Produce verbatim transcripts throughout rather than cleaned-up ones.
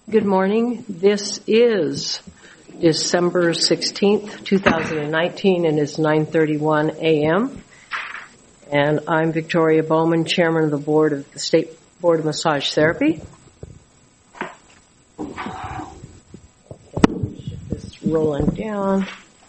Good morning. This is December sixteenth, two thousand nineteen, and it's nine thirty-one a.m. And I'm Victoria Bowman, Chairman of the Board of the State Board of Massage Therapy. Okay, get this rolling down.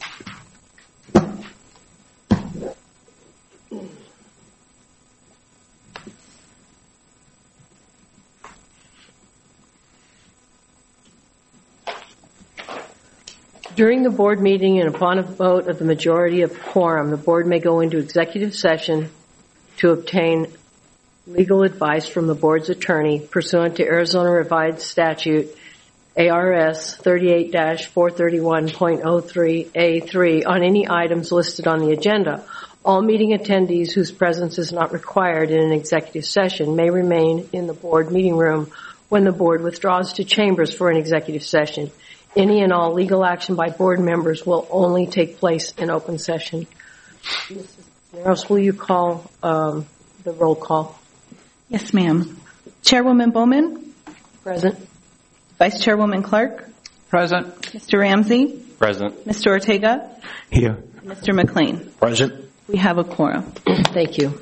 During the board meeting and upon a vote of the majority of quorum, the board may go into executive session to obtain legal advice from the board's attorney pursuant to Arizona Revised Statute A R S thirty-eight dash four thirty-one point oh three A three on any items listed on the agenda. All meeting attendees whose presence is not required in an executive session may remain in the board meeting room when the board withdraws to chambers for an executive session. Any and all legal action by board members will only take place in open session. Missus Naros, will you call um, the roll call? Yes, ma'am. Chairwoman Bowman? Present. Vice Chairwoman Clark? Present. Mister Ramsey? Present. Mister Ortega? Here. Mister McLean? Present. We have a quorum. Thank you.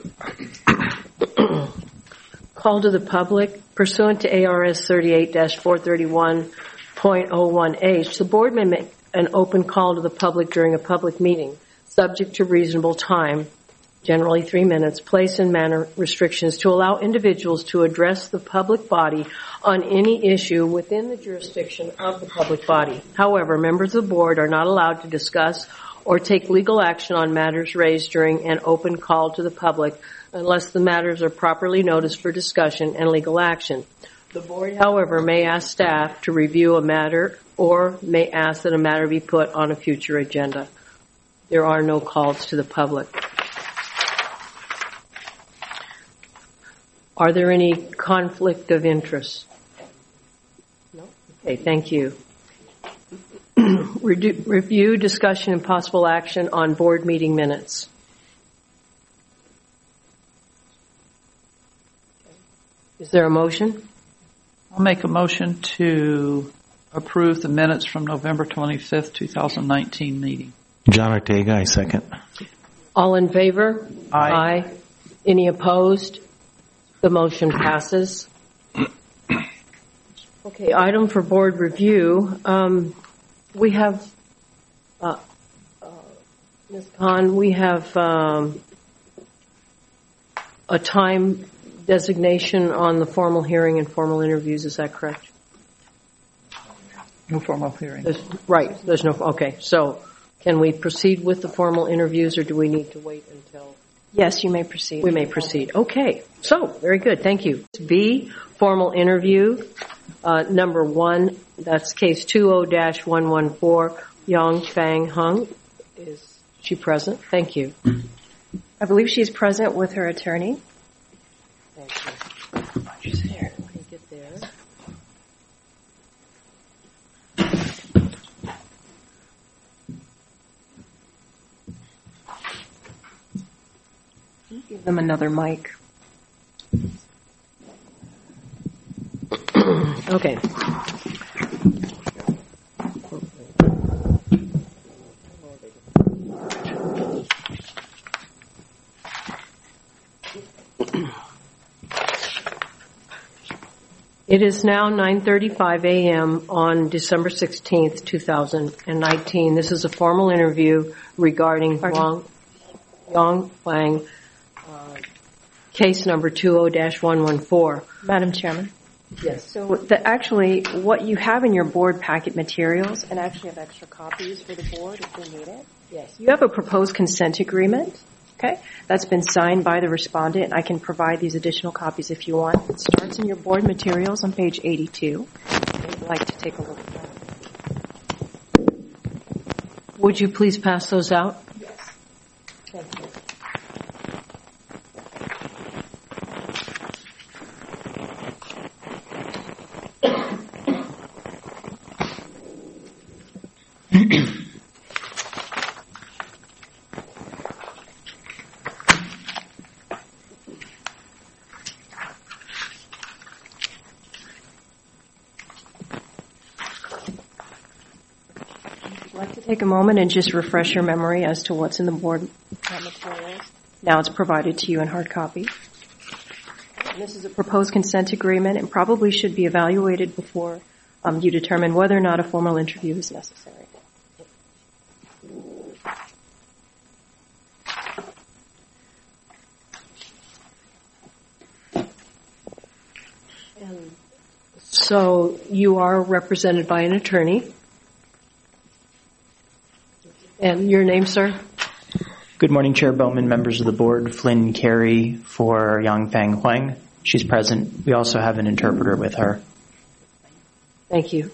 Call to the public. Pursuant to A R S thirty-eight dash four thirty-one point oh one H, the board may make an open call to the public during a public meeting, subject to reasonable time, generally three minutes, place and manner restrictions to allow individuals to address the public body on any issue within the jurisdiction of the public body. However, members of the board are not allowed to discuss or take legal action on matters raised during an open call to the public unless the matters are properly noticed for discussion and legal action. The board, however, may ask staff to review a matter or may ask that a matter be put on a future agenda. There are no calls to the public. Are there any conflict of interest? No? Okay, thank you. Review, discussion, and possible action on board meeting minutes. Is there a motion? I'll make a motion to approve the minutes from November twenty-fifth, twenty nineteen meeting. John Ortega, I second. All in favor? Aye. Aye. Any opposed? The motion passes. Okay, item for board review. Um, we have, uh, uh, Miz Khan, we have um, a time designation on the formal hearing and formal interviews. Is that correct? No formal hearing. There's, right. There's no. Okay. So, can we proceed with the formal interviews, or do we need to wait until? Yes, you may proceed. We may proceed. Okay. So, very good. Thank you. B, formal interview. Uh, number one, that's case two zero dash one one four. Yang Fang Hung. Is she present? Thank you. I believe she's present with her attorney. Thank you. She's here. Let me get there. Give them another mic. Okay. It is now nine thirty-five a.m. on December sixteenth, two thousand nineteen. This is a formal interview regarding Wang, Yang Fang, uh, case number two zero dash one one four. Madam Chairman. Yes. So the, actually, what you have in your board packet materials, and I actually have extra copies for the board if they need it. Yes. You have a proposed consent agreement. Okay, that's been signed by the respondent. I can provide these additional copies if you want. It starts in your board materials on page eighty-two. If you'd like to take a look at that. Would you please pass those out? Yes. Thank you. I'd like to take a moment and just refresh your memory as to what's in the board materials. Now it's provided to you in hard copy. And this is a proposed consent agreement and probably should be evaluated before um, you determine whether or not a formal interview is necessary. And so you are represented by an attorney. And your name, sir? Good morning, Chair Bowman, members of the board. Flynn Carey for Yangfang Huang. She's present. We also have an interpreter with her. Thank you.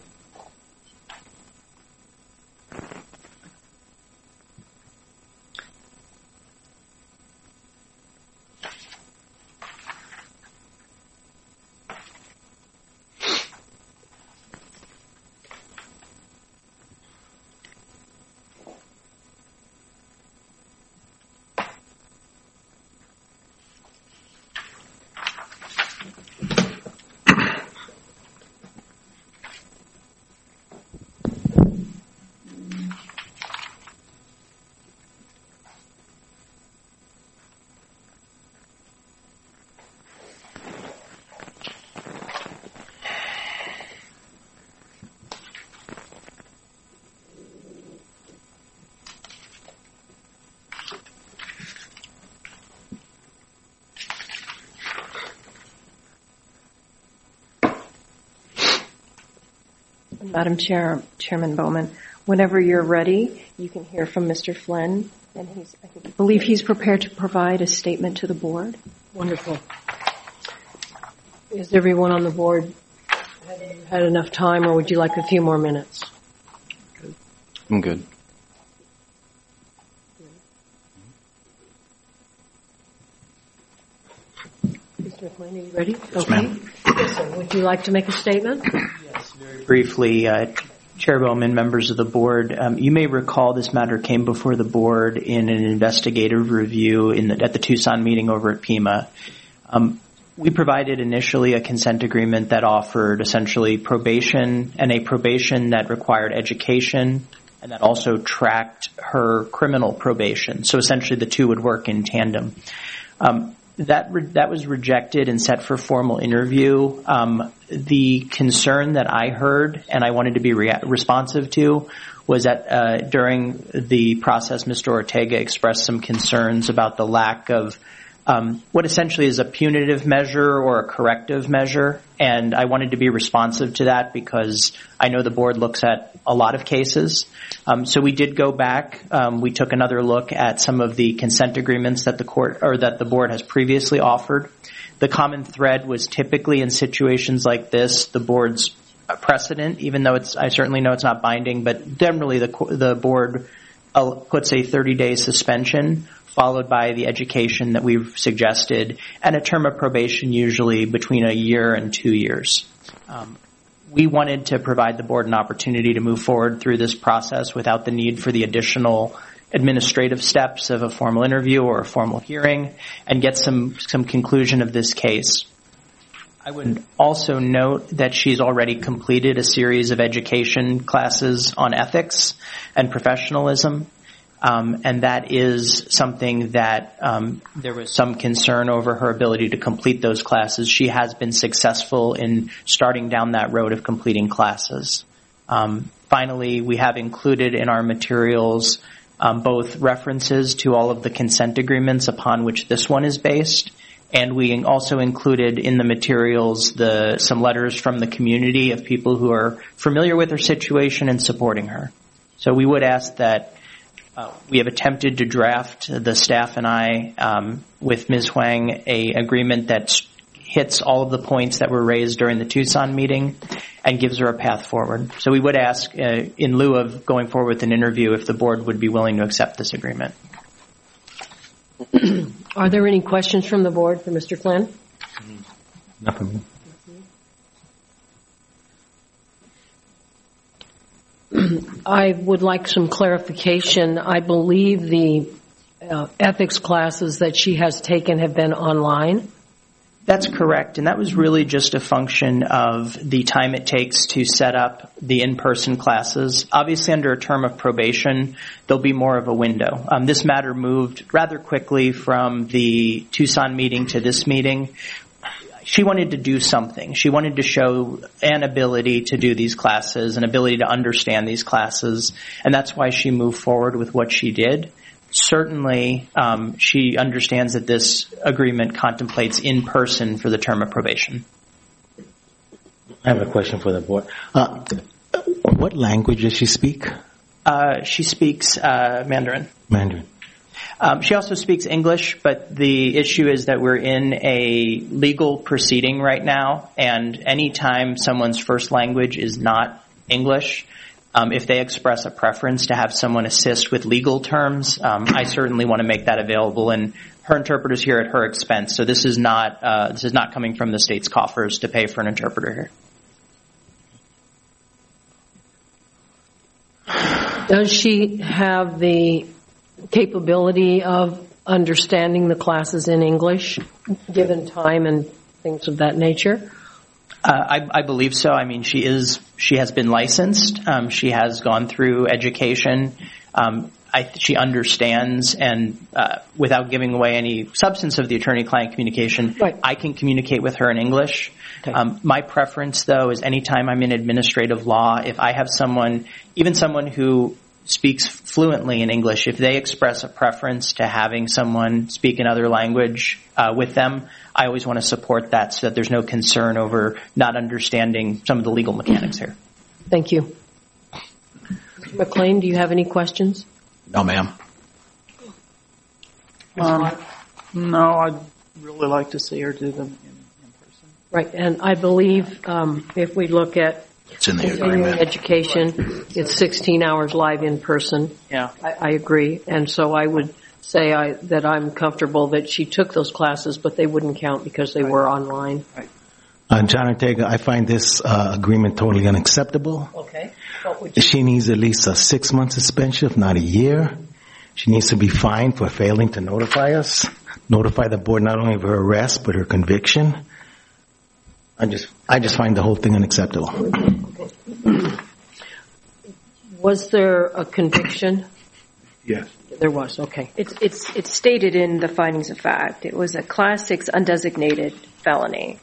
Madam Chair, Chairman Bowman, whenever you're ready, you can hear from Mister Flynn, and he's, I believe he's prepared to provide a statement to the board. Wonderful. Is everyone on the board had enough time, or would you like a few more minutes? I'm good. Mister Flynn, are you ready? Yes, okay. ma'am. Yes, sir. Would you like to make a statement? Yes, very briefly, uh, Chair Bowman, members of the board, um, you may recall this matter came before the board in an investigative review in the, at the Tucson meeting over at Pima. Um, we provided initially a consent agreement that offered essentially probation and a probation that required education and that also tracked her criminal probation. So essentially the two would work in tandem. Um, That re- that was rejected and set for formal interview. Um, the concern that I heard and I wanted to be rea- responsive to was that uh, during the process, Mister Ortega expressed some concerns about the lack of um, what essentially is a punitive measure or a corrective measure. And I wanted to be responsive to that because I know the board looks at a lot of cases. Um, so we did go back. Um, we took another look at some of the consent agreements that the court or that the board has previously offered. The common thread was typically in situations like this, the board's precedent, even though it's, I certainly know it's not binding, but generally the the board uh, puts a thirty-day suspension followed by the education that we've suggested and a term of probation usually between a year and two years. Um, We wanted to provide the board an opportunity to move forward through this process without the need for the additional administrative steps of a formal interview or a formal hearing and get some, some conclusion of this case. I would also note that she's already completed a series of education classes on ethics and professionalism. Um, and that is something that um, there was some concern over her ability to complete those classes. She has been successful in starting down that road of completing classes. Um, finally, we have included in our materials um, both references to all of the consent agreements upon which this one is based, and we also included in the materials the some letters from the community of people who are familiar with her situation and supporting her. So we would ask that Uh, we have attempted to draft, the staff and I, um, with Miz Huang, a agreement that hits all of the points that were raised during the Tucson meeting and gives her a path forward. So we would ask, uh, in lieu of going forward with an interview, if the board would be willing to accept this agreement. Are there any questions from the board for Mister Flynn? Nothing. I would like some clarification. I believe the uh, ethics classes that she has taken have been online. That's correct, and that was really just a function of the time it takes to set up the in-person classes. Obviously, under a term of probation, there'll be more of a window. Um, this matter moved rather quickly from the Tucson meeting to this meeting. She wanted to do something. She wanted to show an ability to do these classes, an ability to understand these classes, and that's why she moved forward with what she did. Certainly, um, she understands that this agreement contemplates in person for the term of probation. I have a question for the board. Uh, what language does she speak? Uh, she speaks uh, Mandarin. Mandarin. Um, she also speaks English, but the issue is that we're in a legal proceeding right now, and anytime someone's first language is not English, Um, if they express a preference to have someone assist with legal terms, um, I certainly want to make that available, and her interpreter's here at her expense. So this is not uh, this is not coming from the state's coffers to pay for an interpreter here. Does she have the capability of understanding the classes in English, given time and things of that nature? Uh, I, I believe so. I mean, she is, she has been licensed. Um, she has gone through education. Um, I, she understands, and uh, without giving away any substance of the attorney-client communication, right. I can communicate with her in English. Okay. Um, my preference, though, is anytime I'm in administrative law, if I have someone, even someone who speaks fluently in English, if they express a preference to having someone speak another language uh, with them, I always want to support that so that there's no concern over not understanding some of the legal mechanics here. Thank you. Mister McLean, do you have any questions? No, ma'am. Um, no, I'd really like to see her do them in, in person. Right, and I believe um, if we look at It's in the continuing agreement. education, it's sixteen hours live in person. Yeah. I, I agree, and so I would say I, that I'm comfortable that she took those classes, but they wouldn't count because they were online. Right. Uh, John Ortega, I find this uh, agreement totally unacceptable. Okay. What would you? She needs at least a six-month suspension, if not a year. She needs to be fined for failing to notify us, notify the board not only of her arrest but her conviction. I just, I just find the whole thing unacceptable. Was there a conviction? Yes. There was. Okay. It's it's it's stated in the findings of fact. It was a Class Six undesignated felony.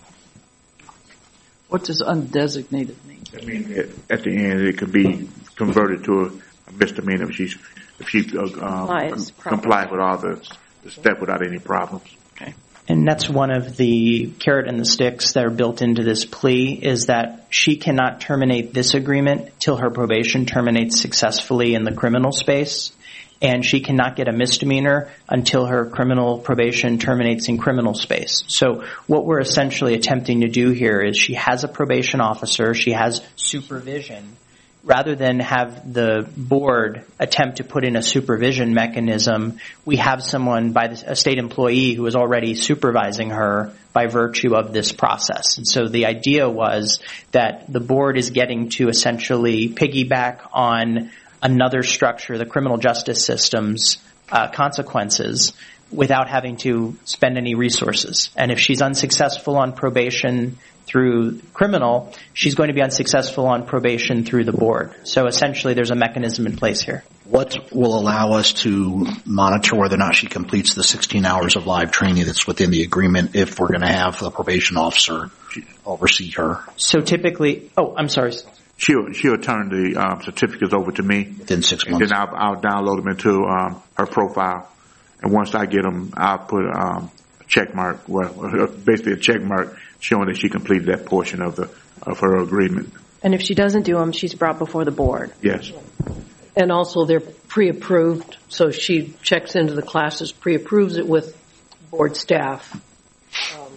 What does undesignated mean? I mean, at, at the end, it could be converted to a, a misdemeanor if she if she uh, um, Complies com- complies with all the, the steps without any problems. Okay. And that's one of the carrot and the sticks that are built into this plea, is that she cannot terminate this agreement till her probation terminates successfully in the criminal space, and she cannot get a misdemeanor until her criminal probation terminates in criminal space. So what we're essentially attempting to do here is she has a probation officer, she has supervision. Rather than have the board attempt to put in a supervision mechanism, we have someone, by the, a state employee, who is already supervising her by virtue of this process. And so the idea was that the board is getting to essentially piggyback on another structure, the criminal justice system's uh, consequences, without having to spend any resources. And if she's unsuccessful on probation through criminal, she's going to be unsuccessful on probation through the board. So essentially there's a mechanism in place here. What will allow us to monitor whether or not she completes the sixteen hours of live training that's within the agreement if we're going to have the probation officer oversee her? So typically, oh, I'm sorry. She'll she'll turn the um, certificates over to me Within six and months. then I'll, I'll download them into um, her profile. And once I get them, I'll put um, a check mark, well, basically a check mark showing that she completed that portion of the of her agreement. And if she doesn't do them, she's brought before the board. Yes. And also they're pre-approved, so she checks into the classes, pre-approves it with board staff. Um,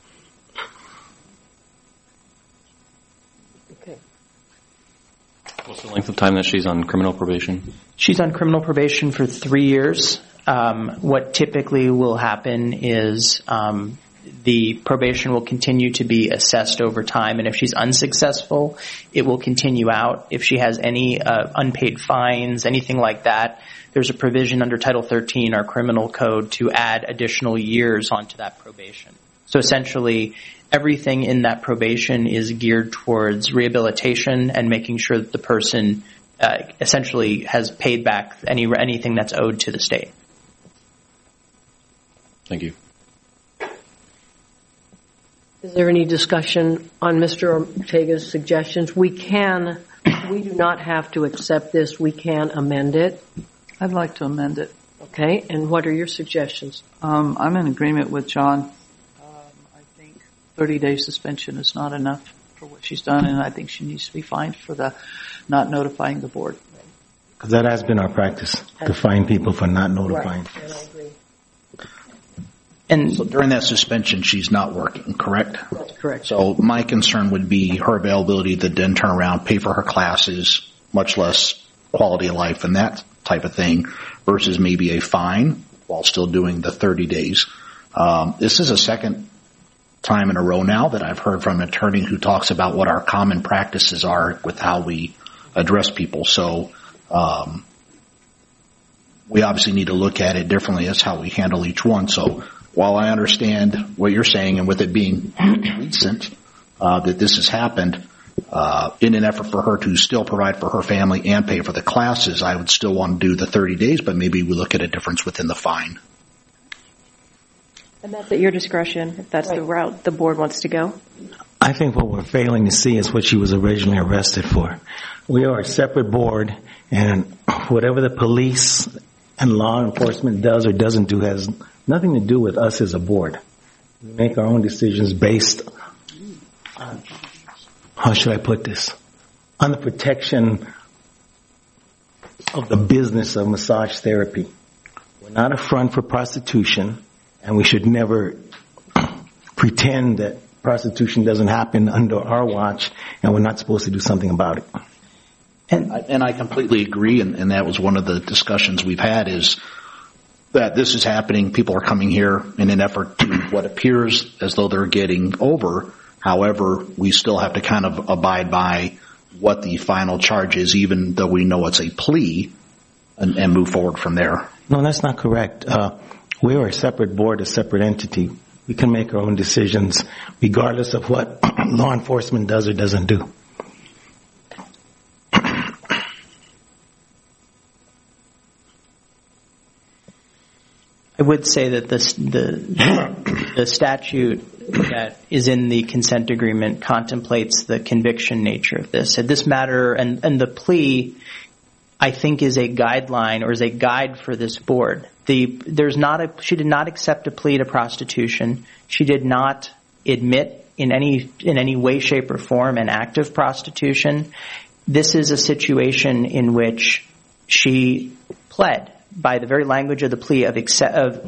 okay. What's the length of time that she's on criminal probation? She's on criminal probation for three years. Um, what typically will happen is um, the probation will continue to be assessed over time, and if she's unsuccessful, it will continue out. If she has any uh, unpaid fines, anything like that, there's a provision under Title thirteen, our criminal code, to add additional years onto that probation. So essentially, everything in that probation is geared towards rehabilitation and making sure that the person uh, essentially has paid back any anything that's owed to the state. Thank you. Is there any discussion on Mister Ortega's suggestions? We can, we do not have to accept this. We can amend it. I'd like to amend it. Okay, and what are your suggestions? Um, I'm in agreement with John. Um, I think thirty-day suspension is not enough for what she's done, and I think she needs to be fined for the not notifying the board. Because that has been our practice, to fine people for not notifying. Right, and I agree. And So during that suspension, she's not working, correct? That's correct. So my concern would be her ability to then turn around, pay for her classes, much less quality of life and that type of thing, versus maybe a fine while still doing the thirty days. Um, this is a second time in a row now that I've heard from an attorney who talks about what our common practices are with how we address people. So um, we obviously need to look at it differently as how we handle each one. So while I understand what you're saying, and with it being recent uh, that this has happened, uh, in an effort for her to still provide for her family and pay for the classes, I would still want to do the thirty days, but maybe we look at a difference within the fine. And that's at your discretion, if that's the route the board wants to go. I think what we're failing to see is what she was originally arrested for. We are a separate board, and whatever the police and law enforcement does or doesn't do has nothing to do with us as a board. We make our own decisions based on, how should I put this, on the protection of the business of massage therapy. We're not a front for prostitution, and we should never pretend that prostitution doesn't happen under our watch and we're not supposed to do something about it. And I, and I completely agree, and, and that was one of the discussions we've had, is that this is happening. People are coming here in an effort to what appears as though they're getting over. However, we still have to kind of abide by what the final charge is, even though we know it's a plea, and, and move forward from there. No, that's not correct. Uh, we are a separate board, a separate entity. We can make our own decisions regardless of what law enforcement does or doesn't do. I would say that this, the the statute that is in the consent agreement contemplates the conviction nature of this. This matter and, and the plea, I think, is a guideline or is a guide for this board. The there's not a she did not accept a plea to prostitution. She did not admit in any in any way, shape, or form an act of prostitution. This is a situation in which she pled by the very language of the plea of, of,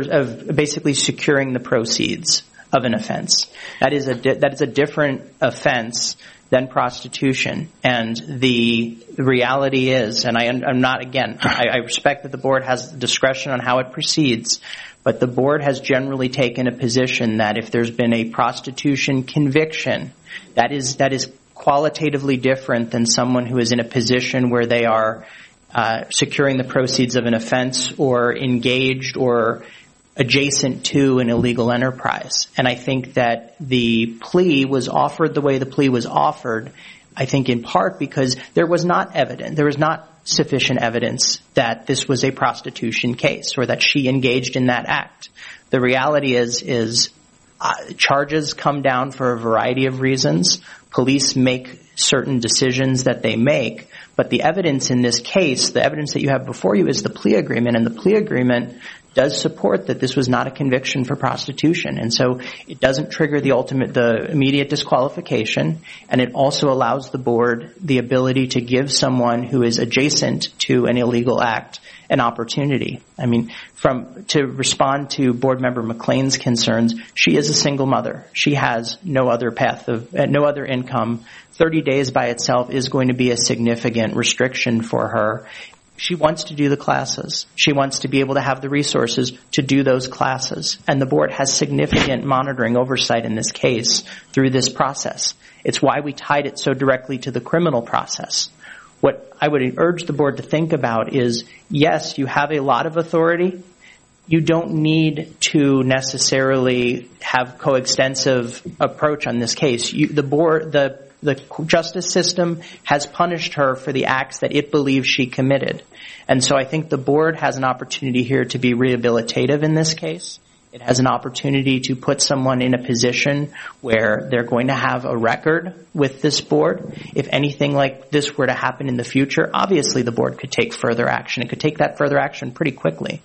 of basically securing the proceeds of an offense. That is a di- that is a different offense than prostitution. And the reality is, and I, I'm not, again, I, I respect that the board has discretion on how it proceeds, but the board has generally taken a position that if there's been a prostitution conviction, that is that is qualitatively different than someone who is in a position where they are Uh, securing the proceeds of an offense or engaged or adjacent to an illegal enterprise. And I think that the plea was offered the way the plea was offered, I think in part because there was not evidence, there was not sufficient evidence that this was a prostitution case or that she engaged in that act. The reality is, is uh, charges come down for a variety of reasons. Police make certain decisions that they make. But the evidence in this case, the evidence that you have before you is the plea agreement, and the plea agreement does support that this was not a conviction for prostitution. And so it doesn't trigger the ultimate, the immediate disqualification, and it also allows the board the ability to give someone who is adjacent to an illegal act an opportunity. I mean, from, to respond to board member McLean's concerns, she is a single mother. She has no other path of, uh, no other income. thirty days by itself is going to be a significant restriction for her. She wants to do the classes. She wants to be able to have the resources to do those classes. And the board has significant monitoring oversight in this case through this process. It's why we tied it so directly to the criminal process. What I would urge the board to think about is, yes, you have a lot of authority, you don't need to necessarily have coextensive approach on this case. You, the board, the the justice system has punished her for the acts that it believes she committed. And so I think the board has an opportunity here to be rehabilitative in this case. It has an opportunity to put someone in a position where they're going to have a record with this board. If anything like this were to happen in the future, obviously the board could take further action. It could take that further action pretty quickly.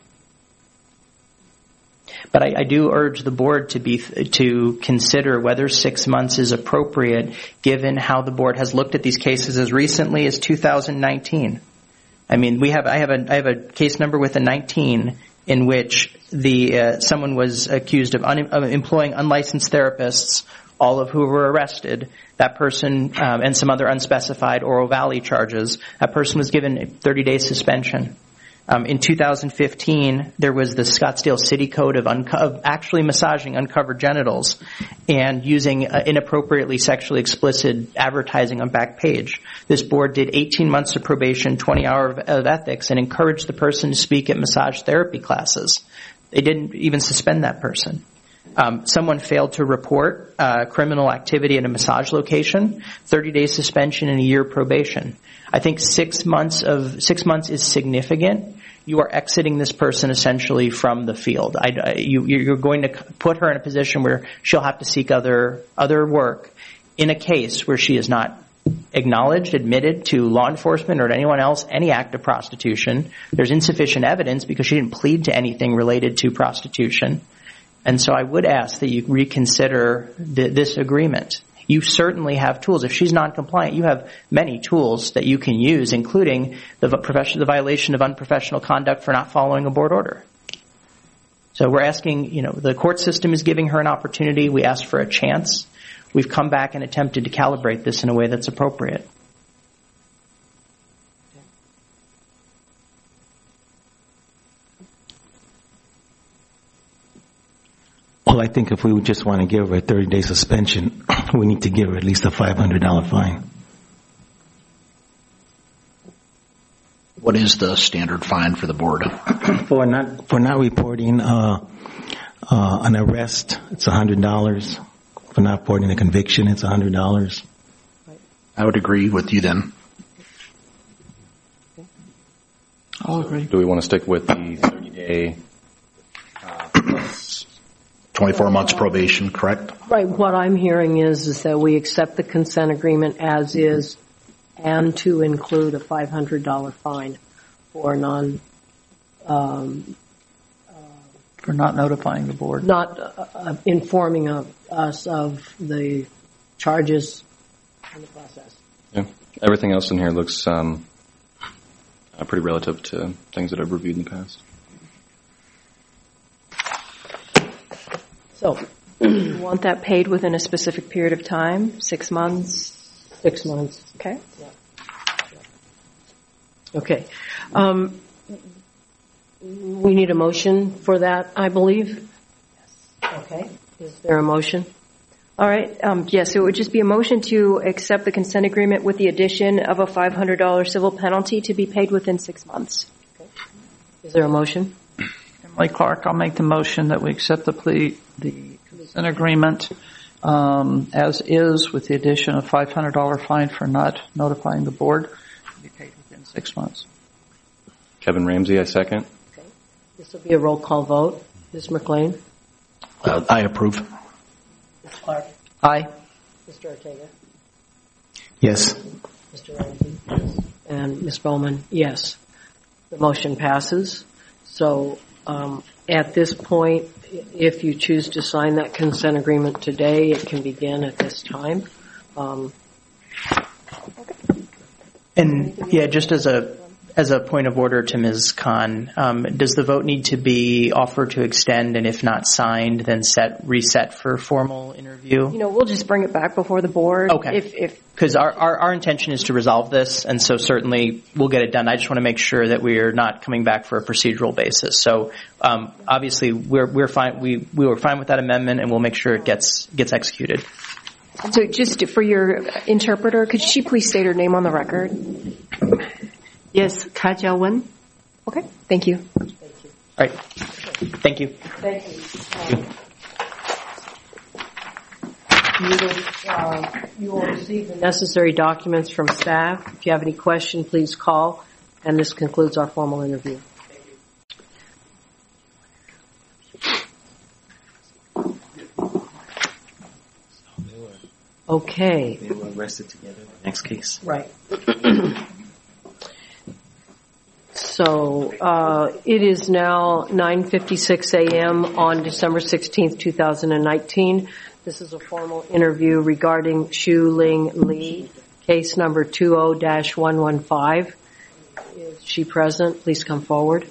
But I, I do urge the board to be to consider whether six months is appropriate, given how the board has looked at these cases as recently as two thousand nineteen. I mean, we have I have a I have a case number with a nineteen in which the uh, someone was accused of, un, of employing unlicensed therapists, all of who were arrested. That person um, and some other unspecified Oro Valley charges. That person was given a thirty-day suspension. Um, in two thousand fifteen, there was the Scottsdale City Code of, unco- of actually massaging uncovered genitals and using uh, inappropriately sexually explicit advertising on Backpage. This board did eighteen months of probation, twenty hours of, of ethics, and encouraged the person to speak at massage therapy classes. They didn't even suspend that person. Um, someone failed to report uh, criminal activity at a massage location, thirty-day suspension and a year probation. I think six months of six months is significant. You are exiting this person essentially from the field. I, I, you, you're going to put her in a position where she'll have to seek other other work in a case where she is not acknowledged, admitted to law enforcement or to anyone else any act of prostitution. There's insufficient evidence because she didn't plead to anything related to prostitution. And so I would ask that you reconsider th- this agreement. You certainly have tools. If she's non-compliant, you have many tools that you can use, including the, profession, the violation of unprofessional conduct for not following a board order. So we're asking, you know, the court system is giving her an opportunity. We asked for a chance. We've come back and attempted to calibrate this in a way that's appropriate. Well, I think if we just want to give her a thirty-day suspension, we need to give her at least a five hundred dollars fine. What is the standard fine for the board? For not for not reporting uh, uh, an arrest, it's one hundred dollars. For not reporting a conviction, it's one hundred dollars. I would agree with you then. I'll agree. Do we want to stick with the thirty-day uh, plus twenty-four months probation, correct? Right. What I'm hearing is, is that we accept the consent agreement as is and to include a five hundred dollars fine for non, um, For not notifying the board. not uh, uh, informing of us of the charges in the process. Yeah. Everything else in here looks um, uh, pretty relative to things that I've reviewed in the past. So, You want that paid within a specific period of time? Six months? six months. Okay. Okay. Um, we need a motion for that, I believe. Yes. Okay. Is there a motion? All right. Um, yes, it would just be a motion to accept the consent agreement with the addition of a five hundred dollars civil penalty to be paid within six months. Okay. Is there a motion? Emily Clark, I'll make the motion that we accept the plea, the consent agreement um, as is, with the addition of five hundred dollars fine for not notifying the board, to be paid within six months. Kevin Ramsey, I second. Okay. This will be a roll call vote. Miz McLean? Uh, I approve. Miz Clark? Aye. Mister Ortega? Yes. Mister Ramsey? Yes. And Miz Bowman? Yes. The motion passes. So um, at this point, if you choose to sign that consent agreement today, it can begin at this time. Um, And yeah, just as a as a point of order to Miz Khan, um, does the vote need to be offered to extend, and if not signed, then set reset for formal interview? You know, we'll just bring it back before the board. Okay. If, if Because our, our, our intention is to resolve this, and so certainly we'll get it done. I just want to make sure that we are not coming back for a procedural basis. So um, obviously we're we're fine. We we were fine with that amendment, and we'll make sure it gets gets executed. So just for your interpreter, could she please state her name on the record? Yes, Kaja Wen. Okay, thank you. Thank you. right. Thank you. Thank you. Um, You will, uh, you will receive the necessary documents from staff. If you have any question, please call. And this concludes our formal interview. Okay. They were arrested together. Next case. Right. So uh, it is now nine fifty-six a.m. on December sixteenth, two thousand nineteen. This is a formal interview regarding Shu Ling Lee, case number two zero dash one one five. Is she present? Please come forward.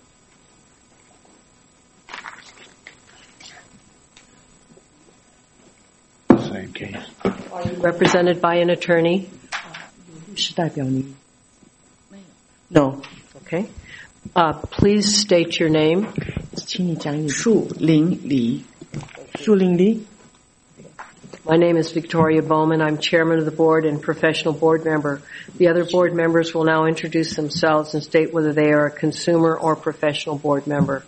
Same case. Are you represented by an attorney? No. Okay. Uh, please state your name. 树林里. Shu Ling Li. My name is Victoria Bowman. I'm chairman of the board and professional board member. The other board members will now introduce themselves and state whether they are a consumer or professional board member.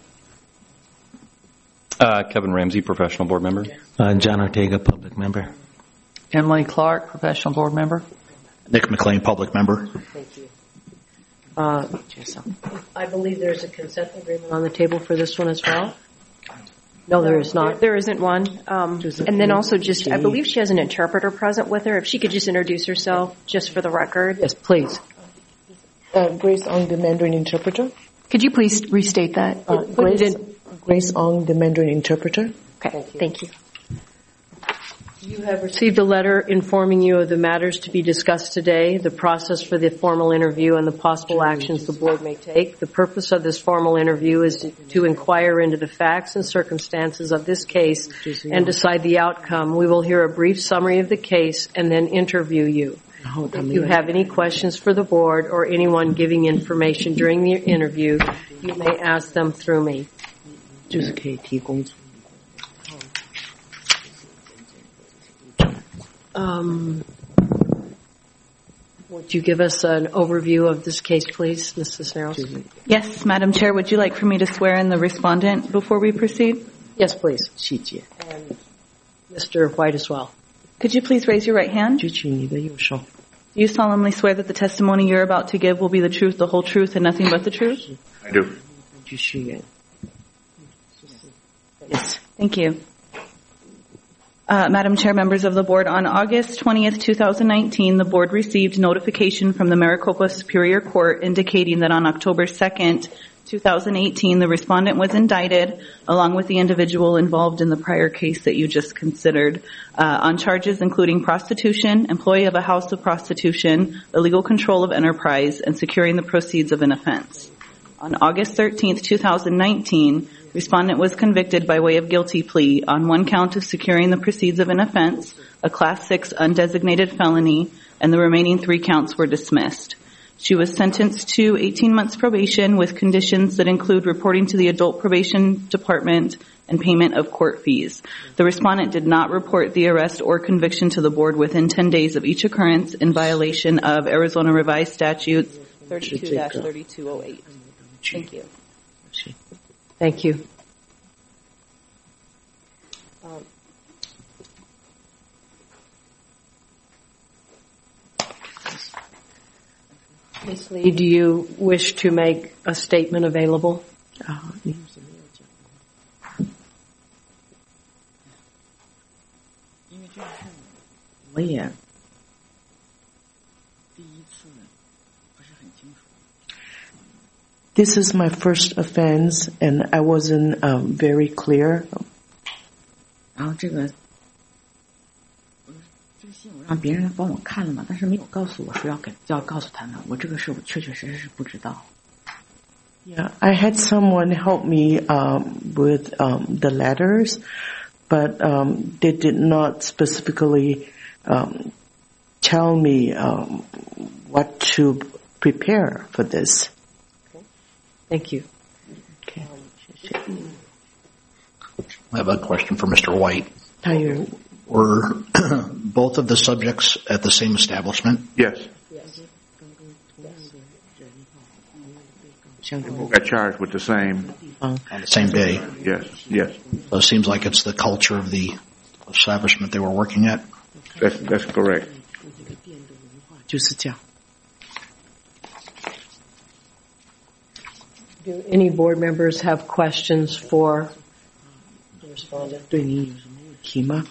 Uh, Kevin Ramsey, professional board member. Uh, John Ortega, public member. Emily Clark, professional board member. Nick McLean, public member. Thank you. Uh, I believe there's a consent agreement on the table for this one as well. No, there is not. There, there isn't one. Um, and then also just, I believe she has an interpreter present with her. If she could just introduce herself, just for the record. Yes, please. Uh, Grace Ong, the Mandarin interpreter. Could you please restate that? Uh, Grace, Grace Ong, the Mandarin interpreter. Okay, thank you. Thank you. You have received a letter informing you of the matters to be discussed today, the process for the formal interview, and the possible actions the board may take. The purpose of this formal interview is to inquire into the facts and circumstances of this case and decide the outcome. We will hear a brief summary of the case and then interview you. If you have any questions for the board or anyone giving information during the interview, you may ask them through me. Um, would you give us an overview of this case, please, Miz Cisneros? Yes, Madam Chair. Would you like for me to swear in the respondent before we proceed? Yes, please. And Mister White as well. Could you please raise your right hand? Do you solemnly swear that the testimony you're about to give will be the truth, the whole truth, and nothing but the truth? I do. Yes. Thank you. Uh, Madam Chair, members of the board, on August twentieth, twenty nineteen, the board received notification from the Maricopa Superior Court indicating that on October second, twenty eighteen, the respondent was indicted along with the individual involved in the prior case that you just considered uh, on charges including prostitution, employee of a house of prostitution, illegal control of enterprise, and securing the proceeds of an offense. On August thirteenth, twenty nineteen, respondent was convicted by way of guilty plea on one count of securing the proceeds of an offense, a Class six undesignated felony, and the remaining three counts were dismissed. She was sentenced to eighteen months probation with conditions that include reporting to the Adult Probation Department and payment of court fees. The respondent did not report the arrest or conviction to the board within ten days of each occurrence in violation of Arizona Revised Statutes thirty-two dash thirty-two oh eight. Thank you. Thank you. Um, Miz Lee, do you wish to make a statement available? This is my first offense, and I wasn't um, very clear. 然后这个这个信我让别人帮我看了嘛，但是没有告诉我说要给要告诉他们，我这个事我确确实实是不知道。 Yeah, I had someone help me um, with um, the letters, but um, they did not specifically um, tell me um, what to prepare for this. Thank you. Okay. I have a question for Mister White. You... Were both of the subjects at the same establishment? Yes. Who got charged with the same? On the same day. Yes, yes. So it seems like it's the culture of the establishment they were working at. That's that's correct. 就是这样。 Do any board members have questions for the respondent? 对你有什么问题吗？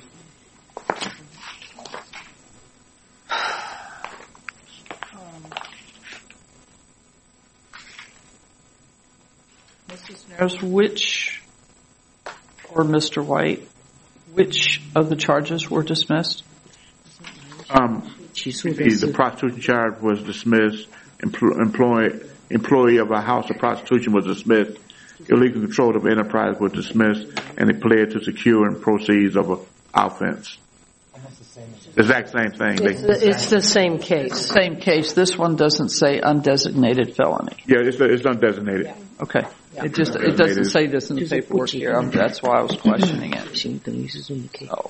Missus Nares, which, or Mister White, which of the charges were dismissed? Um, the, the prostitution charge was dismissed. Empl- employee employee of a house of prostitution was dismissed. Illegal control of enterprise was dismissed, and it pled to secure and proceeds of an offense. Exact same thing. It's the, it's the same case. Same case. This one doesn't say undesignated felony. Yeah, it's it's undesignated. Yeah. Okay. It just it doesn't say this in the paperwork here. Um, That's why I was questioning it. Oh.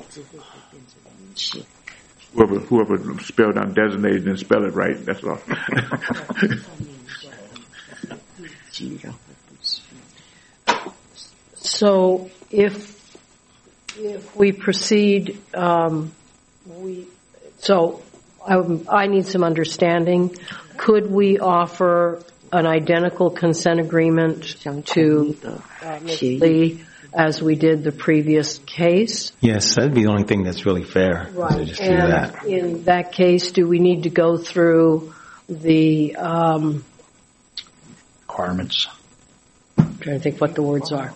Whoever whoever spelled undesignated didn't spell it right. That's all. So if if we proceed, um, we so I, I need some understanding. Could we offer an identical consent agreement to uh, Miz Lee as we did the previous case? Yes, that'd be the only thing that's really fair. Right. To just do And that. in that case, do we need to go through the um, Requirements. I'm trying to think what the words are.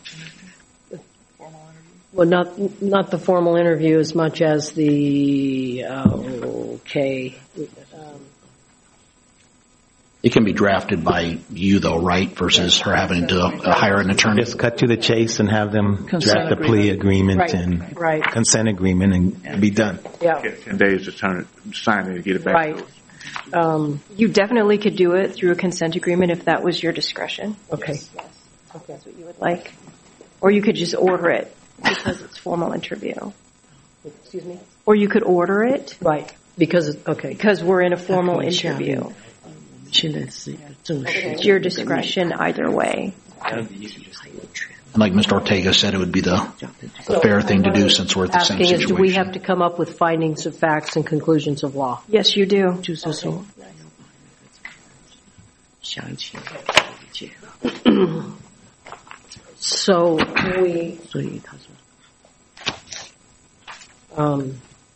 Well, not not the formal interview as much as the uh, okay. Um, It can be drafted by you, though, right? Versus her having to uh, hire an attorney. Just cut to the chase and have them Consent draft a plea agreement Right, and right. consent agreement and be done. yeah. Get ten days to turn it, sign it, and get it back. Right. To us. Um, You definitely could do it through a consent agreement if that was your discretion. okay. If that's what you would like. Or you could just order it because it's formal interview. Excuse me. Or you could order it Right. Because it- okay. because we're in a formal interview. 现在是一个正式。 It's your discretion either way. And like Mister Ortega said, it would be the, the fair thing to do since we're at the same Asking is, do we situation. have to come up with findings of facts and conclusions of law? Yes, you do. 就是说，想一起理解， So we 所以他说。 Um,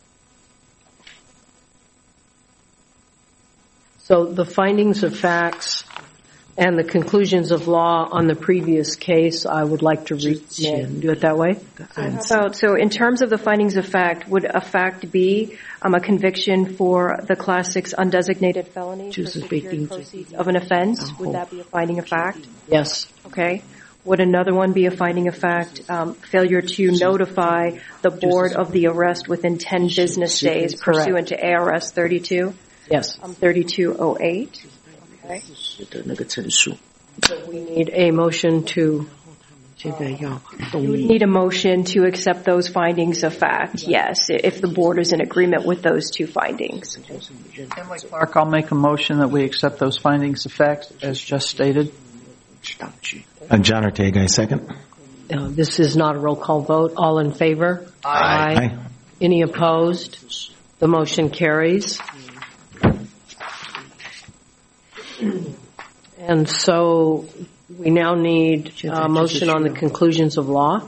so the findings of facts and the conclusions of law on the previous case, I would like to read. May I do it that way? How about, so in terms of the findings of fact, would a fact be um, a conviction for the Class six undesignated felony for securing proceeds of an offense? Would that be a finding of fact? Yes. Okay. Would another one be a finding of fact, um, failure to notify the board of the arrest within ten business days pursuant to A R S thirty-two? Yes. Um, thirty-two oh eight. Okay. 的那个陈述， So we need a motion to. 现在要 You 动 would 议 need a motion to accept those findings of fact, yes, if the board is in agreement with those two findings. Emily Clark, I'll make a motion that we accept those findings of fact as just stated. Uh, John Ortega, I second. Uh, this is not a roll call vote. All in favor? Aye. Aye. Any opposed? The motion carries. And so we now need a motion on the conclusions of law.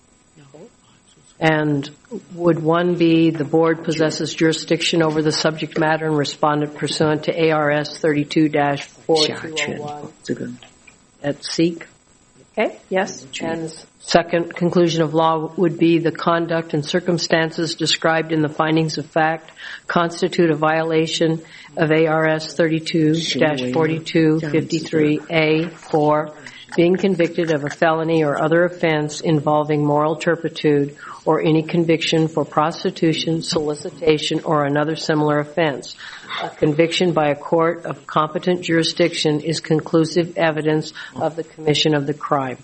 And would one be the board possesses jurisdiction over the subject matter and respondent pursuant to A R S thirty-two dash four two oh one 这个 at Seek? Okay, yes? And second conclusion of law would be the conduct and circumstances described in the findings of fact constitute a violation of A R S thirty-two dash forty-two fifty-three A for being convicted of a felony or other offense involving moral turpitude or any conviction for prostitution, solicitation, or another similar offense. A conviction by a court of competent jurisdiction is conclusive evidence of the commission of the crime.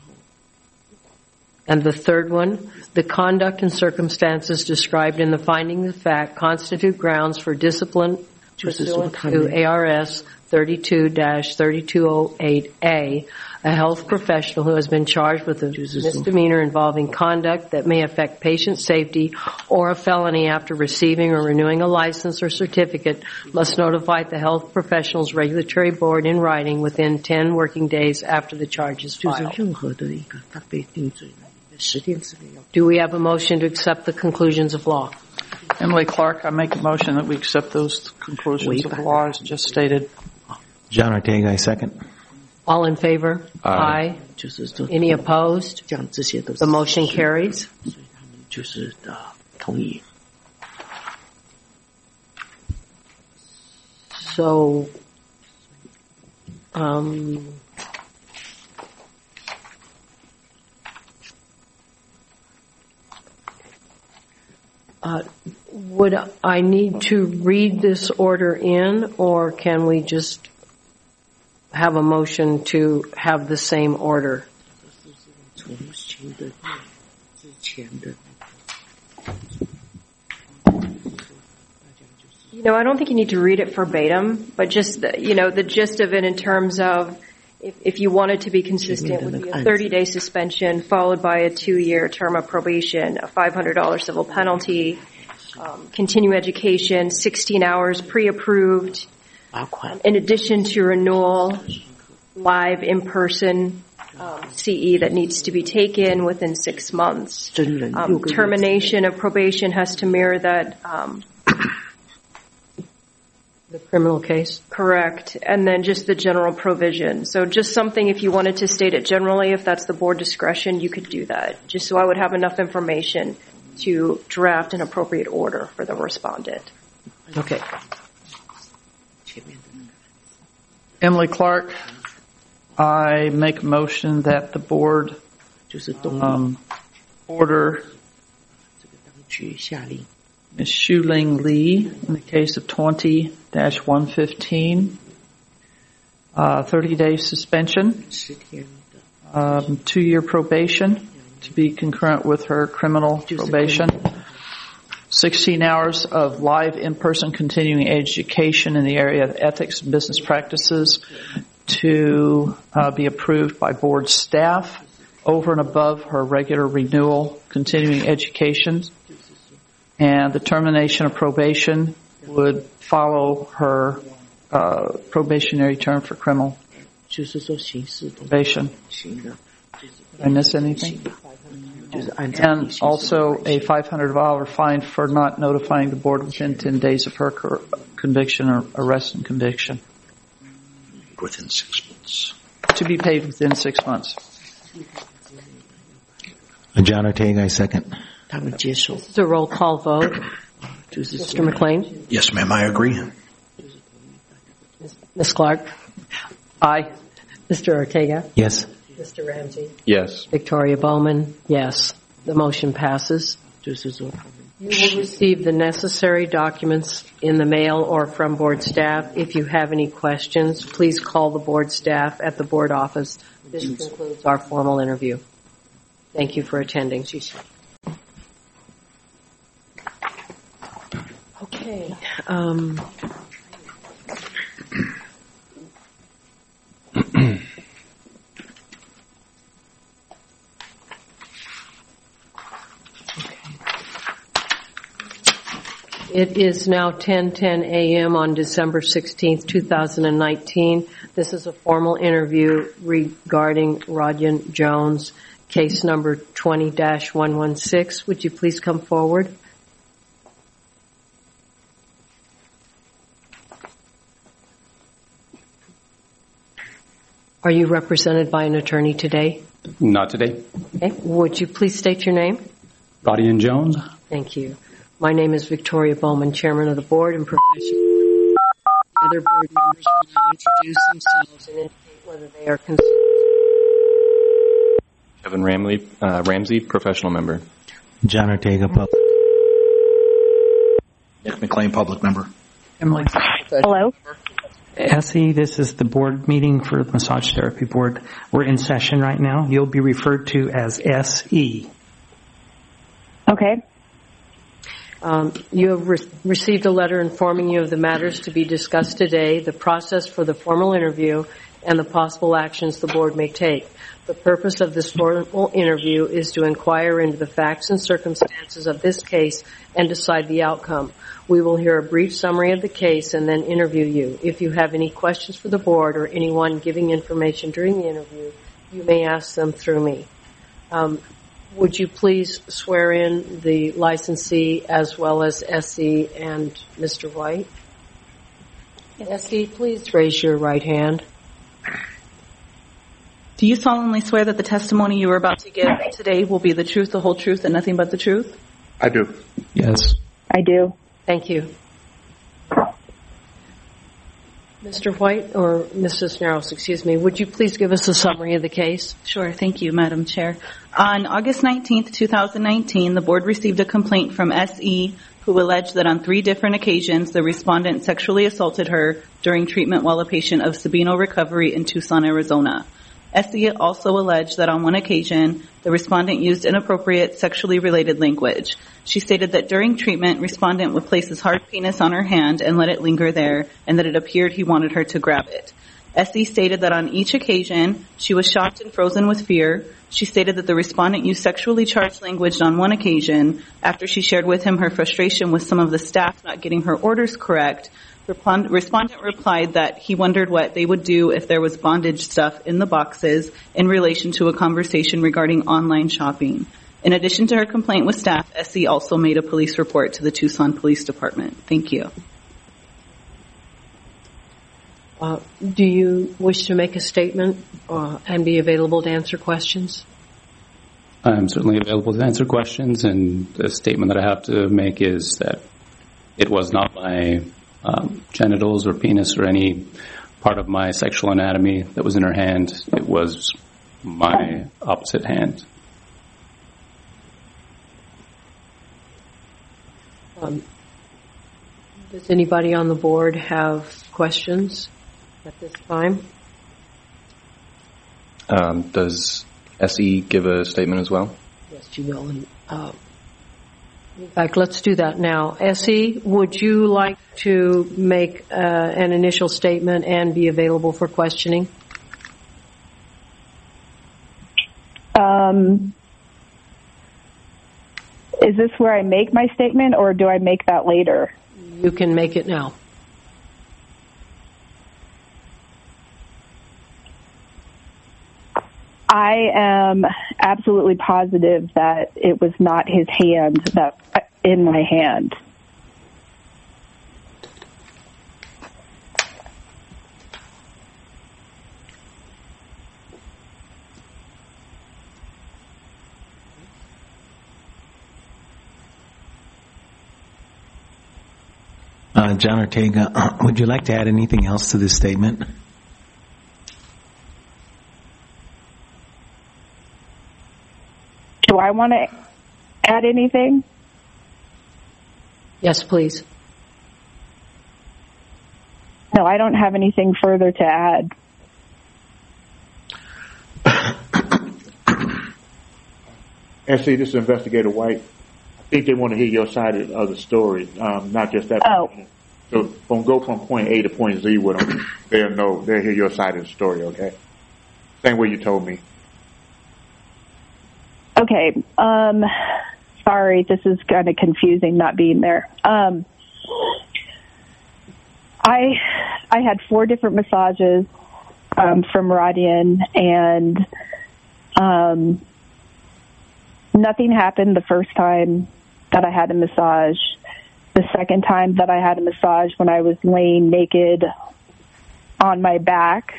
And the third one, the conduct and circumstances described in the findings of fact constitute grounds for discipline, pursuant to A R S thirty-two dash thirty-two oh eight A, a health professional who has been charged with a misdemeanor involving conduct that may affect patient safety or a felony after receiving or renewing a license or certificate must notify the health professional's regulatory board in writing within ten working days after the charge is filed. Do we have a motion to accept the conclusions of law? Emily Clark, I make a motion that we accept those conclusions of law as just stated. John Ortega, I second. All in favor? Aye. Aye. Any opposed? The motion carries. So, um, uh, would I need to read this order in, or can we just have a motion to have the same order? You know, I don't think you need to read it verbatim, but just, the, you know, the gist of it in terms of if, if you want it to be consistent, would be a thirty-day suspension followed by a two-year term of probation, a five hundred dollars civil penalty, um, continue education, sixteen hours pre-approved, in addition to renewal, live in-person um, C E that needs to be taken within six months. Um, termination of probation has to mirror that. Um, the criminal case? Correct. And then just the general provision. So just something, if you wanted to state it generally, if that's the board discretion, you could do that. Just so I would have enough information to draft an appropriate order for the respondent. Okay. Emily Clark, I make a motion that the board um, order Miz Shuling Lee in the case of twenty dash one fifteen, uh, thirty-day suspension, um, two-year probation to be concurrent with her criminal probation, sixteen hours of live in-person continuing education in the area of ethics and business practices to uh, be approved by board staff over and above her regular renewal continuing education. And the termination of probation would follow her uh, probationary term for criminal probation. Did I miss anything? And also a five hundred dollars fine for not notifying the board within ten days of her conviction or arrest and conviction. Within six months. To be paid within six months. John Ortega, I second. This is a roll call vote. Mister McLean? Yes, ma'am, I agree. Miz Clark? Aye. Mister Ortega? Yes. Mister Ramsey? Yes. Victoria Bowman? Yes. The motion passes. You will receive the necessary documents in the mail or from board staff. If you have any questions, please call the board staff at the board office. This concludes our formal interview. Thank you for attending. Okay. Um, It is now ten ten a.m. on December sixteenth, two thousand nineteen. This is a formal interview regarding Rodyan Jones, case number twenty dash one sixteen. Would you please come forward? Are you represented by an attorney today? Not today. Okay. Would you please state your name? Rodyan Jones. Thank you. My name is Victoria Bowman, Chairman of the Board and Professional. Other board members will now introduce themselves and indicate whether they are concerned. Kevin Ramley, uh, Ramsey, professional member. John Ortega, public. Nick McLean, public member. Emily. Hello. Essie, this is the board meeting for the Massage Therapy Board. We're in session right now. You'll be referred to as S E. Okay. Um, you have re- received a letter informing you of the matters to be discussed today, the process for the formal interview, and the possible actions the board may take. The purpose of this formal interview is to inquire into the facts and circumstances of this case and decide the outcome. We will hear a brief summary of the case and then interview you. If you have any questions for the board or anyone giving information during the interview, you may ask them through me. Um, would you please swear in the licensee as well as S E and Mister White? S E, please raise your right hand. Do you solemnly swear that the testimony you are about to give today will be the truth, the whole truth, and nothing but the truth? I do. Yes. I do. Thank you. Mister White, or Missus Narrows, excuse me, would you please give us a summary of the case? Sure. Thank you, Madam Chair. On August nineteenth, twenty nineteen, the board received a complaint from S E who alleged that on three different occasions the respondent sexually assaulted her during treatment while a patient of Sabino Recovery in Tucson, Arizona. S E also alleged that on one occasion, the respondent used inappropriate sexually related language. She stated that during treatment, respondent would place his hard penis on her hand and let it linger there, and that it appeared he wanted her to grab it. S E stated that on each occasion, she was shocked and frozen with fear. She stated that the respondent used sexually charged language on one occasion after she shared with him her frustration with some of the staff not getting her orders correct. Respondent replied that he wondered what they would do if there was bondage stuff in the boxes in relation to a conversation regarding online shopping. In addition to her complaint with staff, S E also made a police report to the Tucson Police Department. Thank you. Uh, do you wish to make a statement uh, and be available to answer questions? I'm certainly available to answer questions, and the statement that I have to make is that it was not my um, genitals or penis or any part of my sexual anatomy that was in her hand. It was my opposite hand. Um, does anybody on the board have questions at this time? Um, does S E give a statement as well? Yes, she will. And, uh, in fact, let's do that now. S E, would you like to make uh, an initial statement and be available for questioning? Um, is this where I make my statement, or do I make that later? You can make it now. I am absolutely positive that it was not his hand that in my hand. Uh, John Ortega, uh, would you like to add anything else to this statement? Do I want to add anything? Yes, please. No, I don't have anything further to add. S E, this is Investigator White. I think they want to hear your side of the story, um, not just that. Oh. So from go from point A to point Z with them, they'll know, they'll hear your side of the story, okay? Same way you told me. Okay. Um, sorry, this is kind of confusing not being there. Um, I I had four different massages um, from Radian, and um, nothing happened the first time that I had a massage. The second time that I had a massage, when I was laying naked on my back,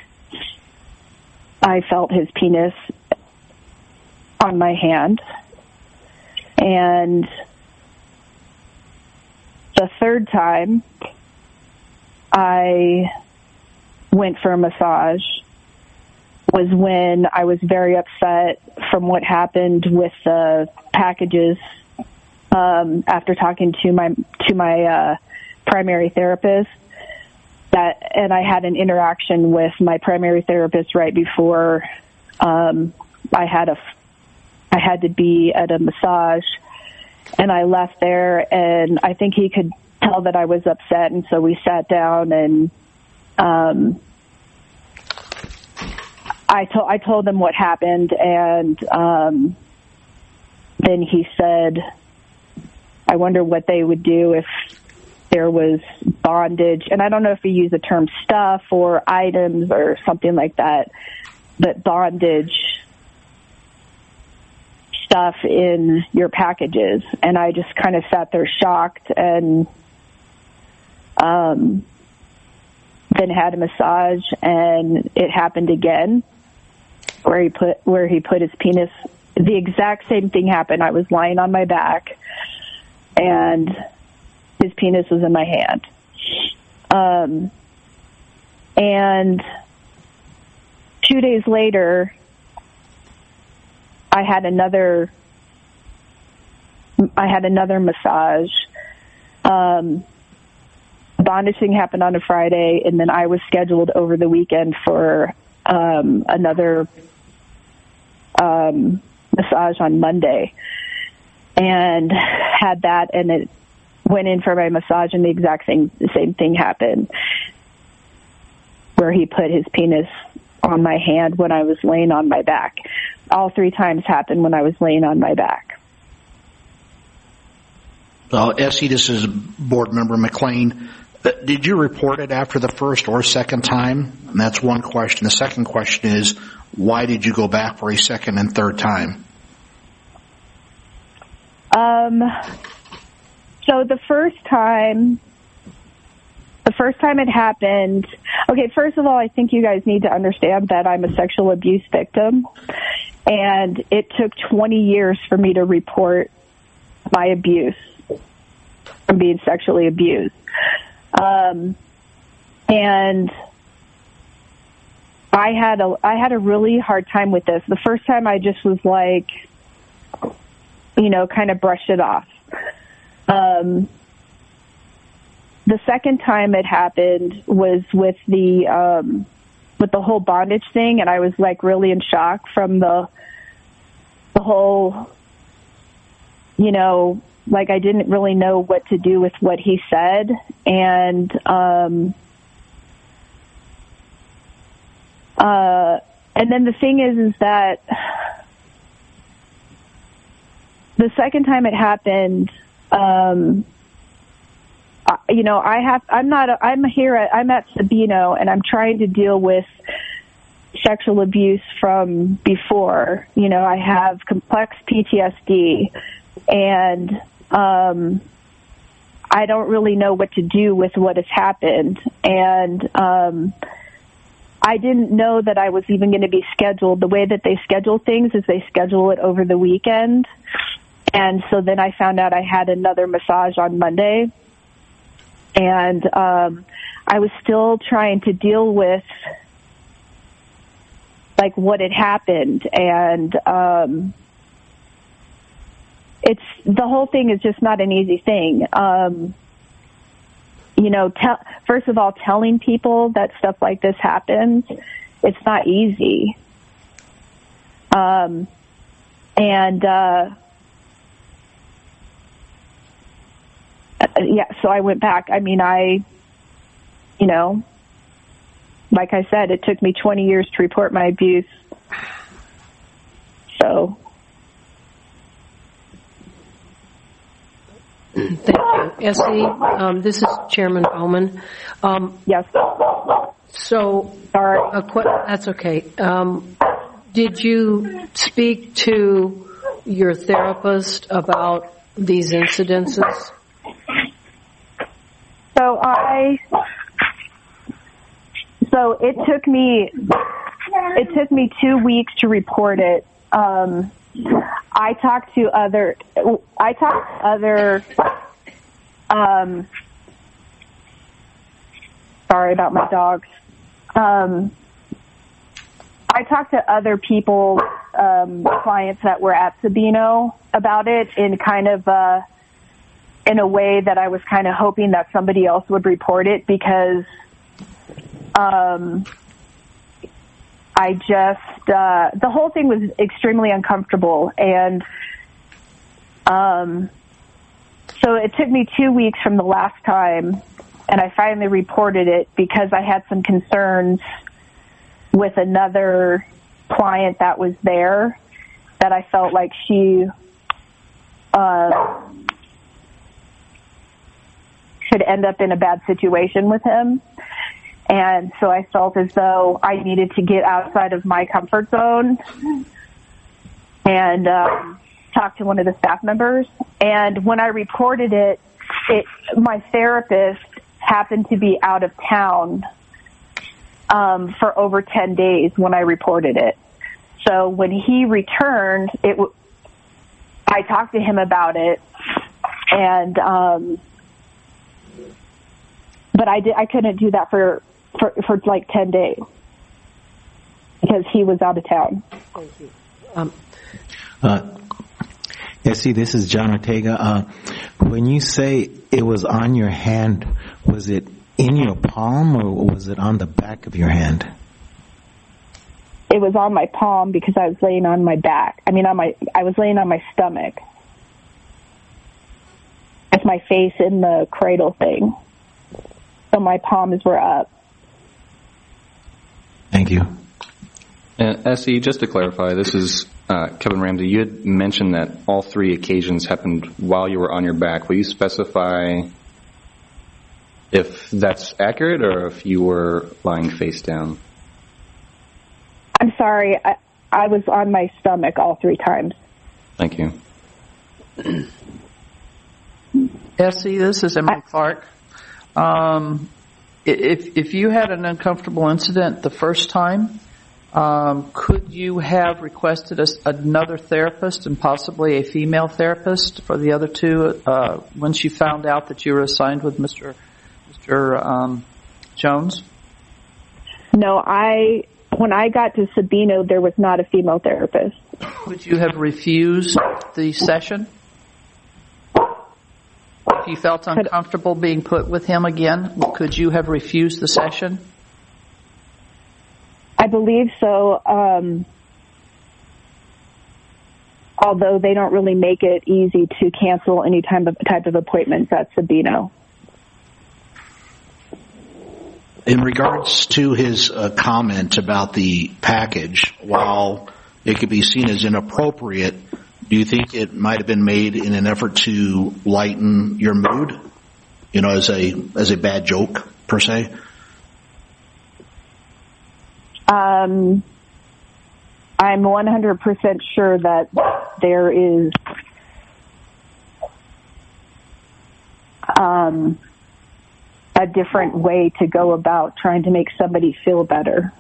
I felt his penis on my hand. And the third time I went for a massage was when I was very upset from what happened with the packages um, after talking to my to my uh, primary therapist. That and I had an interaction with my primary therapist right before um, I had a I had to be at a massage, and I left there, and I think he could tell that I was upset, and so we sat down, and um, I told I told him what happened, and um, then he said, I wonder what they would do if there was bondage, and I don't know if he used the term stuff or items or something like that, but bondage stuff in your packages. And I just kind of sat there shocked, and um, then had a massage, and it happened again where he put where he put his penis. The exact same thing happened. I was lying on my back, and his penis was in my hand. Um, and two days later, I had another, I had another massage. Um, bondage thing happened on a Friday, and then I was scheduled over the weekend for um, another um, massage on Monday, and had that, and it went in for my massage, and the exact same same thing happened, where he put his penis on my hand when I was laying on my back. All three times happened when I was laying on my back. Uh, Essie, this is Board Member McLean. Uh, did you report it after the first or second time? And that's one question. The second question is, why did you go back for a second and third time? Um, so the first time, the first time it happened, okay, first of all, I think you guys need to understand that I'm a sexual abuse victim, and it took twenty years for me to report my abuse from being sexually abused. Um, and I had a, I had a really hard time with this. The first time I just was like, you know, kind of brushed it off. Um, the second time it happened was with the, um, with the whole bondage thing, and I was like really in shock from the, the whole, you know, like I didn't really know what to do with what he said. And, um, uh, and then the thing is, is that the second time it happened, um, you know, I have, I'm not, a, I'm here at, I'm at Sabino, and I'm trying to deal with sexual abuse from before. You know, I have complex P T S D, and, um, I don't really know what to do with what has happened. And, um, I didn't know that I was even going to be scheduled. The way that they schedule things is they schedule it over the weekend. And so then I found out I had another massage on Monday. And um, I was still trying to deal with, like, what had happened. And um, it's the whole thing is just not an easy thing. Um, you know, te- first of all, telling people that stuff like this happens, it's not easy. Um, and... Uh, Yeah, so I went back. I mean, I, you know, like I said, it took me twenty years to report my abuse. So. Thank you. Essie, um, this is Chairman Bowman. Um, yes. So, a qu- that's okay. Um, did you speak to your therapist about these incidences? So I, so it took me, it took me two weeks to report it. Um, I talked to other, I talked to other, um, sorry about my dogs. Um, I talked to other people, um, clients that were at Sabino about it in kind of, uh, in a way that I was kind of hoping that somebody else would report it, because um, I just, uh, the whole thing was extremely uncomfortable. And um, So it took me two weeks from the last time, and I finally reported it because I had some concerns with another client that was there that I felt like she uh, could end up in a bad situation with him. And so I felt as though I needed to get outside of my comfort zone and um, talk to one of the staff members. And when I reported it, it my therapist happened to be out of town um, for over ten days when I reported it. So when he returned, it w- I talked to him about it, and um, but I did I couldn't do that for, for for like ten days because he was out of town. Thank you. Um, Uh, yeah, see, this is John Ortega. Uh, when you say it was on your hand, was it in your palm or was it on the back of your hand? It was on my palm because I was laying on my back. I mean, on my I was laying on my stomach with my face in the cradle thing. So my palms were up. Thank you. And Essie, just to clarify, this is uh, Kevin Ramsey. You had mentioned that all three occasions happened while you were on your back. Will you specify if that's accurate or if you were lying face down? I'm sorry. I, I was on my stomach all three times. Thank you. Essie, this is Emily Clark. Um, if if you had an uncomfortable incident the first time, um, could you have requested a, another therapist and possibly a female therapist for the other two uh, once you found out that you were assigned with Mister Mister Um, Jones? No, I when I got to Sabino, there was not a female therapist. Would you have refused the session? If you felt uncomfortable being put with him again, could you have refused the session? I believe so, um, although they don't really make it easy to cancel any type of, type of appointments at Sabino. In regards to his uh, comment about the package, while it could be seen as inappropriate, do you think it might have been made in an effort to lighten your mood? You know, as a as a bad joke, per se? Um, I'm one hundred percent sure that there is um, a different way to go about trying to make somebody feel better.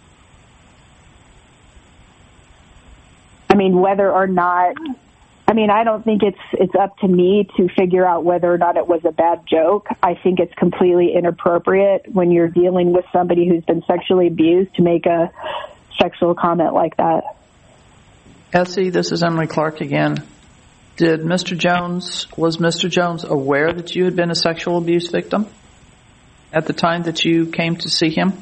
I mean, whether or not, I mean, I don't think it's it's up to me to figure out whether or not it was a bad joke. I think it's completely inappropriate when you're dealing with somebody who's been sexually abused to make a sexual comment like that. Essie, this is Emily Clark again. Did Mister Jones, was Mister Jones aware that you had been a sexual abuse victim at the time that you came to see him?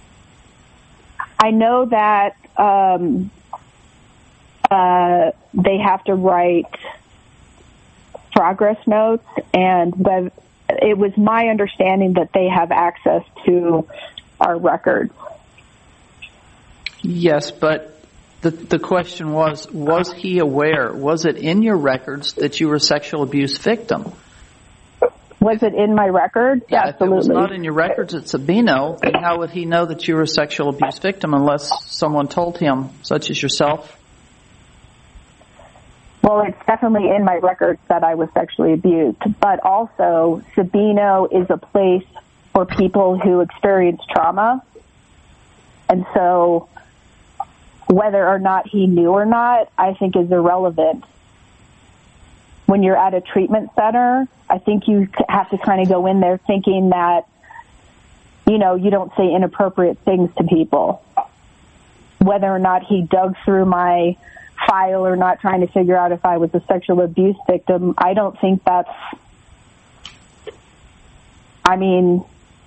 I know that um, uh, they have to write progress notes, and whether, it was my understanding that they have access to our records. Yes, but the the question was, was he aware, was it in your records that you were a sexual abuse victim? Was it in my record? Yeah, Absolutely. if it was not in your records at Sabino, then how would he know that you were a sexual abuse victim unless someone told him, such as yourself? Well, it's definitely in my records that I was sexually abused, but also Sabino is a place for people who experience trauma, and so whether or not he knew or not, I think is irrelevant. When you're at a treatment center, I think you have to kind of go in there thinking that, you know, you don't say inappropriate things to people. Whether or not he dug through my file or not trying to figure out if I was a sexual abuse victim, I don't think that's, I mean,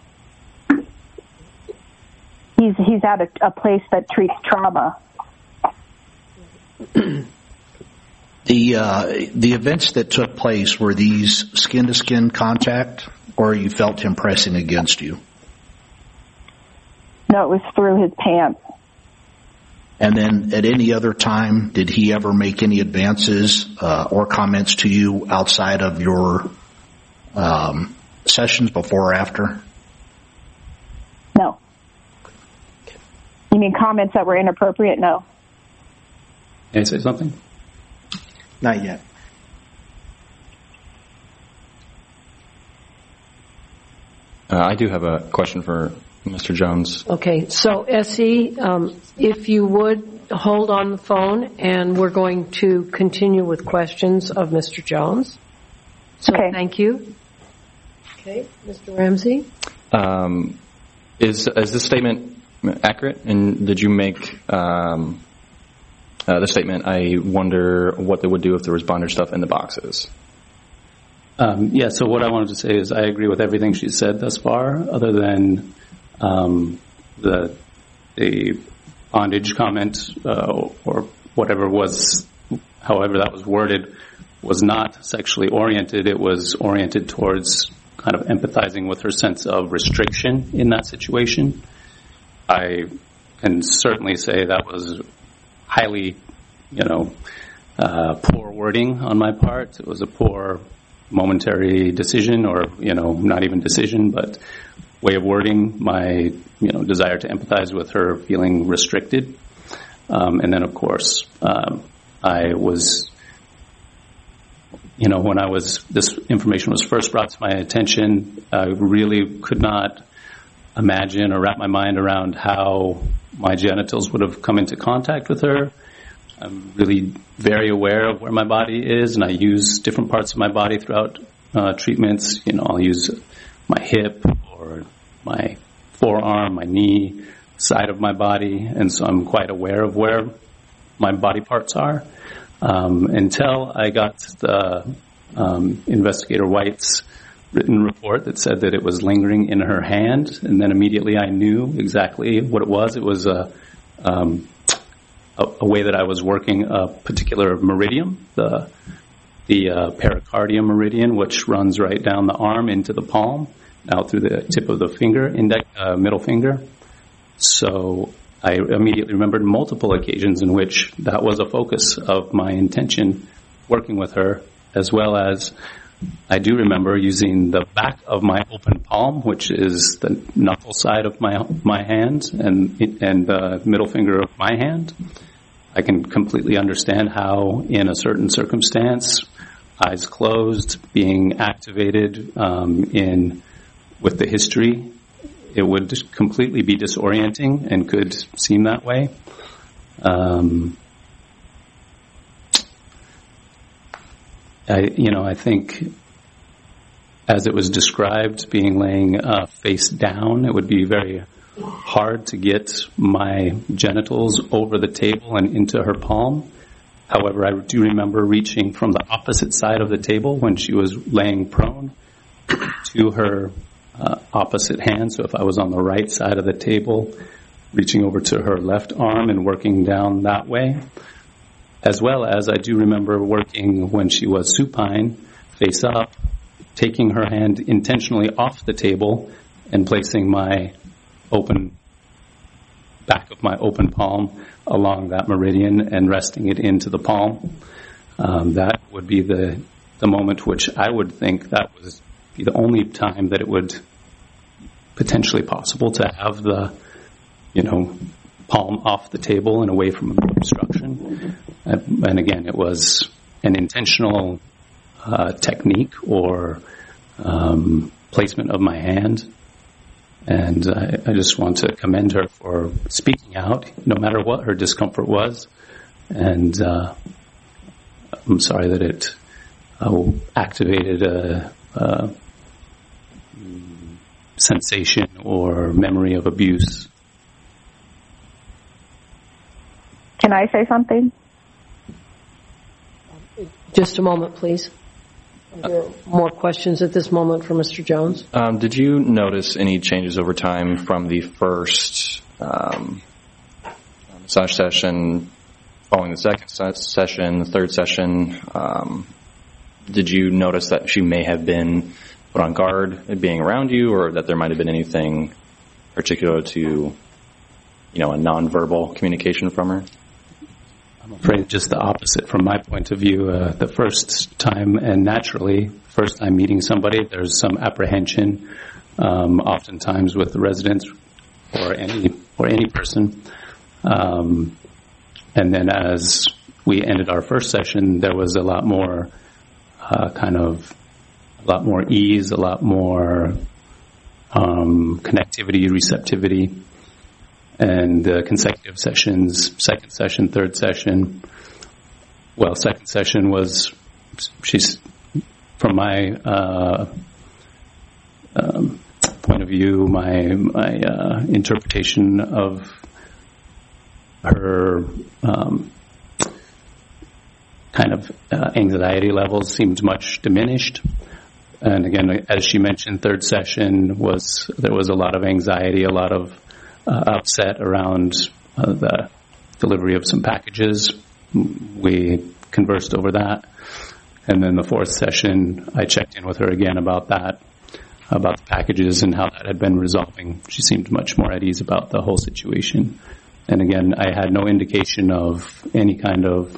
he's he's at a, a place that treats trauma. The uh, the events that took place, were these skin-to-skin contact, or you felt him pressing against you? No, it was through his pants. And then at any other time, did he ever make any advances uh, or comments to you outside of your um, sessions before or after? No. You mean comments that were inappropriate? No. Can I say something? Not yet. Uh, I do have a question for Mister Jones. Okay, so S E, um, if you would hold on the phone, and we're going to continue with questions of Mister Jones. So okay. Thank you. Okay, Mister Ramsey? Um, is, is this statement accurate? And did you make um, uh, the statement, I wonder what they would do if there was bondage stuff in the boxes? Um, yeah, so what I wanted to say is I agree with everything she said thus far, other than um, the the bondage comment uh, or whatever was, however that was worded, was not sexually oriented. It was oriented towards kind of empathizing with her sense of restriction in that situation. I can certainly say that was highly, you know, uh, poor wording on my part. It was a poor momentary decision, or, you know, not even decision, but way of wording my, you know, desire to empathize with her feeling restricted. Um, and then, of course, um, I was, you know, when I was, this information was first brought to my attention, I really could not imagine or wrap my mind around how my genitals would have come into contact with her. I'm really very aware of where my body is, and I use different parts of my body throughout uh, treatments. You know, I'll use my hip or my forearm, my knee, side of my body, and so I'm quite aware of where my body parts are. Um, until I got the um, Investigator White's written report that said that it was lingering in her hand, and then immediately I knew exactly what it was. It was a um, a, a way that I was working a particular meridian, the the uh, pericardium meridian, which runs right down the arm into the palm, out through the tip of the finger, index, uh, middle finger. So I immediately remembered multiple occasions in which that was a focus of my intention working with her, as well as I do remember using the back of my open palm, which is the knuckle side of my my hand, and and the middle finger of my hand. I can completely understand how, in a certain circumstance, eyes closed, being activated um, in with the history, it would just completely be disorienting and could seem that way. Um, I, you know, I think as it was described, being laying uh, face down, it would be very hard to get my genitals over the table and into her palm. However, I do remember reaching from the opposite side of the table when she was laying prone to her uh, opposite hand. So if I was on the right side of the table, reaching over to her left arm and working down that way. As well as I do remember working when she was supine, face up, taking her hand intentionally off the table and placing my open, back of my open palm along that meridian and resting it into the palm. Um, that would be the the moment which I would think that was be the only time that it would potentially possible to have the, you know, palm off the table and away from obstruction. And, and again, it was an intentional uh, technique or um, placement of my hand. And I, I just want to commend her for speaking out, no matter what her discomfort was. And uh, I'm sorry that it uh, activated a, a sensation or memory of abuse. Can I say something? Just a moment, please. Are there more questions at this moment for Mister Jones? Um, did you notice any changes over time from the first um, massage session following the second session, the third session, um, did you notice that she may have been put on guard at being around you, or that there might have been anything particular to, you know, a nonverbal communication from her? I'm afraid just the opposite from my point of view. Uh, the first time, and naturally, first time meeting somebody, there's some apprehension, um, oftentimes with the residents or any or any person. Um, and then as we ended our first session, there was a lot more uh, kind of a lot more ease, a lot more um, connectivity, receptivity. And the consecutive sessions, second session, third session, well, second session was, she's, from my uh, um, point of view, my my uh, interpretation of her um, kind of uh, anxiety levels seemed much diminished. And again, as she mentioned, third session was, there was a lot of anxiety, a lot of Uh, upset around uh, the delivery of some packages. We conversed over that. And then the fourth session, I checked in with her again about that, about the packages and how that had been resolving. She seemed much more at ease about the whole situation. And again, I had no indication of any kind of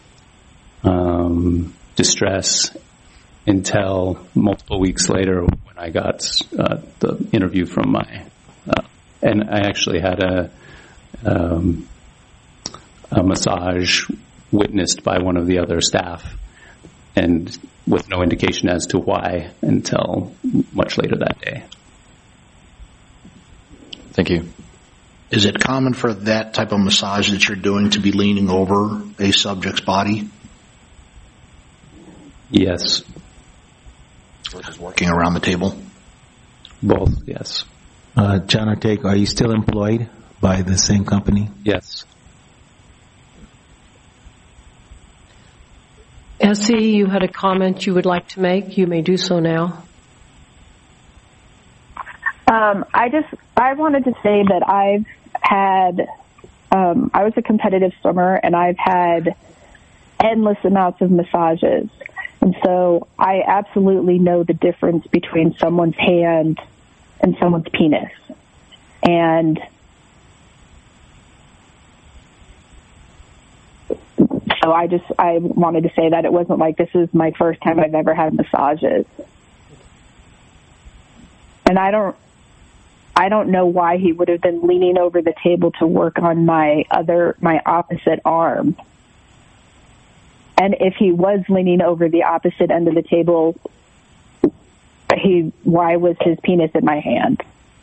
um, distress until multiple weeks later when I got uh, the interview from my uh, And I actually had a, um, a massage witnessed by one of the other staff, and with no indication as to why until much later that day. Thank you. Is it common for that type of massage that you're doing to be leaning over a subject's body? Yes. Versus working around the table? Both, yes. Uh, John Ortega, are you still employed by the same company? Yes. Essie, you had a comment you would like to make. You may do so now. Um, I just, I wanted to say that I've had, um, I was a competitive swimmer, and I've had endless amounts of massages. And so I absolutely know the difference between someone's hand and someone's penis. And so I just, I wanted to say that it wasn't like this is my first time I've ever had massages. And I don't, I don't know why he would have been leaning over the table to work on my other, my opposite arm. And if he was leaning over the opposite end of the table, He, why was his penis in my hand?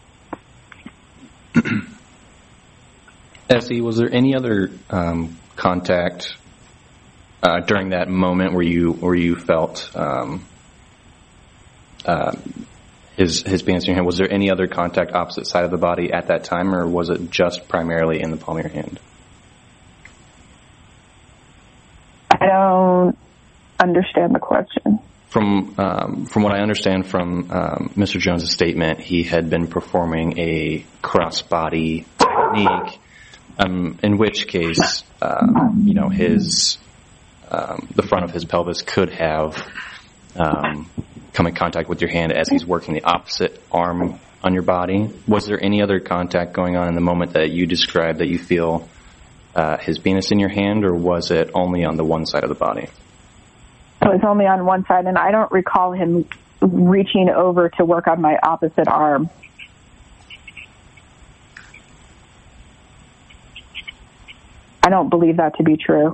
Essie, was there any other um, contact uh, during that moment where you where you felt um, uh, his his penis in your hand? Was there any other contact opposite side of the body at that time, or was it just primarily in the palm of your hand? I don't understand the question. From um, from what I understand from um, Mister Jones' statement, he had been performing a cross-body technique, um, in which case, um, you know, his um, the front of his pelvis could have um, come in contact with your hand as he's working the opposite arm on your body. Was there any other contact going on in the moment that you described that you feel uh, his penis in your hand, or was it only on the one side of the body? It was only on one side, and I don't recall him reaching over to work on my opposite arm. I don't believe that to be true.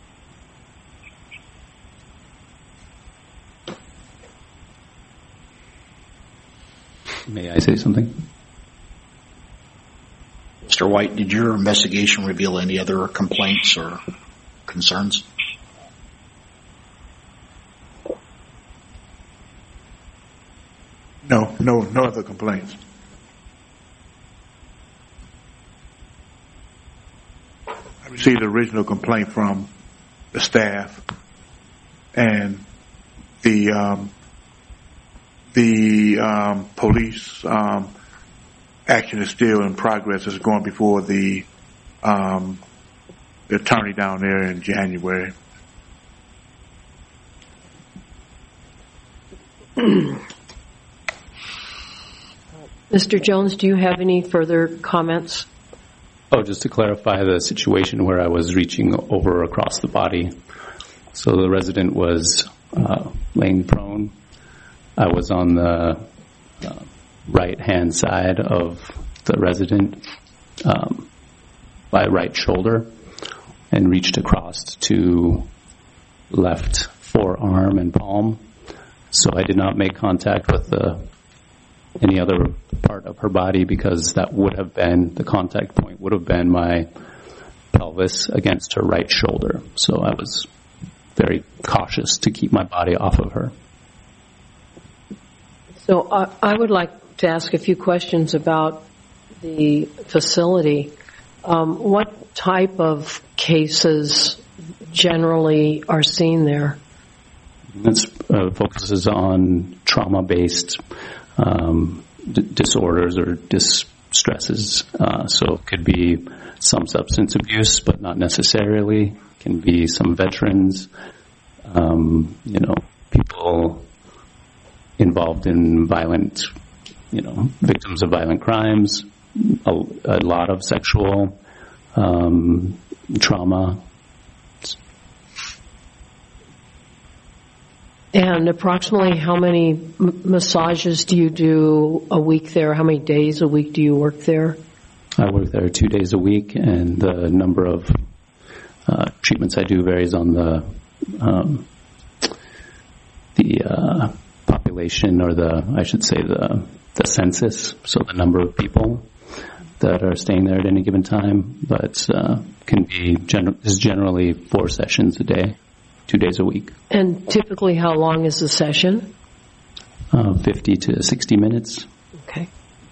May I say something? Mister White, did your investigation reveal any other complaints or concerns? No, no, no other complaints. I received the original complaint from the staff, and the um, the um, police um, action is still in progress. It's going before the um, the attorney down there in January. Mister Jones, do you have any further comments? Oh, just to clarify the situation where I was reaching over across the body. So the resident was uh, laying prone. I was on the uh, right-hand side of the resident um, by right shoulder and reached across to left forearm and palm. So I did not make contact with the, any other part of her body because that would have been, the contact point would have been my pelvis against her right shoulder. So I was very cautious to keep my body off of her. So uh, I would like to ask a few questions about the facility. Um, what type of cases generally are seen there? It uh, focuses on trauma-based um, d- disorders or distresses. Uh, so it could be some substance abuse, but not necessarily. It can be some veterans, um, you know, people involved in violent, you know, victims of violent crimes, a, a lot of sexual um, trauma. And approximately how many m- massages do you do a week there? How many days a week do you work there? I work there two days a week, and the number of uh, treatments I do varies on the um, the uh, population, or the, I should say, the the census. So the number of people that are staying there at any given time, but uh, can be gen- is generally four sessions a day, two days a week. And typically, how long is the session? Uh, Fifty to sixty minutes. Okay.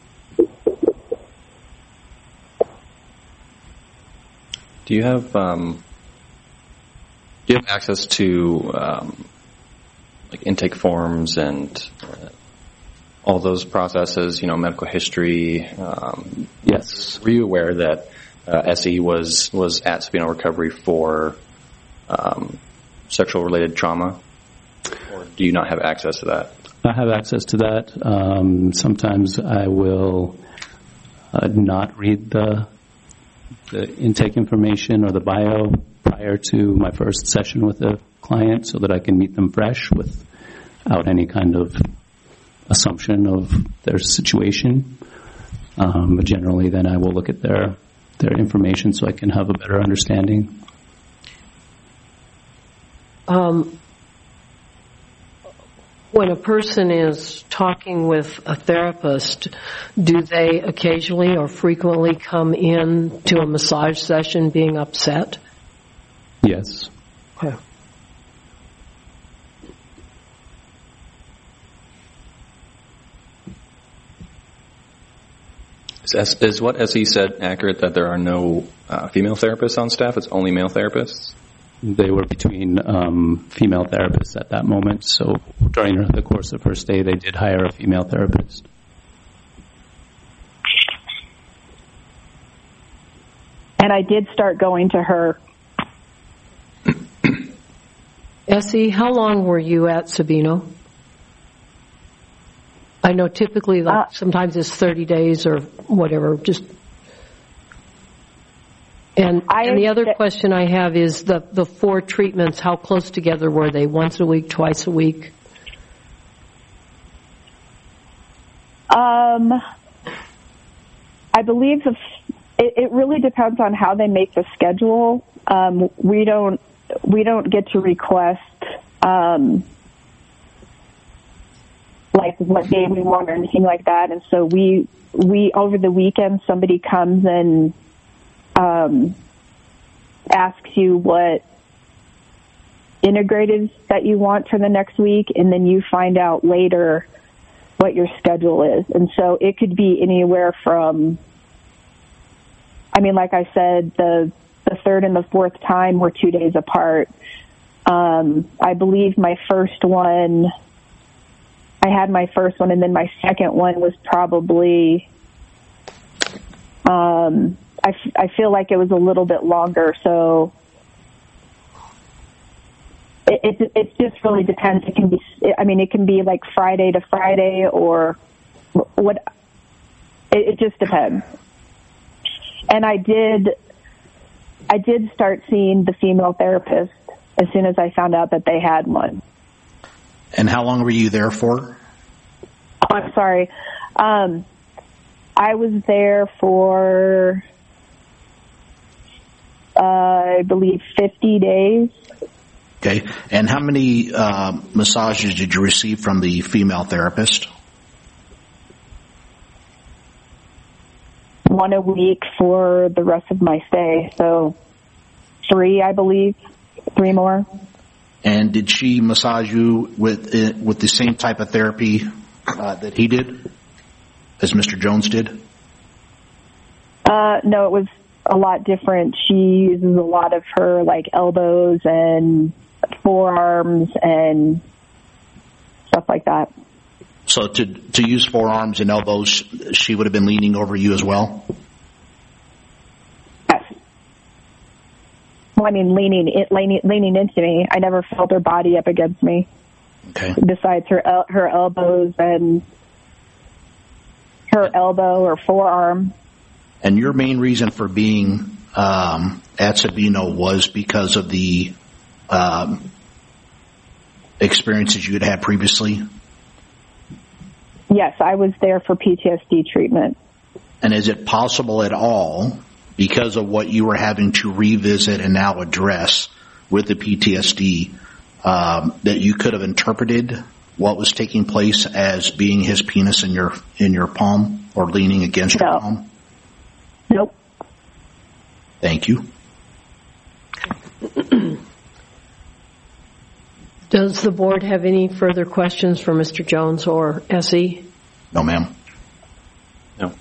Do you have um, do you have access to um, like intake forms and uh, all those processes? You know, medical history. Um, yes. Were you aware that uh, S E was was at Sabino Recovery for um, sexual related trauma, or do you not have access to that? I have access to that. Um, sometimes I will uh, not read the the intake information or the bio prior to my first session with the client so that I can meet them fresh without any kind of assumption of their situation. Um, but generally then I will look at their their information so I can have a better understanding. Um, when a person is talking with a therapist, do they occasionally or frequently come in to a massage session being upset? Yes. Okay. Is, is what S E said accurate, that there are no uh, female therapists on staff? It's only male therapists? They were between um, female therapists at that moment, so during the course of her stay, they did hire a female therapist. And I did start going to her. Essie, how long were you at Sabino? I know typically, like, uh, sometimes it's thirty days or whatever. Just and, I, and the other question I have is the the four treatments. How close together were they? Once a week, twice a week? Um, I believe the, it, it really depends on how they make the schedule. Um, we don't we don't get to request um, like what day we want or anything like that, and so we we over the weekend somebody comes and um, asks you what integrated that you want for the next week, and then you find out later what your schedule is. And so it could be anywhere from, I mean, like I said, the the third and the fourth time were two days apart. Um, I believe my first one, I had my first one, and then my second one was probably um, I, f- I feel like it was a little bit longer, so it, it, it just really depends. It can be, I mean, it can be like Friday to Friday or what, it, it just depends. And I did, I did start seeing the female therapist as soon as I found out that they had one. And how long were you there for? Oh, I'm sorry. Um, I was there for, uh, I believe, fifty days. Okay. And how many uh, massages did you receive from the female therapist? One a week for the rest of my stay. So three, I believe, three more. And did she massage you with uh, with the same type of therapy uh, that he did, as Mister Jones did? Uh, no, it was a lot different. She uses a lot of her like elbows and forearms and stuff like that. So to to use forearms and elbows, she would have been leaning over you as well? Yes. Well, I mean, leaning it, leaning, leaning into me. I never felt her body up against me. Okay. Besides her el- her elbows and her elbow or forearm. And your main reason for being um, at Sabino was because of the um, experiences you had had previously? Yes, I was there for P T S D treatment. And is it possible at all, because of what you were having to revisit and now address with the P T S D, um, that you could have interpreted what was taking place as being his penis in your in your palm or leaning against no. your palm? Nope. Thank you. Does the board have any further questions for Mister Jones or S E? No, ma'am. No.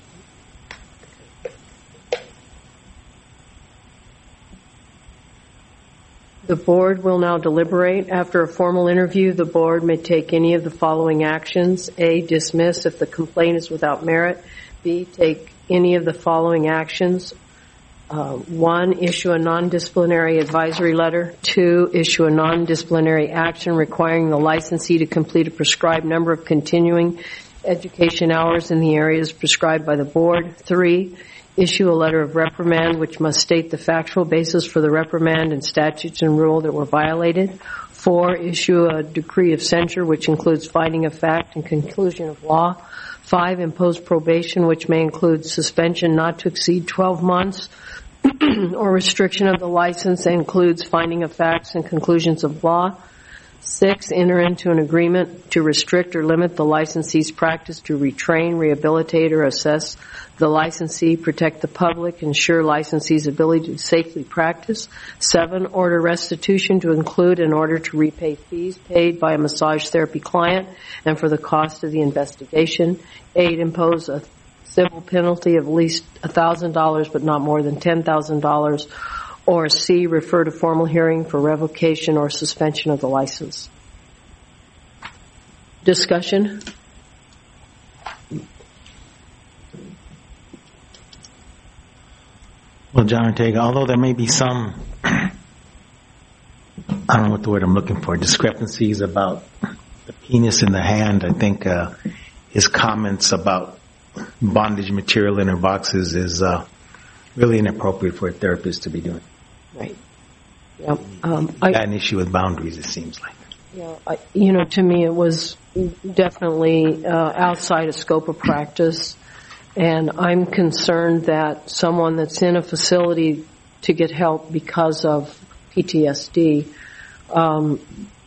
The board will now deliberate. After a formal interview, the board may take any of the following actions. A, dismiss if the complaint is without merit. B, take any of the following actions. Uh, one, issue a non-disciplinary advisory letter. Two, issue a non-disciplinary action requiring the licensee to complete a prescribed number of continuing education hours in the areas prescribed by the board. Three, issue a letter of reprimand which must state the factual basis for the reprimand and statutes and rule that were violated. Four, issue a decree of censure which includes finding of fact and conclusion of law. Five, impose probation which may include suspension not to exceed twelve months or restriction of the license that includes finding of facts and conclusions of law. Six, enter into an agreement to restrict or limit the licensee's practice to retrain, rehabilitate, or assess the licensee, protect the public, ensure licensee's ability to safely practice. Seven, order restitution to include an order to repay fees paid by a massage therapy client and for the cost of the investigation. Eight, impose a civil penalty of at least one thousand dollars but not more than ten thousand dollars. Or C, refer to formal hearing for revocation or suspension of the license. Discussion? Well, John Ortega, although there may be some, I don't know what the word I'm looking for, discrepancies about the penis in the hand, I think uh, his comments about bondage material in her boxes is uh, really inappropriate for a therapist to be doing. Right. Yep. Um, I I got an issue with boundaries, it seems like. Yeah, I, you know, to me it was definitely uh, outside of scope of practice, and I'm concerned that someone that's in a facility to get help because of P T S D, um,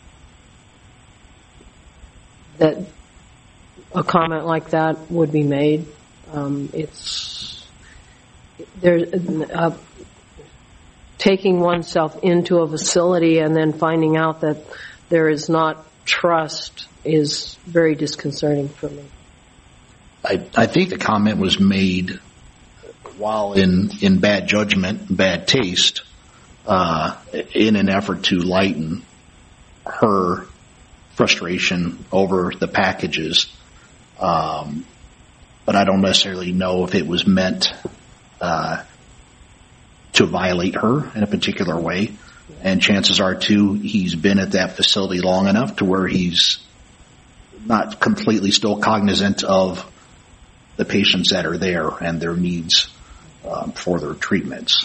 that a comment like that would be made. Um, it's there. Uh, taking oneself into a facility and then finding out that there is not trust is very disconcerting for me. I, I think the comment was made while in, in bad judgment, bad taste, uh, in an effort to lighten her frustration over the packages. Um, but I don't necessarily know if it was meant uh, to violate her in a particular way. And chances are, too, he's been at that facility long enough to where he's not completely still cognizant of the patients that are there and their needs um, for their treatments.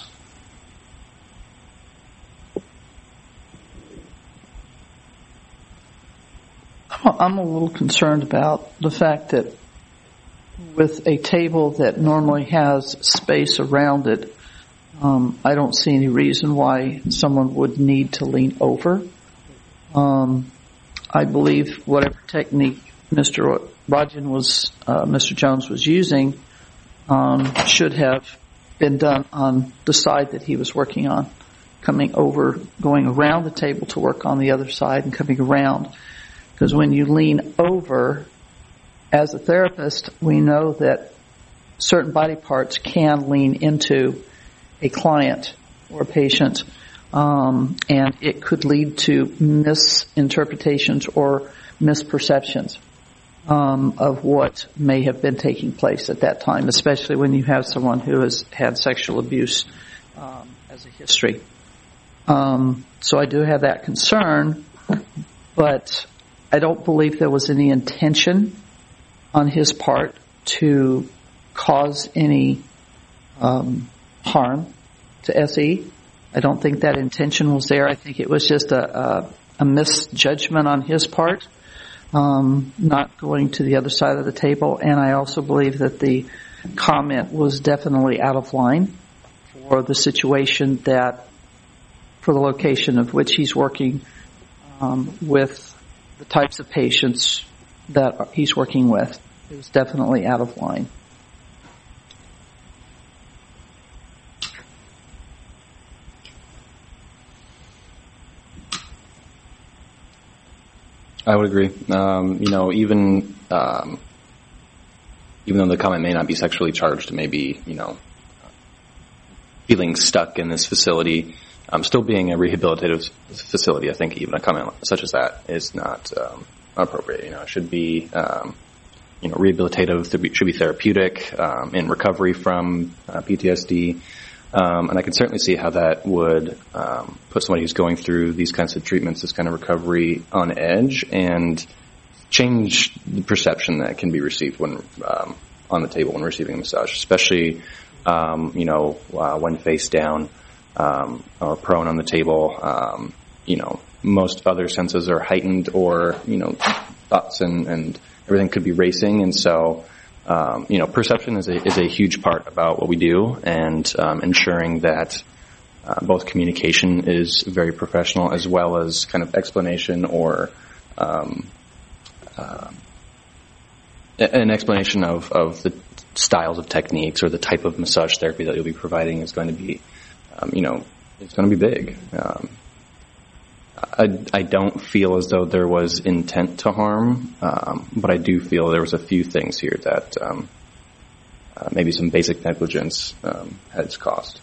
I'm a little concerned about the fact that with a table that normally has space around it, um, I don't see any reason why someone would need to lean over. Um, I believe whatever technique Mister Rajan was, uh, Mister Jones was using, um, should have been done on the side that he was working on, coming over, going around the table to work on the other side and coming around. Because when you lean over, as a therapist, we know that certain body parts can lean into a client or a patient, um, and it could lead to misinterpretations or misperceptions um, of what may have been taking place at that time, especially when you have someone who has had sexual abuse um, as a history. Um, so I do have that concern, but I don't believe there was any intention on his part to cause any um, harm to S E. I don't think that intention was there. I think it was just a, a, a misjudgment on his part, um, not going to the other side of the table. And I also believe that the comment was definitely out of line for the situation that, for the location of which he's working um, with the types of patients that he's working with. It was definitely out of line. I would agree. Um, you know, even um, even though the comment may not be sexually charged, maybe, you know, feeling stuck in this facility, um, still being a rehabilitative facility, I think even a comment such as that is not um, appropriate. You know, it should be, um, you know, rehabilitative, should be therapeutic, um, in recovery from uh, P T S D. Um, and I can certainly see how that would um, put somebody who's going through these kinds of treatments, this kind of recovery, on edge and change the perception that can be received when um, on the table when receiving a massage, especially, um, you know, uh, when face down um, or prone on the table. Um, you know, most other senses are heightened, or, you know, thoughts and, and everything could be racing, and so Um, you know, perception is a is a huge part about what we do, and um, ensuring that uh, both communication is very professional, as well as kind of explanation or um, uh, an explanation of, of the styles of techniques or the type of massage therapy that you'll be providing is going to be, um, you know, it's going to be big. Um, I, I don't feel as though there was intent to harm, um, but I do feel there was a few things here that um, uh, maybe some basic negligence um, has caused.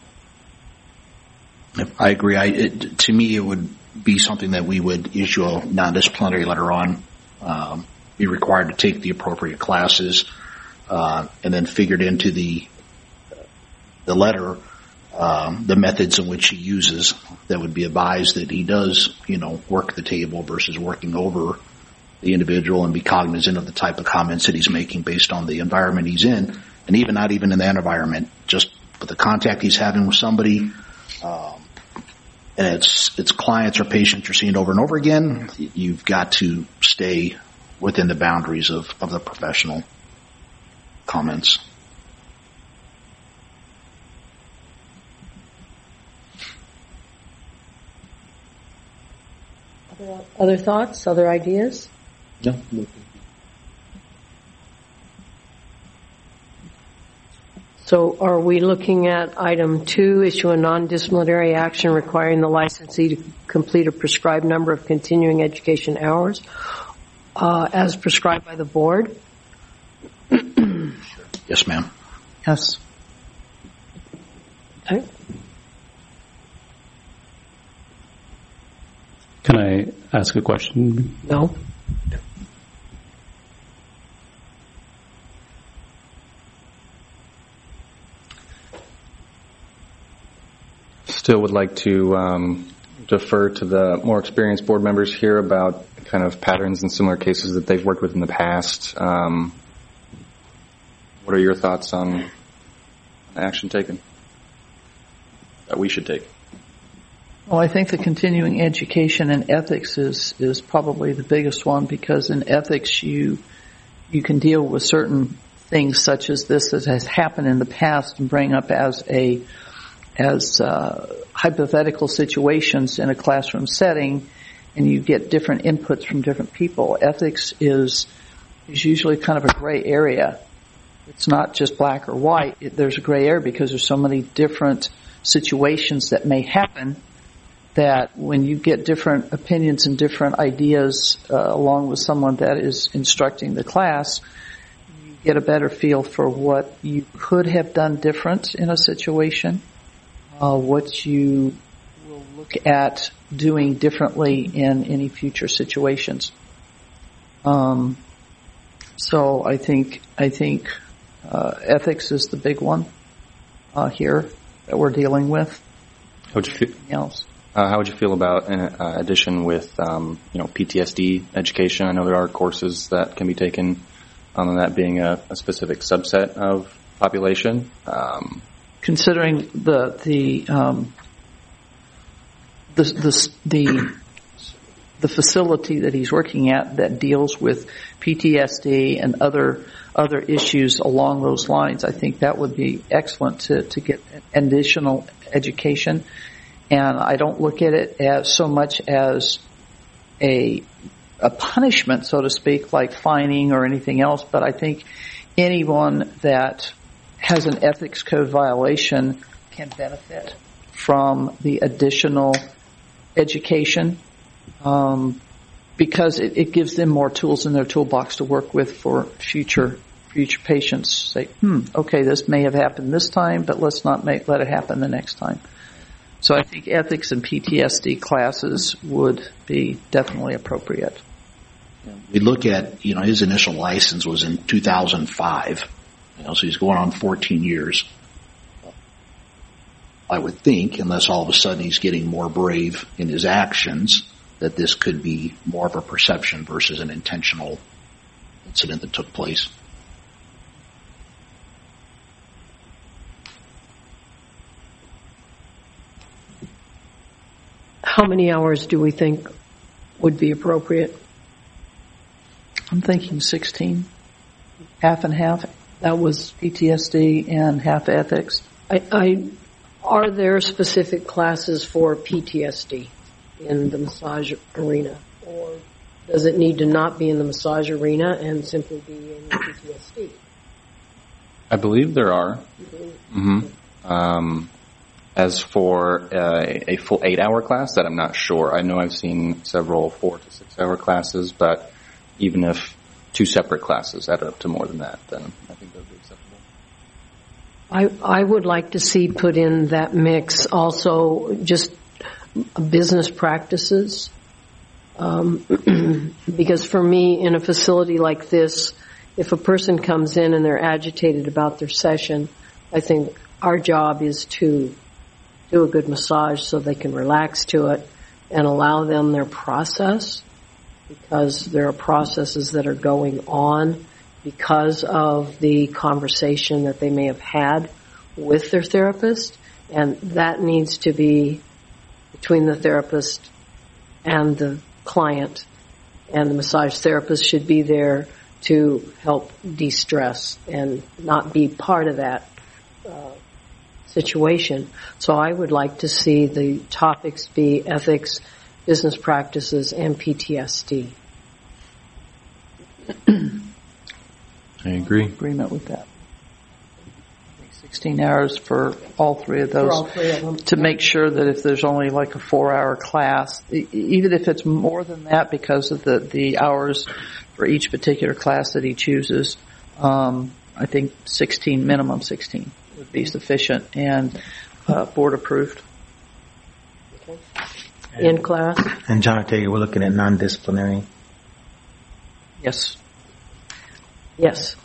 I agree. I, it, to me, it would be something that we would issue a non-disciplinary letter on, um, be required to take the appropriate classes, uh, and then figured into the the letter Um, the methods in which he uses, that would be advised that he does, you know, work the table versus working over the individual, and be cognizant of the type of comments that he's making based on the environment he's in, and even not even in that environment, just with the contact he's having with somebody, um, and it's it's clients or patients you're seeing over and over again. You've got to stay within the boundaries of, of the professional comments. Other thoughts, other ideas? No. So are we looking at item two, issue a non-disciplinary action requiring the licensee to complete a prescribed number of continuing education hours uh, as prescribed by the board? Yes, ma'am. Yes. Okay. Can I ask a question? No. still would like to um, defer to the more experienced board members here about kind of patterns in similar cases that they've worked with in the past. Um, what are your thoughts on action taken that we should take? Well, I think the continuing education in ethics is, is probably the biggest one, because in ethics you you can deal with certain things such as this that has happened in the past and bring up as a as uh, hypothetical situations in a classroom setting, and you get different inputs from different people. Ethics is is usually kind of a gray area. It's not just black or white. It, there's a gray area because there's so many different situations that may happen, that when you get different opinions and different ideas uh, along with someone that is instructing the class, you get a better feel for what you could have done different in a situation, uh, what you will look at doing differently in any future situations. Um, so I think I think uh, ethics is the big one uh, here that we're dealing with. How would you feel? Anything else? Uh, how would you feel about an uh, addition with, um, you know, P T S D education? I know there are courses that can be taken um, on that being a, a specific subset of population. Um, Considering the the um, the the the the facility that he's working at that deals with P T S D and other other issues along those lines, I think that would be excellent to to get additional education. And I don't look at it as so much as a a punishment, so to speak, like fining or anything else, but I think anyone that has an ethics code violation can benefit from the additional education, um, because it, it gives them more tools in their toolbox to work with for future future patients. Say, hmm, okay, this may have happened this time, but let's not make, let it happen the next time. So I think ethics and P T S D classes would be definitely appropriate. We look at, you know, his initial license was in two thousand five, you know, so he's going on fourteen years. I would think, unless all of a sudden he's getting more brave in his actions, that this could be more of a perception versus an intentional incident that took place. How many hours do we think would be appropriate? I'm thinking sixteen, half and half. That was P T S D and half ethics. I, I, are there specific classes for P T S D in the massage arena? Or does it need to not be in the massage arena and simply be in P T S D? I believe there are. Mm-hmm. Um, as for uh, a full eight-hour class, that I'm not sure. I know I've seen several four- to six-hour classes, but even if two separate classes add up to more than that, then I think that would be acceptable. I, I would like to see put in that mix also just business practices. Um, because for me, in a facility like this, if a person comes in and they're agitated about their session, I think our job is to do a good massage so they can relax to it and allow them their process, because there are processes that are going on because of the conversation that they may have had with their therapist, and that needs to be between the therapist and the client, and the massage therapist should be there to help de-stress and not be part of that uh, situation. So I would like to see the topics be ethics, business practices, and P T S D. I agree. Agreement with that. sixteen hours for all three of those. For all three of them. To make sure that if there's only like a four-hour class, e- even if it's more than that because of the, the hours for each particular class that he chooses, um, I think sixteen, minimum sixteen would be sufficient and uh, board approved. Okay. In class? And John, I tell you, we're looking at non-disciplinary. Yes. Yes.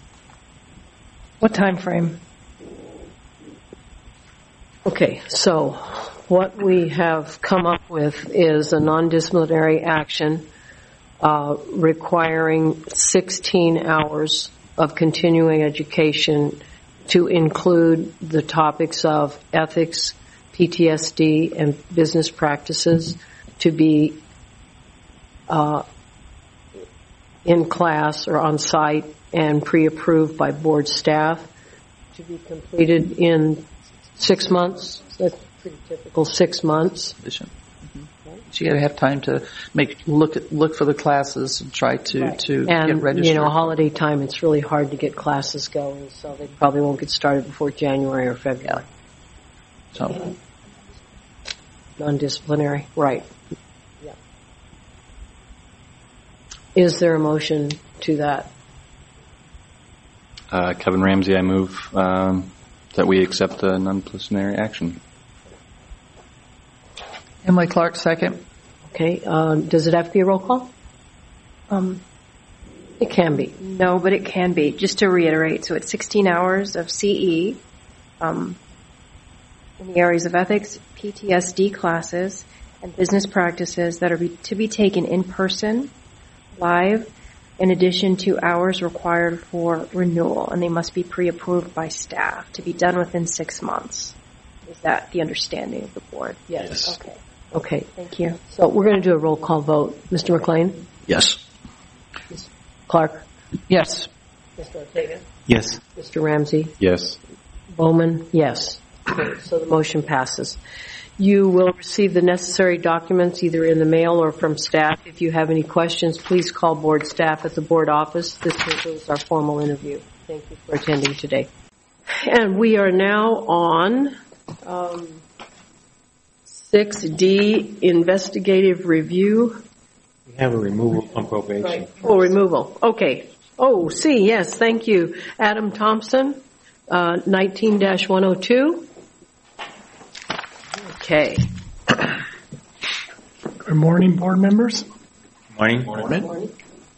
What time frame? Okay, so what we have come up with is a non-disciplinary action uh, requiring sixteen hours of continuing education to include the topics of ethics, P T S D, and business practices to be uh, in class or on site and pre-approved by board staff, to be completed in six months. That's pretty typical, six months. Mm-hmm. So you got to have time to make look at, look for the classes and try to Right. to and, get registered. you know, holiday time, it's really hard to get classes going, so they probably won't get started before January or February. So non-disciplinary, right? Yeah. Is there a motion to that? Uh, Kevin Ramsey, I move um, that we accept the non-disciplinary action. Emily Clark, second. Okay. Uh, does it have to be a roll call? Um, it can be. No, but it can be. Just to reiterate, so it's sixteen hours of C E um, in the areas of ethics, P T S D classes, and business practices that are be, to be taken in person, live, in addition to hours required for renewal, and they must be pre-approved by staff to be done within six months. Is that the understanding of the board? Yes. Yes. Okay. Okay. Thank you. So we're going to do a roll call vote. Mister McLean? Yes. Miz Clark? Yes. Mister Ortega? Yes. Mister Ramsey? Yes. Bowman? Yes. Okay, so the motion passes. You will receive the necessary documents either in the mail or from staff. If you have any questions, please call board staff at the board office. This concludes our formal interview. Thank you for attending today. And we are now on um, six D, investigative review. We have a removal from probation. Right. Oh, removal. Okay. Oh, C, yes, thank you. Adam Thompson, uh, nineteen dash one oh two. Okay. Good morning, board members. Morning. Morning.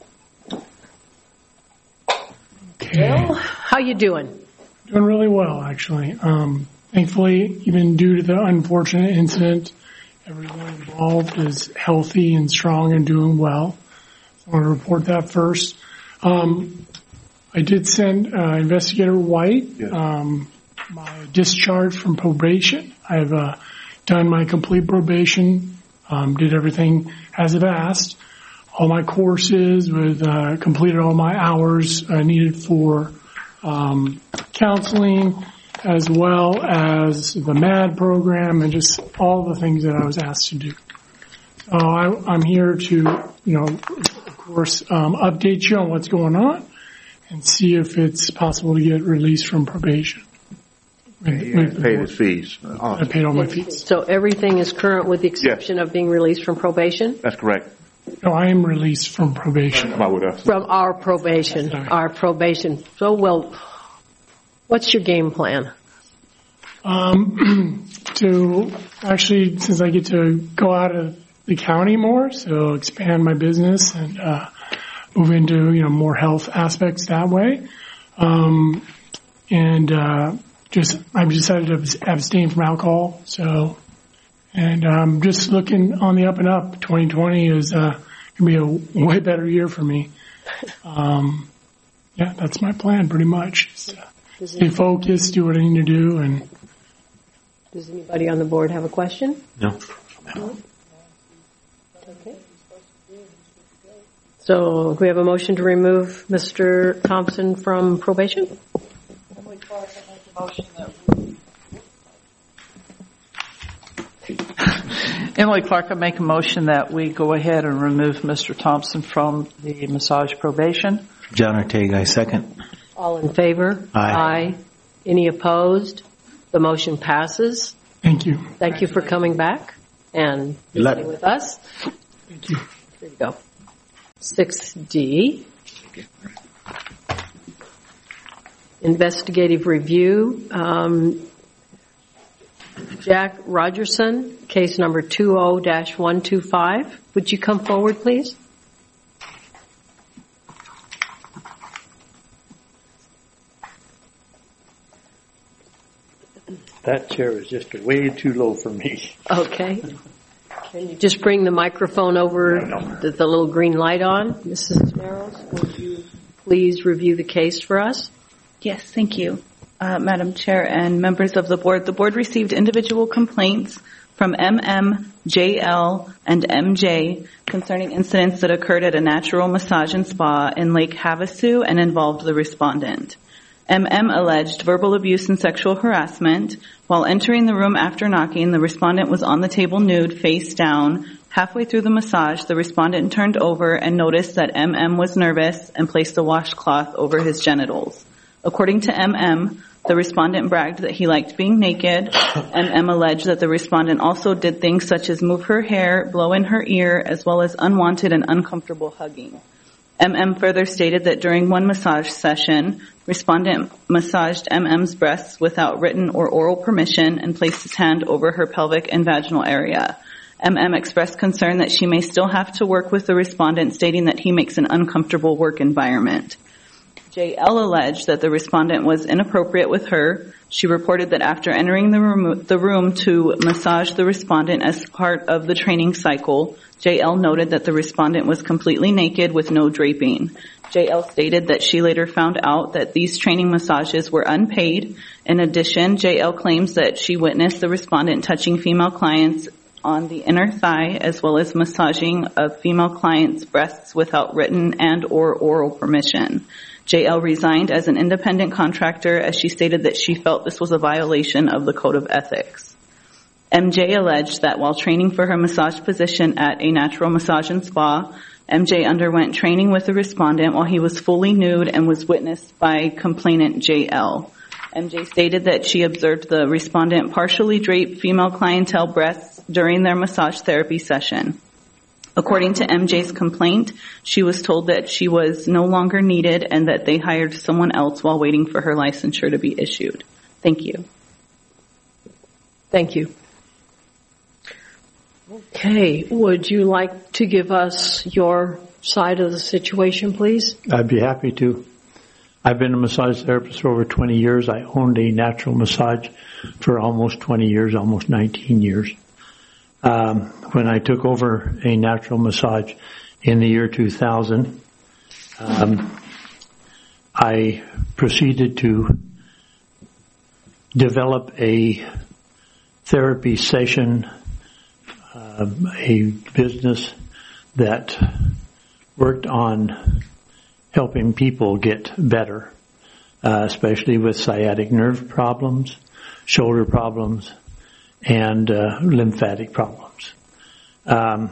Well, how you doing? Doing really well, actually. Um, thankfully, even due to the unfortunate incident, everyone involved is healthy and strong and doing well. So I want to report that first. Um, I did send uh, Investigator White um, my discharge from probation. I've uh, done my complete probation, um, did everything as it asked. All my courses, with uh, completed all my hours uh, needed for um, counseling, as well as the M A D program, and just all the things that I was asked to do. So I, I'm here to, you know, of course, um, update you on what's going on and see if it's possible to get released from probation. He has paid his fees. I paid all my fees. So everything is current with the exception of being released from probation? That's correct. No, I am released from probation. From our probation, our probation. So, well, what's your game plan? Um, to actually, since I get to go out of the county more, so expand my business and uh, move into, you know, more health aspects that way. Um, and uh, just, I've decided to abstain from alcohol. So, and um, just looking on the up and up. twenty twenty is uh, going to be a way better year for me. Um, yeah, that's my plan pretty much. Just, uh, stay focused, do what I need to do, and. Does anybody on the board have a question? No. No? Okay. So we have a motion to remove Mister Thompson from probation? Emily Clark, I make a motion that we go ahead and remove Mister Thompson from the massage probation. John Ortega, I second. All in favor? Aye. Aye. Any opposed? The motion passes. Thank you. Thank you for coming back and visiting with us. Thank you. Here you go. six D. Investigative review. Um, Jack Rogerson, case number two zero dash one two five. Would you come forward, please? That chair is just way too low for me. Okay. Can you just bring the microphone over the, the little green light on? Missus Narrows, would you please review the case for us? Yes, thank you. Uh, Madam Chair and members of the board, the board received individual complaints from M M, J L, and M J concerning incidents that occurred at a natural massage and spa in Lake Havasu and involved the respondent. M M alleged verbal abuse and sexual harassment. While entering the room after knocking, the respondent was on the table nude, face down. Halfway through the massage, the respondent turned over and noticed that M M was nervous and placed a washcloth over his genitals. According to M M, the respondent bragged that he liked being naked. M M alleged that the respondent also did things such as move her hair, blow in her ear, as well as unwanted and uncomfortable hugging. M M further stated that during one massage session, respondent massaged M M's breasts without written or oral permission and placed his hand over her pelvic and vaginal area. M M expressed concern that she may still have to work with the respondent, stating that he makes an uncomfortable work environment. J L alleged that the respondent was inappropriate with her. She reported that after entering the room, the room to massage the respondent as part of the training cycle, J L noted that the respondent was completely naked with no draping. J L stated that she later found out that these training massages were unpaid. In addition, J L claims that she witnessed the respondent touching female clients on the inner thigh as well as massaging of female clients' breasts without written and or oral permission. J L resigned as an independent contractor as she stated that she felt this was a violation of the Code of Ethics. M J alleged that while training for her massage position at a natural massage and spa, M J underwent training with the respondent while he was fully nude and was witnessed by complainant J L. M J stated that she observed the respondent partially drape female clientele breasts during their massage therapy session. According to M J's complaint, she was told that she was no longer needed and that they hired someone else while waiting for her licensure to be issued. Thank you. Thank you. Okay, would you like to give us your side of the situation, please? I'd be happy to. I've been a massage therapist for over twenty years. I owned a natural massage for almost twenty years, almost nineteen years. Um, when I took over a natural massage in the year two thousand, um, I proceeded to develop a therapy session, uh, a business that worked on helping people get better, uh, especially with sciatic nerve problems, shoulder problems, and uh, lymphatic problems. Um,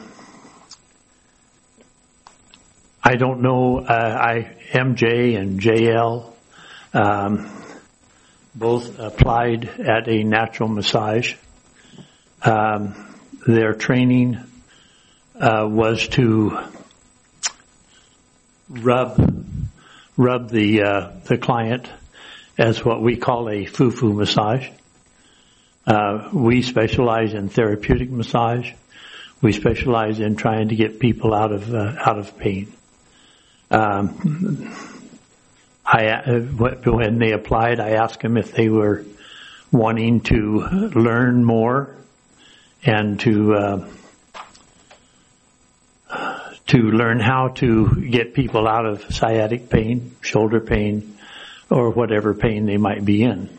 I don't know, uh, I, M J and J L um, both applied at a natural massage. Um, their training uh, was to rub rub the uh, the client as what we call a foo-foo massage. Uh, we specialize in therapeutic massage. We specialize in trying to get people out of uh, out of pain. Um, I uh, when they applied, I asked them if they were wanting to learn more and to uh, to learn how to get people out of sciatic pain, shoulder pain, or whatever pain they might be in.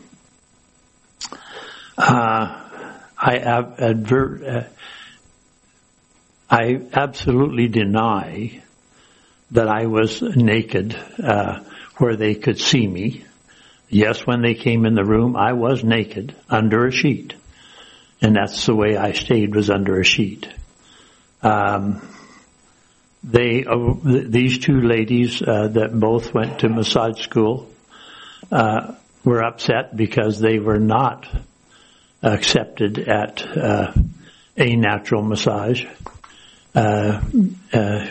Uh, I ab- advert, uh, I absolutely deny that I was naked uh, where they could see me. Yes, when they came in the room, I was naked under a sheet, and that's the way I stayed, was under a sheet. Um, they, uh, th- these two ladies uh, that both went to massage school uh, were upset because they were not accepted at uh, a natural massage. Uh, uh,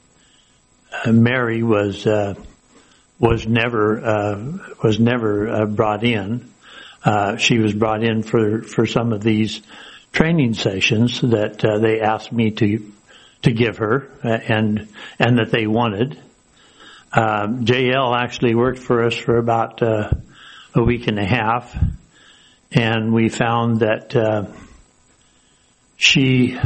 Mary was uh, was never uh, was never uh, brought in. Uh, she was brought in for, for some of these training sessions that uh, they asked me to to give her uh, and and that they wanted. Um, J L actually worked for us for about uh, a week and a half. and we found that uh, she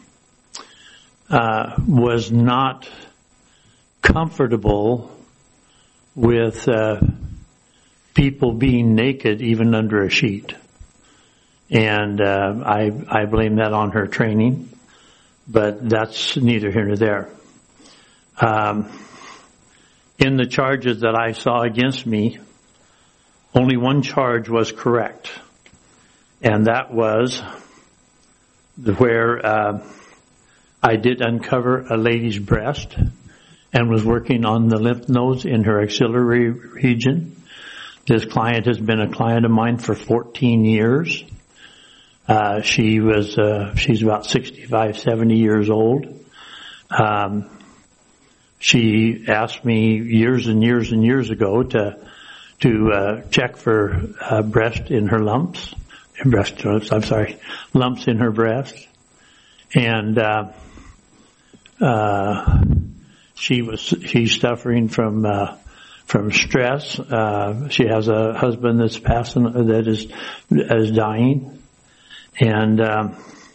uh, was not comfortable with uh, people being naked even under a sheet. And uh, I, I blame that on her training, but that's neither here nor there. Um, in the charges that I saw against me, only one charge was correct, and that was where uh, I did uncover a lady's breast and was working on the lymph nodes in her axillary region. This client has been a client of mine for fourteen years. Uh, she was, uh, she's about sixty-five, seventy years old. Um, she asked me years and years and years ago to, to, uh, check for, uh, breast in her lumps, breast, I'm sorry, lumps in her breast. And, uh, uh, she was, she's suffering from, uh, from stress. Uh, she has a husband that's passing, that is, is dying. And um,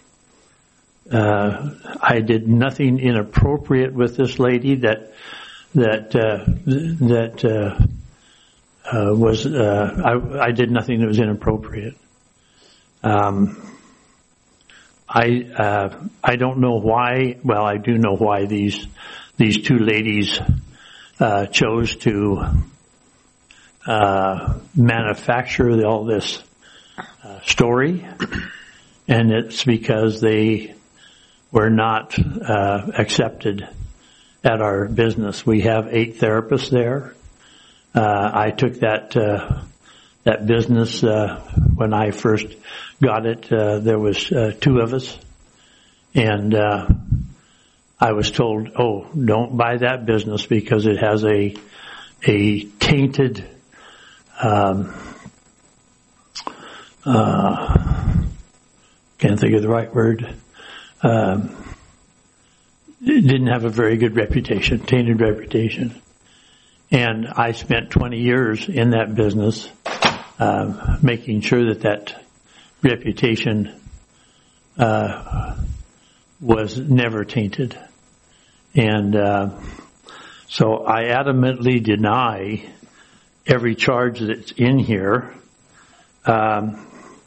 uh, I did nothing inappropriate with this lady that that uh, that uh, uh, was uh, I, I did nothing that was inappropriate. Um, I uh, I don't know why. Well, I do know why these these two ladies uh, chose to uh, manufacture all this uh, story. And it's because they were not uh, accepted at our business. We have eight therapists there. Uh, I took that uh, that business uh, when I first got it. Uh, there was uh, two of us, and uh, I was told, "Oh, don't buy that business because it has a a tainted." Um, uh, Can't think of the right word. Um, it didn't have a very good reputation, tainted reputation. And I spent twenty years in that business, um, making sure that that reputation uh, was never tainted. And uh, so I adamantly deny every charge that's in here. Um,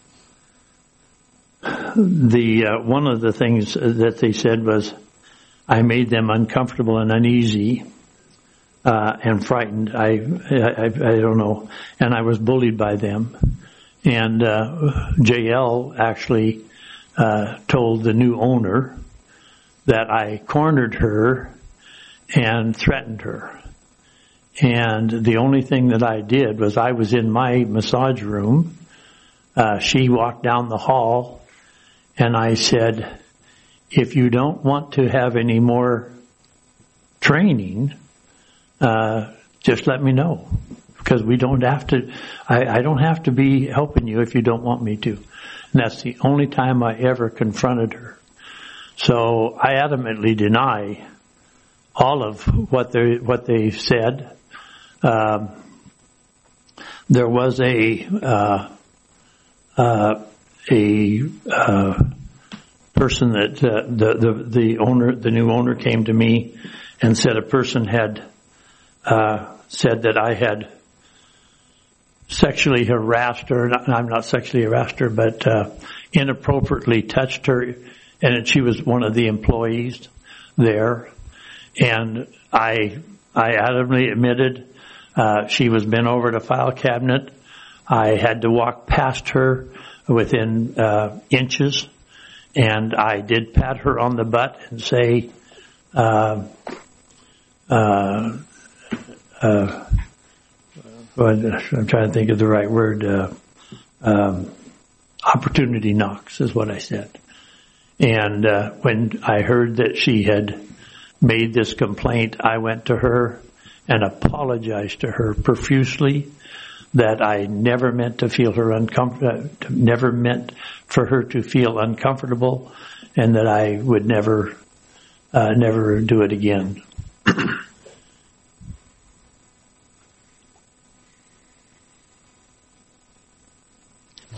The uh, one of the things that they said was I made them uncomfortable and uneasy uh, and frightened. I, I I don't know, and I was bullied by them. And uh, J L actually uh, told the new owner that I cornered her and threatened her. And the only thing that I did was I was in my massage room. Uh, she walked down the hall. And I said, if you don't want to have any more training, uh, just let me know. Because we don't have to, I, I don't have to be helping you if you don't want me to. And that's the only time I ever confronted her. So I adamantly deny all of what they what they said. Um, there was a uh, uh, a uh, person that uh, the, the the owner, the new owner, came to me and said a person had uh, said that I had sexually harassed her. Not, I'm not sexually harassed her, but uh, inappropriately touched her, and she was one of the employees there. And I I adamantly admitted uh, she was bent over the file cabinet. I had to walk past her within uh, inches, and I did pat her on the butt and say, uh, uh, uh, I'm trying to think of the right word, uh, um, opportunity knocks is what I said. And uh, when I heard that she had made this complaint, I went to her and apologized to her profusely that I never meant to feel her uncomfortable, never meant for her to feel uncomfortable, and that I would never, uh, never do it again.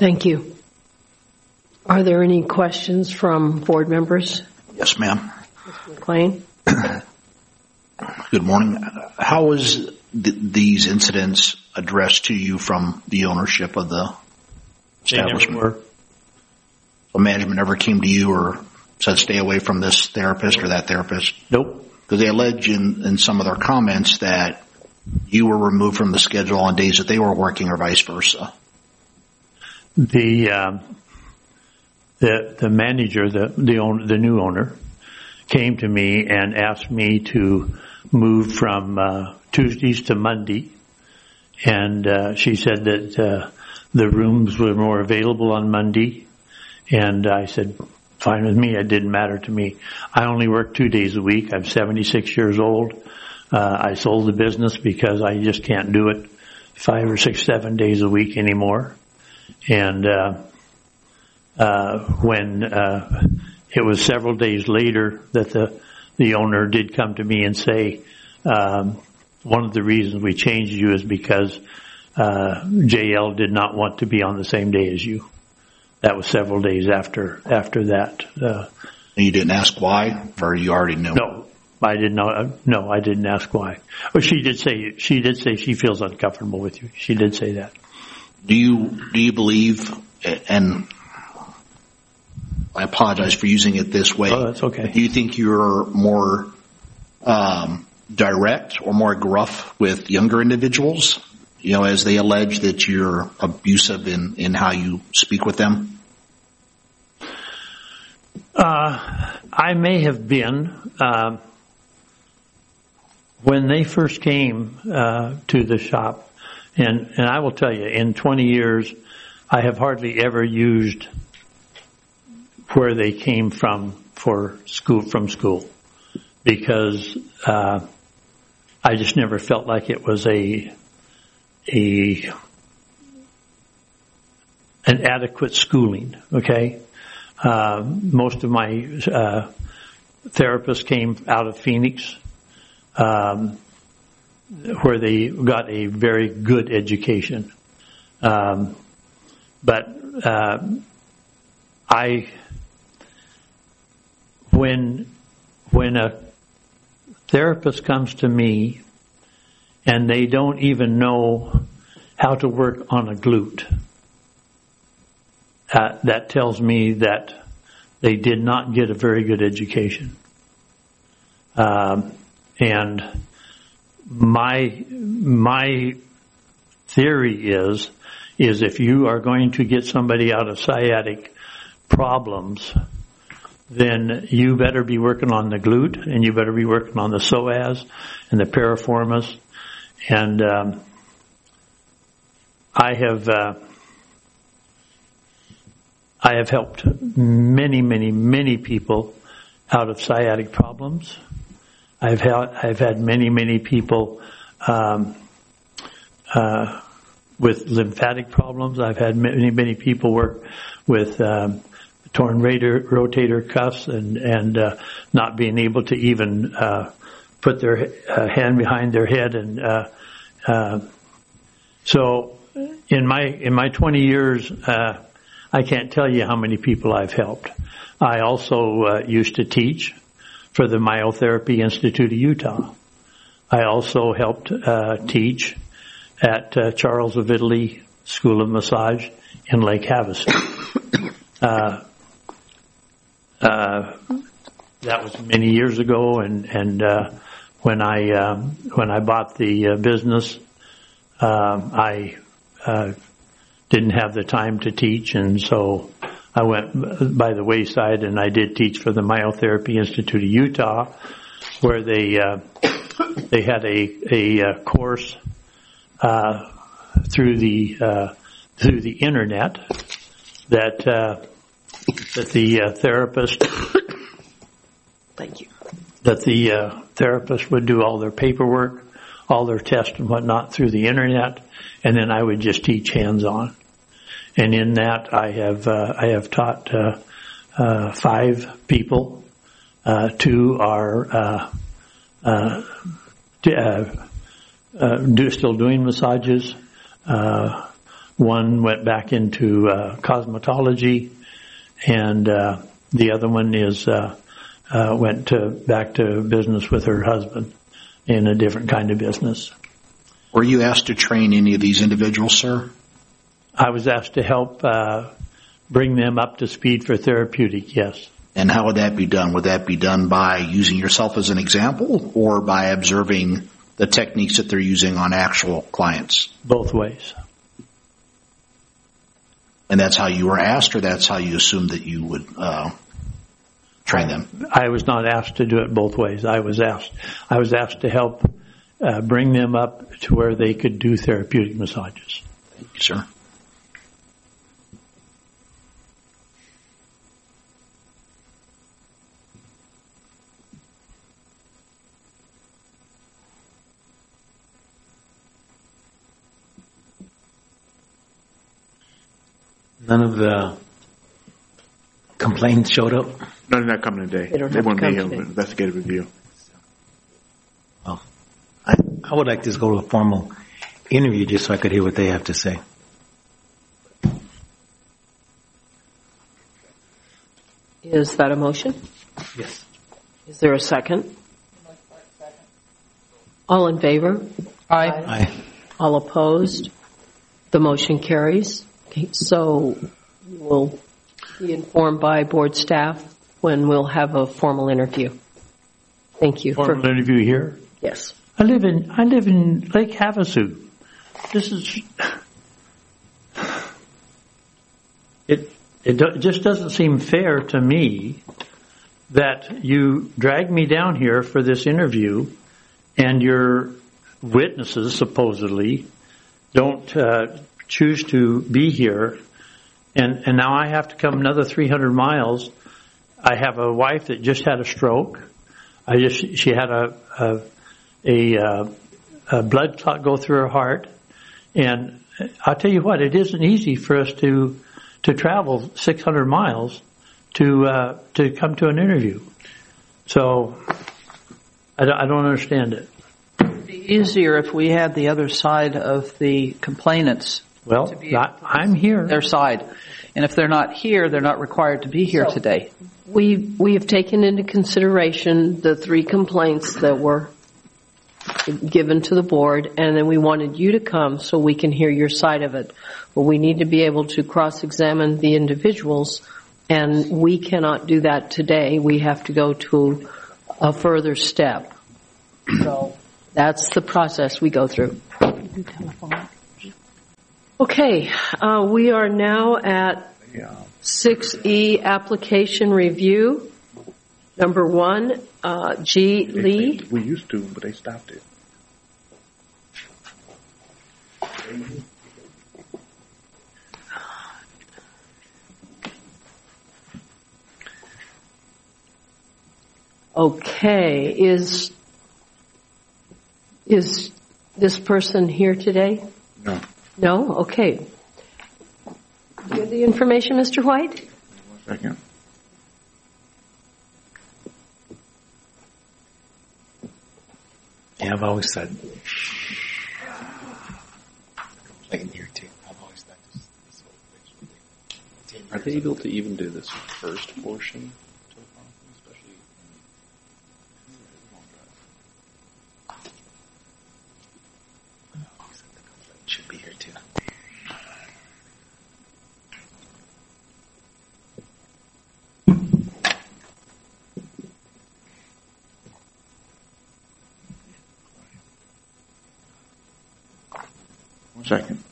Thank you. Are there any questions from board members? Yes, ma'am. Mister McLean? Good morning. How was th- these incidents addressed to you from the ownership of the establishment? They never were. So management never came to you or said stay away from this therapist or that therapist? Nope. Because they allege in, in some of their comments that you were removed from the schedule on days that they were working or vice versa. The um, the the manager, the the own, the new owner, came to me and asked me to move from uh, Tuesdays to Monday, and uh, she said that uh, the rooms were more available on Monday, and I said, fine with me. It didn't matter to me. I only work two days a week. I'm seventy-six years old. Uh, I sold the business because I just can't do it five or six, seven days a week anymore. And uh, uh, when uh, it was several days later that the the owner did come to me and say, um, one of the reasons we changed you is because uh, J L did not want to be on the same day as you. That was several days after after that. Uh, and you didn't ask why, or you already knew? No, I didn't know. No, I didn't ask why. But she did say she did say she feels uncomfortable with you. She did say that. Do you do you believe? And I apologize for using it this way. Oh, that's okay. Do you think you're more um, direct or more gruff with younger individuals? You know, as they allege that you're abusive in, in how you speak with them? Uh, I may have been. Uh, when they first came uh, to the shop, and, and I will tell you, in twenty years, I have hardly ever used where they came from for school, from school, because uh, I just never felt like it was a a an adequate schooling. Okay, uh, most of my uh, therapists came out of Phoenix, um, where they got a very good education. Um, but uh, I, when when a therapist comes to me and they don't even know how to work on a glute, uh, that tells me that they did not get a very good education. Um, and my my theory is is if you are going to get somebody out of sciatic problems, then you better be working on the glute, and you better be working on the psoas and the piriformis. And um, I have uh, I have helped many, many, many people out of sciatic problems. I've had I've had many, many people um, uh, with lymphatic problems. I've had many, many people work with um, torn rotator, rotator cuffs and and uh, not being able to even uh, put their uh, hand behind their head. And uh, uh, so, in my in my twenty years, uh, I can't tell you how many people I've helped. I also uh, used to teach for the Myotherapy Institute of Utah. I also helped uh, teach at uh, Charles of Italy School of Massage in Lake Havasu. uh, uh, that was many years ago, and and uh, when I uh, when I bought the uh, business, um, I uh, didn't have the time to teach, and so I went by the wayside, and I did teach for the Myotherapy Institute of Utah, where they uh, they had a a uh, course uh, through the uh, through the internet that uh, that the uh, therapist thank you that the uh, therapist would do all their paperwork, all their tests and whatnot through the internet, and then I would just teach hands-on. And in that, I have uh, I have taught uh, uh, five people. Uh, two are uh, uh, uh, uh, do, still doing massages. Uh, One went back into uh, cosmetology, and uh, the other one is uh, uh, went to, back to business with her husband in a different kind of business. Were you asked to train any of these individuals, sir? I was asked to help uh, bring them up to speed for therapeutic, yes. And how would that be done? Would that be done by using yourself as an example or by observing the techniques that they're using on actual clients? Both ways. And that's how you were asked, or that's how you assumed that you would uh, train them? I was not asked to do it both ways. I was asked, I was asked to help uh, bring them up to where they could do therapeutic massages. Thank you, sir. None of the complaints showed up? No, they're not coming today. They don't They have want to to be come here today. with investigative review. Oh, I, I would like to go to a formal interview just so I could hear what they have to say. Is that a motion? Yes. Is there a second? All in favor? Aye. Aye. All opposed? The motion carries. Okay, so we'll be informed by board staff when we'll have a formal interview. Thank you. Formal for, interview here? Yes. I live in I live in Lake Havasu. This is it. It do, just doesn't seem fair to me that you drag me down here for this interview, and your witnesses supposedly don't uh, choose to be here, and and now I have to come another three hundred miles. I have a wife that just had a stroke. I just she had a a, a, uh, a blood clot go through her heart, and I'll tell you what, it isn't easy for us to to travel six hundred miles to uh, to come to an interview. So I don't, I don't understand it. It'd be easier if we had the other side of the complainants. Well, I, I'm here. Their side. And if they're not here, they're not required to be here So- today. We we have taken into consideration the three complaints that were given to the board, and then we wanted you to come so we can hear your side of it. But we need to be able to cross-examine the individuals, and we cannot do that today. We have to go to a further step. So that's the process we go through. Okay, uh, we are now at six E application review. Number one, uh, G. Lee. We used to, but they stopped it. Okay, is is this person here today? No. No? Okay. Do you have the information, Mister White? One second. Yeah, I've always said. Complain here too. I've always thought this. this Are they able to even do this first portion? Especially. Should be here too. One second.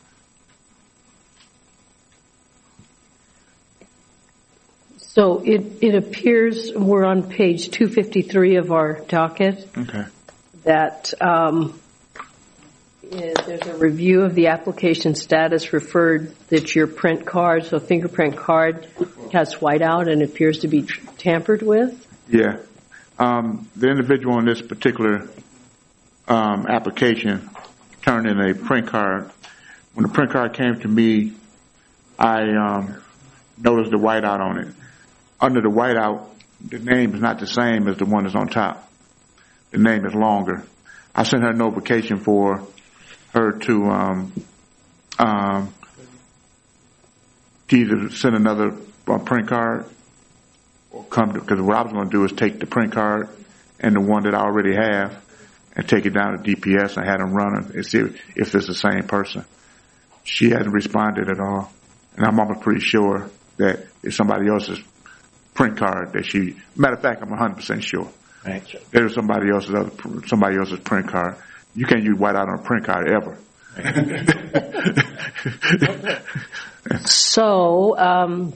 So it, it appears, we're on page two fifty-three of our docket, Okay. that um, eh, there's a review of the application status referred that your print card, so fingerprint card, has whiteout and appears to be tr- tampered with. Yeah. Um, the individual in this particular um, application turned in a print card. When the print card came to me, I um, noticed the whiteout on it. Under the whiteout, the name is not the same as the one that's on top. The name is longer. I sent her a notification for her to um, um, to either send another uh, print card or come to, because what I was going to do is take the print card and the one that I already have and take it down to D P S and have them run it and see if it's the same person. She hasn't responded at all. And I'm almost pretty sure that it's somebody else's print card that she, matter of fact, I'm one hundred percent sure. Right. There's somebody else's other, somebody else's print card. You can't use whiteout on a print card ever. So, um,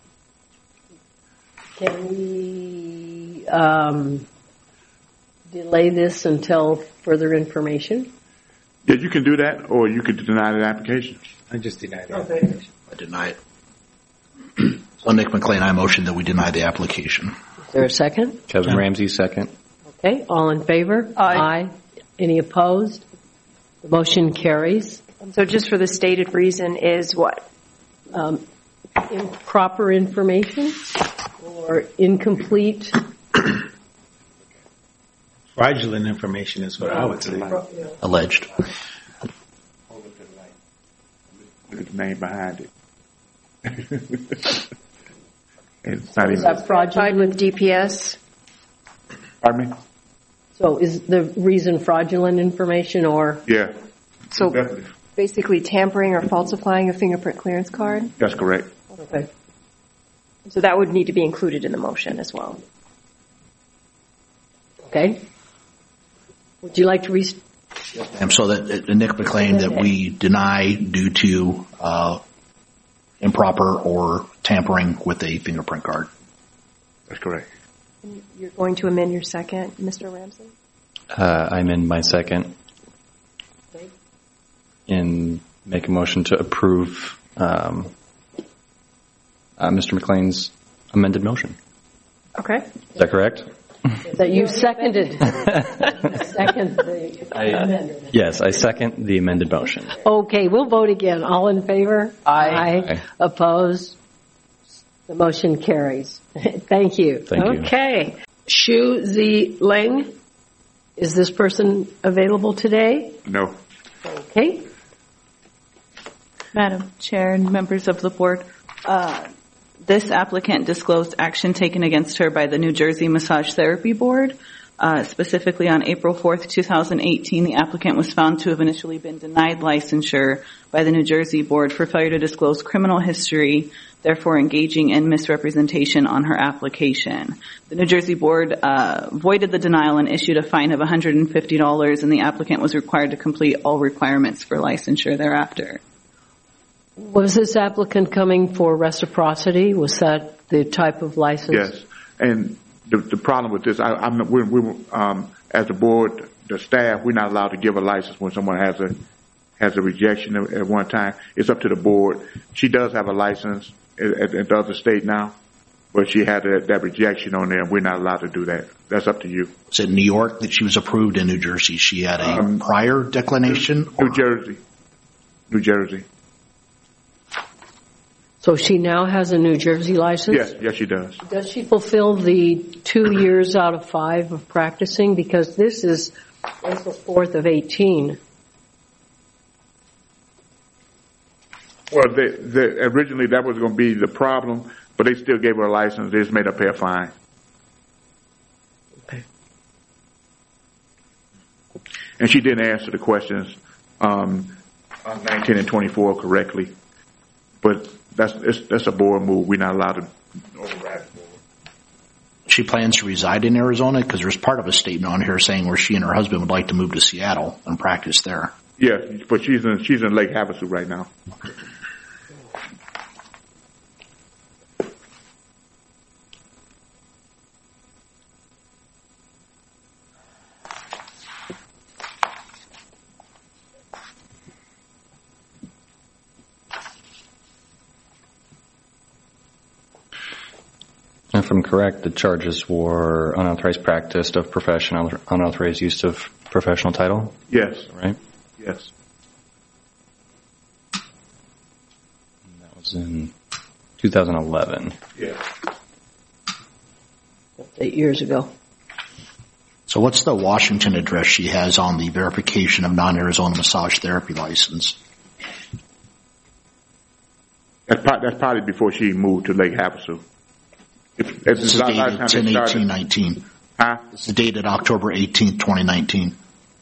can we um, delay this until further information? Yeah, you can do that, or you could deny the application. I just denied the application. I deny it. So Nick McLean, I motion that we deny the application. Is there a second? Kevin No. Ramsey, second. Okay, all in favor? Aye. Aye. Any opposed? The motion carries. So just for the stated reason is what? Um, improper information or incomplete? Fraudulent information is what I would say. Alleged. Look at the name behind it. It's not Is even. that fraudulent with D P S? Pardon me? So is the reason fraudulent information or? Yeah. So Definitely. basically tampering or falsifying a fingerprint clearance card? That's correct. Okay. So that would need to be included in the motion as well. Okay. Would you like to re- And so that uh, Nick McLean, that we deny due to uh, improper or tampering with a fingerprint card. That's correct. You're going to amend your second, Mister Ramsey? Uh, I'm in my second. And make a motion to approve um, uh, Mister McLean's amended motion. Okay. Is that correct? that you seconded? Second the I, amendment. yes, I second the amended motion. Okay, we'll vote again. All in favor? Aye. Aye. Opposed? The motion carries. Thank you. Thank you. Okay. Shu Zi Leng, is this person available today? No. Okay. Madam Chair and members of the board, uh, this applicant disclosed action taken against her by the New Jersey Massage Therapy Board. Uh, specifically on April fourth, twenty eighteen, the applicant was found to have initially been denied licensure by the New Jersey Board for failure to disclose criminal history, therefore engaging in misrepresentation on her application. The New Jersey Board uh, voided the denial and issued a fine of one hundred fifty dollars, and the applicant was required to complete all requirements for licensure thereafter. Was this applicant coming for reciprocity? Was that the type of license? Yes. And the, the problem with this, I, I'm we we um, as the board, the staff, we're not allowed to give a license when someone has a has a rejection at, at one time. It's up to the board. She does have a license at, at, at the other state now, but she had that, that rejection on there, and we're not allowed to do that. That's up to you. Was it New York that she was approved in New Jersey? She had a um, prior declination? New Jersey. New Jersey. So she now has a New Jersey license? Yes, yes, she does. Does she fulfill the two years out of five of practicing? Because this is April fourth of eighteen. Well, they, they, originally that was going to be the problem, but they still gave her a license. They just made her pay a fine. Okay. And she didn't answer the questions um, on nineteen and twenty-four correctly. But that's it's, that's a board move. We're not allowed to override the board. She plans to reside in Arizona because there's part of a statement on here saying where she and her husband would like to move to Seattle and practice there. Yeah, but she's in she's in Lake Havasu right now. If I'm correct, the charges were unauthorized practice of professional, unauthorized use of professional title? Yes. Right? Yes. And that was in two thousand eleven. Yeah. Eight years ago. So what's the Washington address she has on the verification of non-Arizona massage therapy license? That's, pro- that's probably before she moved to Lake Havasu. If, if This it's is not last dated time ten they started- eighteen nineteen. Huh? This is dated October eighteenth, twenty nineteen.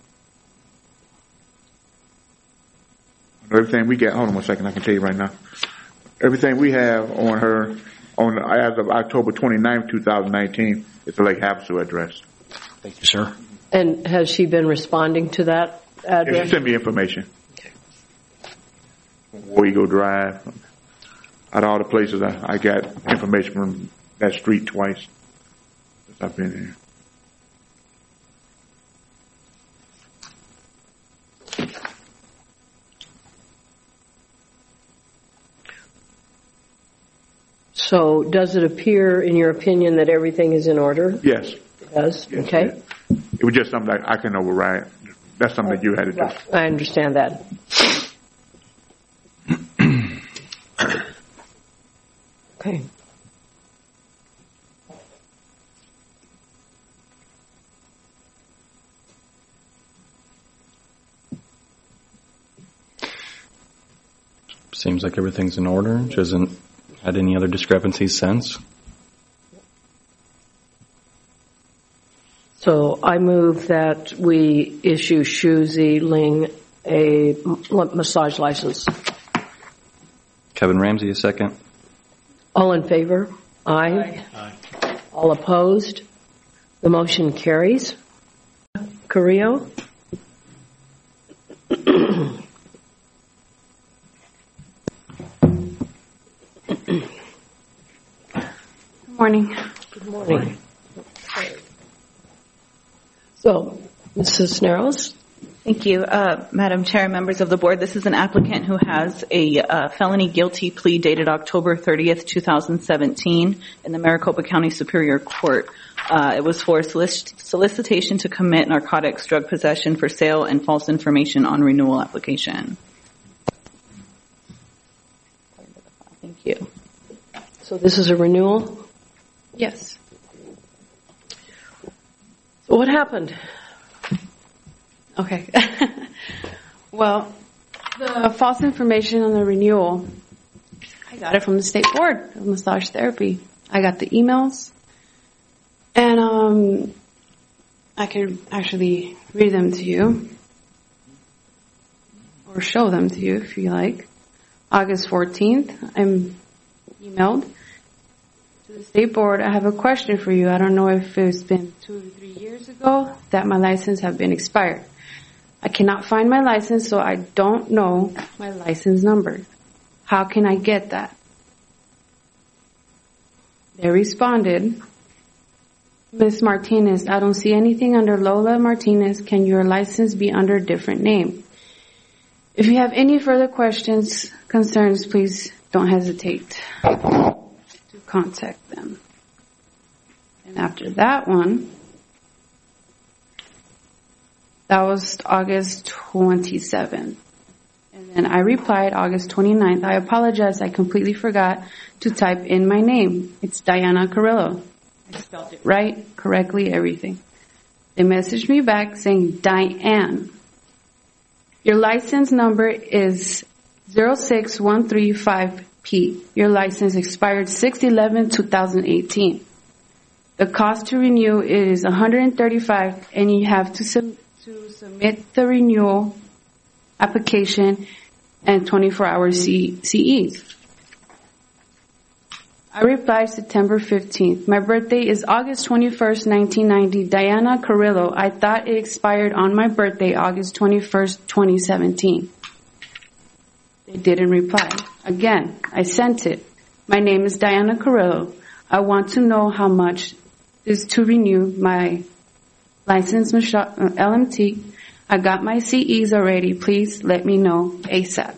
Everything we get, hold on one second, I can tell you right now. Everything we have on her, on as of October twenty-ninth, twenty nineteen, is the Lake Havasu address. Thank you, sir. And has she been responding to that Yeah, address? she sent me information. War Eagle Drive. Out of all the places, I, I got information from that street twice since I've been here. So does it appear, in your opinion, that everything is in order? Yes. It does? Yes, Okay. It was just something that I can override. That's something that you had to do. I understand that. Okay. Seems like everything's in order. She hasn't had any other discrepancies since. So I move that we issue Shu Zi Ling a m- massage license. Kevin Ramsey, a second. All in favor? Aye. Aye. All opposed? The motion carries. Carrillo? Good morning. Good morning. So, Missus Cisneros? Thank you, uh, Madam Chair, members of the board. This is an applicant who has a uh, felony guilty plea dated October thirtieth, twenty seventeen in the Maricopa County Superior Court. Uh, it was for solic- solicitation to commit narcotics, drug possession for sale, and false information on renewal application. Thank you. So this is a renewal? Yes. So what happened? Okay. Well, the false information on the renewal, I got it from the State Board of Massage Therapy. I got the emails, and um, I can actually read them to you, or show them to you if you like. August fourteenth, I'm emailed to the State Board. I have a question for you. I don't know if it's been two or three years ago that my license have been expired. I cannot find my license, so I don't know my license number. How can I get that? They responded, Miz Martinez, I don't see anything under Lola Martinez. Can your license be under a different name? If you have any further questions, concerns, please don't hesitate to contact them. And after that one, that was August twenty-seventh. And then I replied August twenty-ninth. I apologize, I completely forgot to type in my name. It's Diana Carrillo. I spelled it right, correctly, everything. They messaged me back saying, Diane, your license number is zero six one three five P. Your license expired six eleven twenty eighteen. The cost to renew is one hundred thirty-five dollars, and you have to submit to submit the renewal application and twenty-four hour C E. I replied September fifteenth. My birthday is August twenty-first, nineteen ninety. Diana Carrillo. I thought it expired on my birthday, August twenty-first, twenty seventeen. They didn't reply. Again, I sent it. My name is Diana Carrillo. I want to know how much is to renew my license L M T. I got my C Es already. Please let me know ASAP.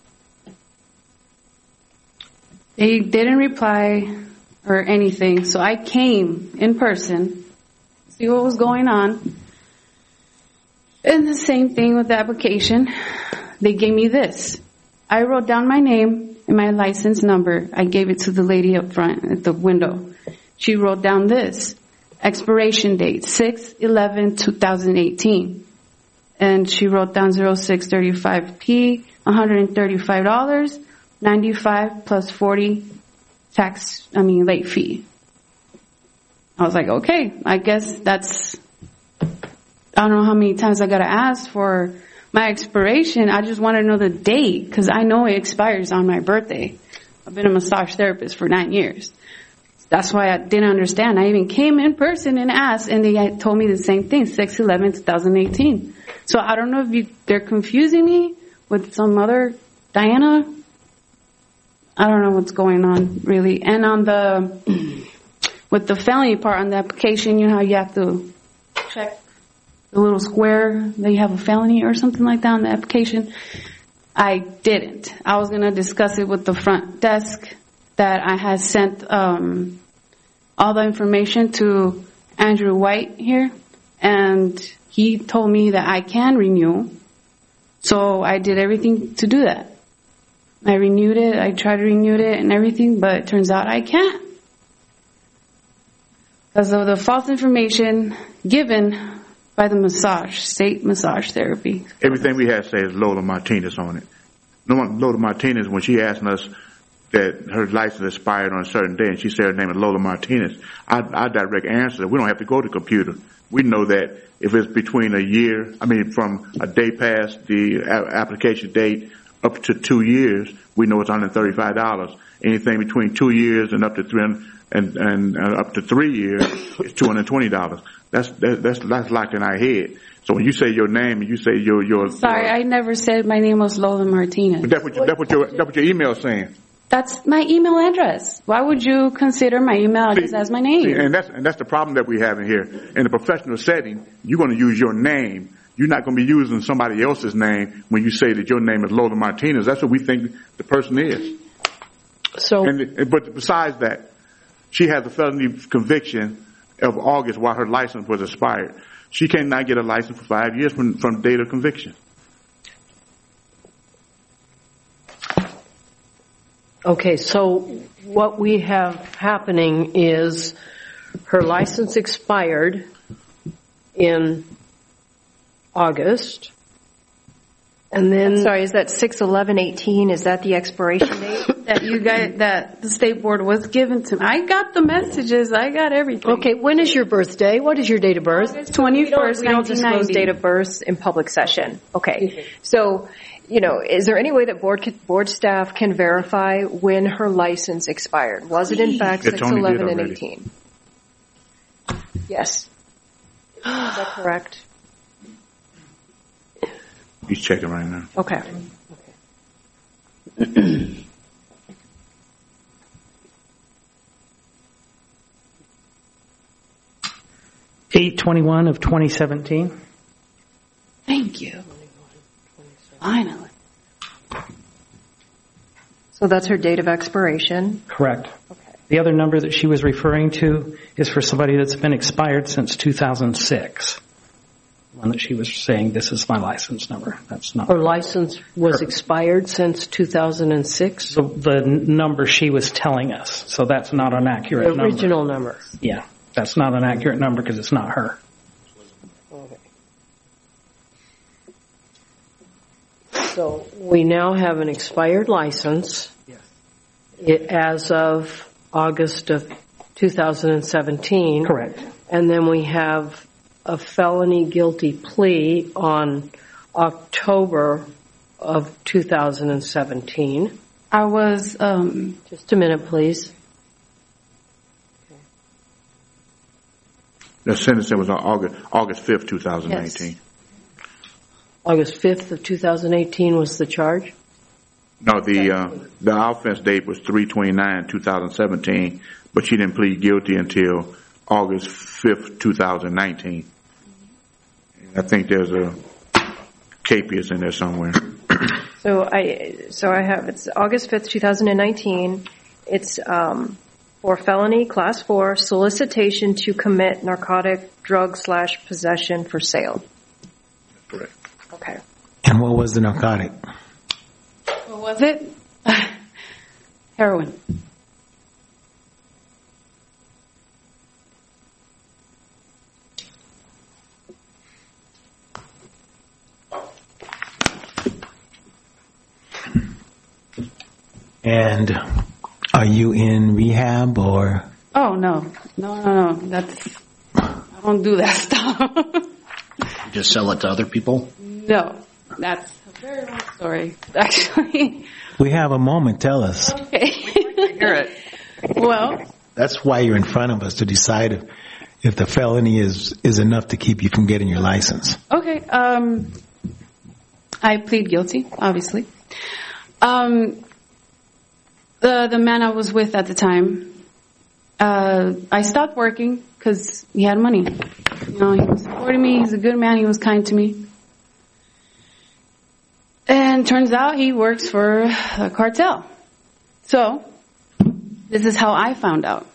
They didn't reply or anything, so I came in person, see what was going on. And the same thing with the application. They gave me this. I wrote down my name and my license number. I gave it to the lady up front at the window. She wrote down this. Expiration date, six eleven twenty eighteen. And she wrote down zero six thirty-five P, one hundred thirty-five dollars, ninety-five plus forty tax, I mean, late fee. I was like, okay, I guess that's, I don't know how many times I got to ask for my expiration. I just want to know the date because I know it expires on my birthday. I've been a massage therapist for nine years. That's why I didn't understand. I even came in person and asked, and they had told me the same thing, six eleven twenty eighteen. So I don't know if you, they're confusing me with some other Diana. I don't know what's going on, really. And on the, with the felony part on the application, you know how you have to check the little square that you have a felony or something like that on the application? I didn't. I was going to discuss it with the front desk that I had sent um, all the information to Andrew White here, and he told me that I can renew. So I did everything to do that. I renewed it, I tried to renew it and everything, but it turns out I can't. Because of the false information given by the massage, state massage therapy. Everything we had says Lola Martinez on it. No one, Lola Martinez, when she asked us that her license expired on a certain day and she said her name is Lola Martinez, our, our direct answer, we don't have to go to the computer. We know that if it's between a year, I mean from a day past the a- application date up to two years, we know it's one hundred thirty-five dollars. Anything between two years and up to three and and, and uh, up to three years is two hundred twenty dollars. That's that, that's that's locked in our head. So when you say your name and you say your your Sorry, your, I never said my name was Lola Martinez. But that's what you, that's what your that's what your email is saying. That's my email address. Why would you consider my email address See, as my name? see, and that's and that's the problem that we have in here. In a professional setting, you're going to use your name. You're not going to be using somebody else's name when you say that your name is Lola Martinez. That's what we think the person is. So, and, but besides that, she has a felony conviction of August while her license was expired. She cannot get a license for five years from from date of conviction. Okay, so what we have happening is her license expired in August, and then... I'm sorry, is that six eleven eighteen? Is that the expiration date? That you guys, that the state board was given to me. I got the messages. I got everything. Okay, when is your birthday? What is your date of birth? August twenty-first, We don't disclose nineteen ninety. date of birth in public session. Okay. So, you know, is there any way that board board staff can verify when her license expired? Was it in fact It's six only did eleven and already. eighteen? Yes. Is that correct? He's checking right now. Okay. eight twenty-one of twenty seventeen. Thank you. Finally. So that's her date of expiration. Correct. The other number that she was referring to is for somebody that's been expired since two thousand six. One that she was saying, this is my license number. That's not. Her license was expired since two thousand six? The, the number she was telling us. So that's not an accurate The number. original number. Yeah. That's not an accurate number because it's not her. Okay. So we now have an expired license. Yes. It, as of August of two thousand seventeen. Correct. And then we have a felony guilty plea on October of two thousand seventeen. I was, um, Just a minute, please. The sentencing was on August August fifth, two thousand nineteen. Yes. August fifth of two thousand eighteen was the charge? No, the uh, the offense date was three twenty-nine, two thousand seventeen, but she didn't plead guilty until August fifth, two thousand nineteen. I think there's a capias in there somewhere. So I so I have it's August fifth, two thousand nineteen. It's um, for felony class four solicitation to commit narcotic drug slash possession for sale. Correct. Okay. And what was the narcotic? what was it? Heroin. And are you in rehab or? Oh, no. No, no, no. That's, I don't do that stuff. You just sell it to other people? No. That's a very long story, actually. We have a moment. Tell us. Okay. Hear it. Well. That's why you're in front of us, to decide if, if the felony is, is enough to keep you from getting your license. Okay. Um, I plead guilty, obviously. Um, the the man I was with at the time, uh, I stopped working because he had money. You know, he was supporting me. He's a good man. He was kind to me. And turns out he works for a cartel. So, this is how I found out.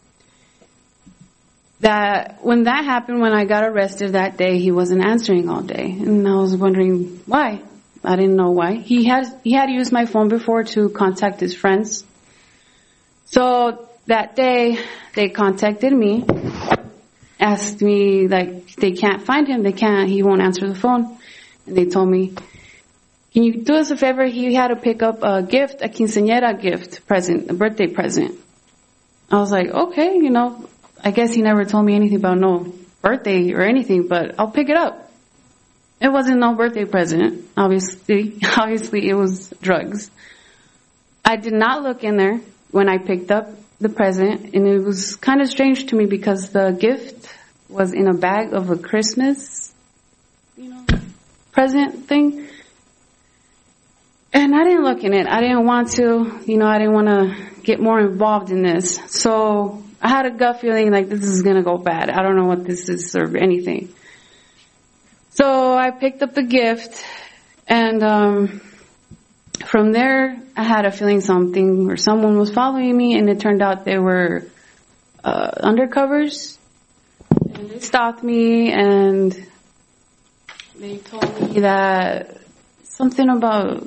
That when that happened, when I got arrested that day, he wasn't answering all day. And I was wondering why. I didn't know why. He had, he had used my phone before to contact his friends. So that day, they contacted me, asked me, like, they can't find him, they can't, he won't answer the phone. And they told me, can you do us a favor? He had to pick up a gift, a quinceañera gift present, a birthday present. I was like, okay, you know, I guess he never told me anything about no birthday or anything, but I'll pick it up. It wasn't no birthday present, obviously. Obviously, it was drugs. I did not look in there when I picked up the present, and it was kind of strange to me because the gift was in a bag of a Christmas, you know, present thing. And I didn't look in it. I didn't want to, you know, I didn't want to get more involved in this. So I had a gut feeling like this is going to go bad. I don't know what this is or anything. So I picked up the gift, and um, from there, I had a feeling something or someone was following me, and it turned out they were uh, undercovers. And they stopped me, and they told me that something about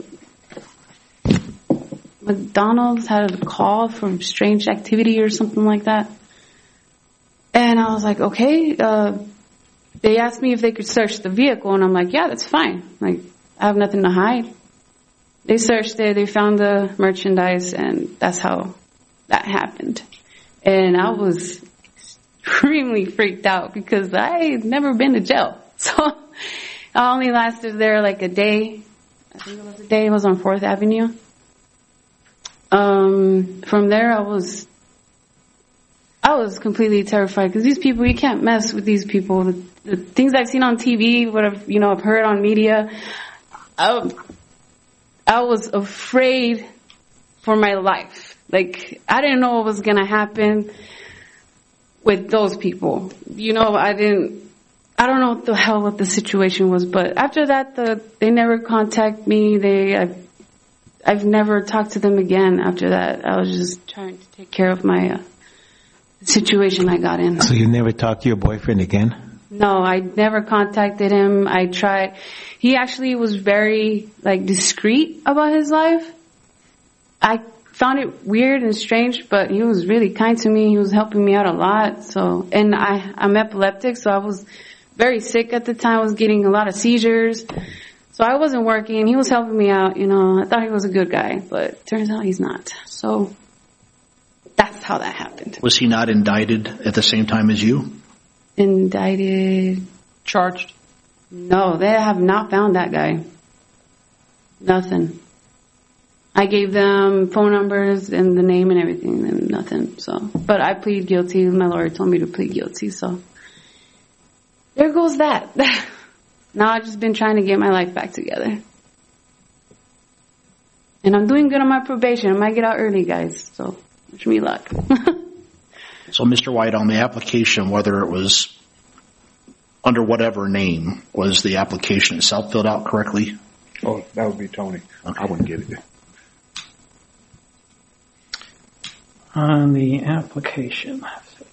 McDonald's had a call from strange activity or something like that. And I was like, okay, uh, they asked me if they could search the vehicle, and I'm like, yeah, that's fine. Like, I have nothing to hide. They searched it, they found the merchandise, and that's how that happened. And I was extremely freaked out because I had never been to jail. So I only lasted there like a day. I think it was a day. It was on fourth Avenue. Um, from there, I was, I was completely terrified because these people, you can't mess with these people. The, the things I've seen on T V, what I've, you know, I've heard on media, I, I was afraid for my life. Like, I didn't know what was going to happen with those people. You know, I didn't, I don't know what the hell what the situation was, but after that, the, they never contact me. They, I, I've never talked to them again after that. I was just trying to take care of my uh, situation I got in. So you never talked to your boyfriend again? No, I never contacted him. I tried. He actually was very, like, discreet about his life. I found it weird and strange, but he was really kind to me. He was helping me out a lot. So, and I, I'm epileptic, so I was very sick at the time. I was getting a lot of seizures. So I wasn't working. He was helping me out, you know. I thought he was a good guy, but turns out he's not. So that's how that happened. Was he not indicted at the same time as you? Indicted. Charged? No, they have not found that guy. Nothing. I gave them phone numbers and the name and everything, and nothing. So, but I plead guilty. My lawyer told me to plead guilty. So there goes that. Now I've just been trying to get my life back together. And I'm doing good on my probation. I might get out early, guys. So wish me luck. So, Mister White, on the application, whether it was under whatever name, was the application itself filled out correctly? Oh, that would be Tony. Okay. I wouldn't get it. On the application, let's see.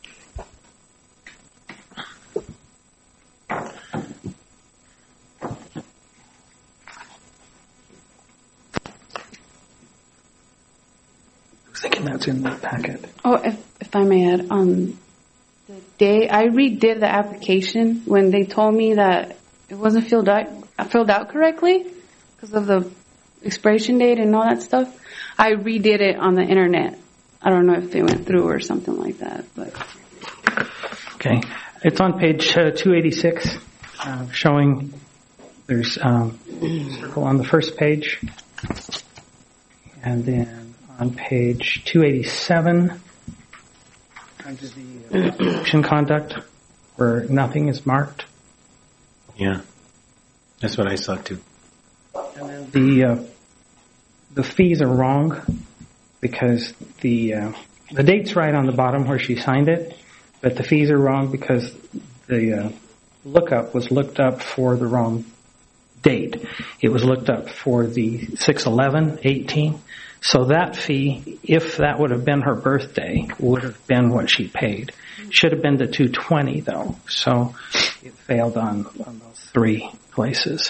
I was thinking that's in the packet. Oh, if, if I may add, um, the day I redid the application when they told me that it wasn't filled out filled out correctly because of the expiration date and all that stuff. I redid it on the internet. I don't know if it went through or something like that, but. Okay. It's on page uh, two eighty-six, uh, showing there's um, a circle on the first page. And then on page two eighty-seven, under the election conduct, where nothing is marked. Yeah. That's what I saw too. And then the, uh, the fees are wrong because the, uh, the date's right on the bottom where she signed it, but the fees are wrong because the uh, lookup was looked up for the wrong date. It was looked up for the six eleven eighteen. So that fee, if that would have been her birthday, would have been what she paid. Should have been the two twenty though. So it failed on, on those three places.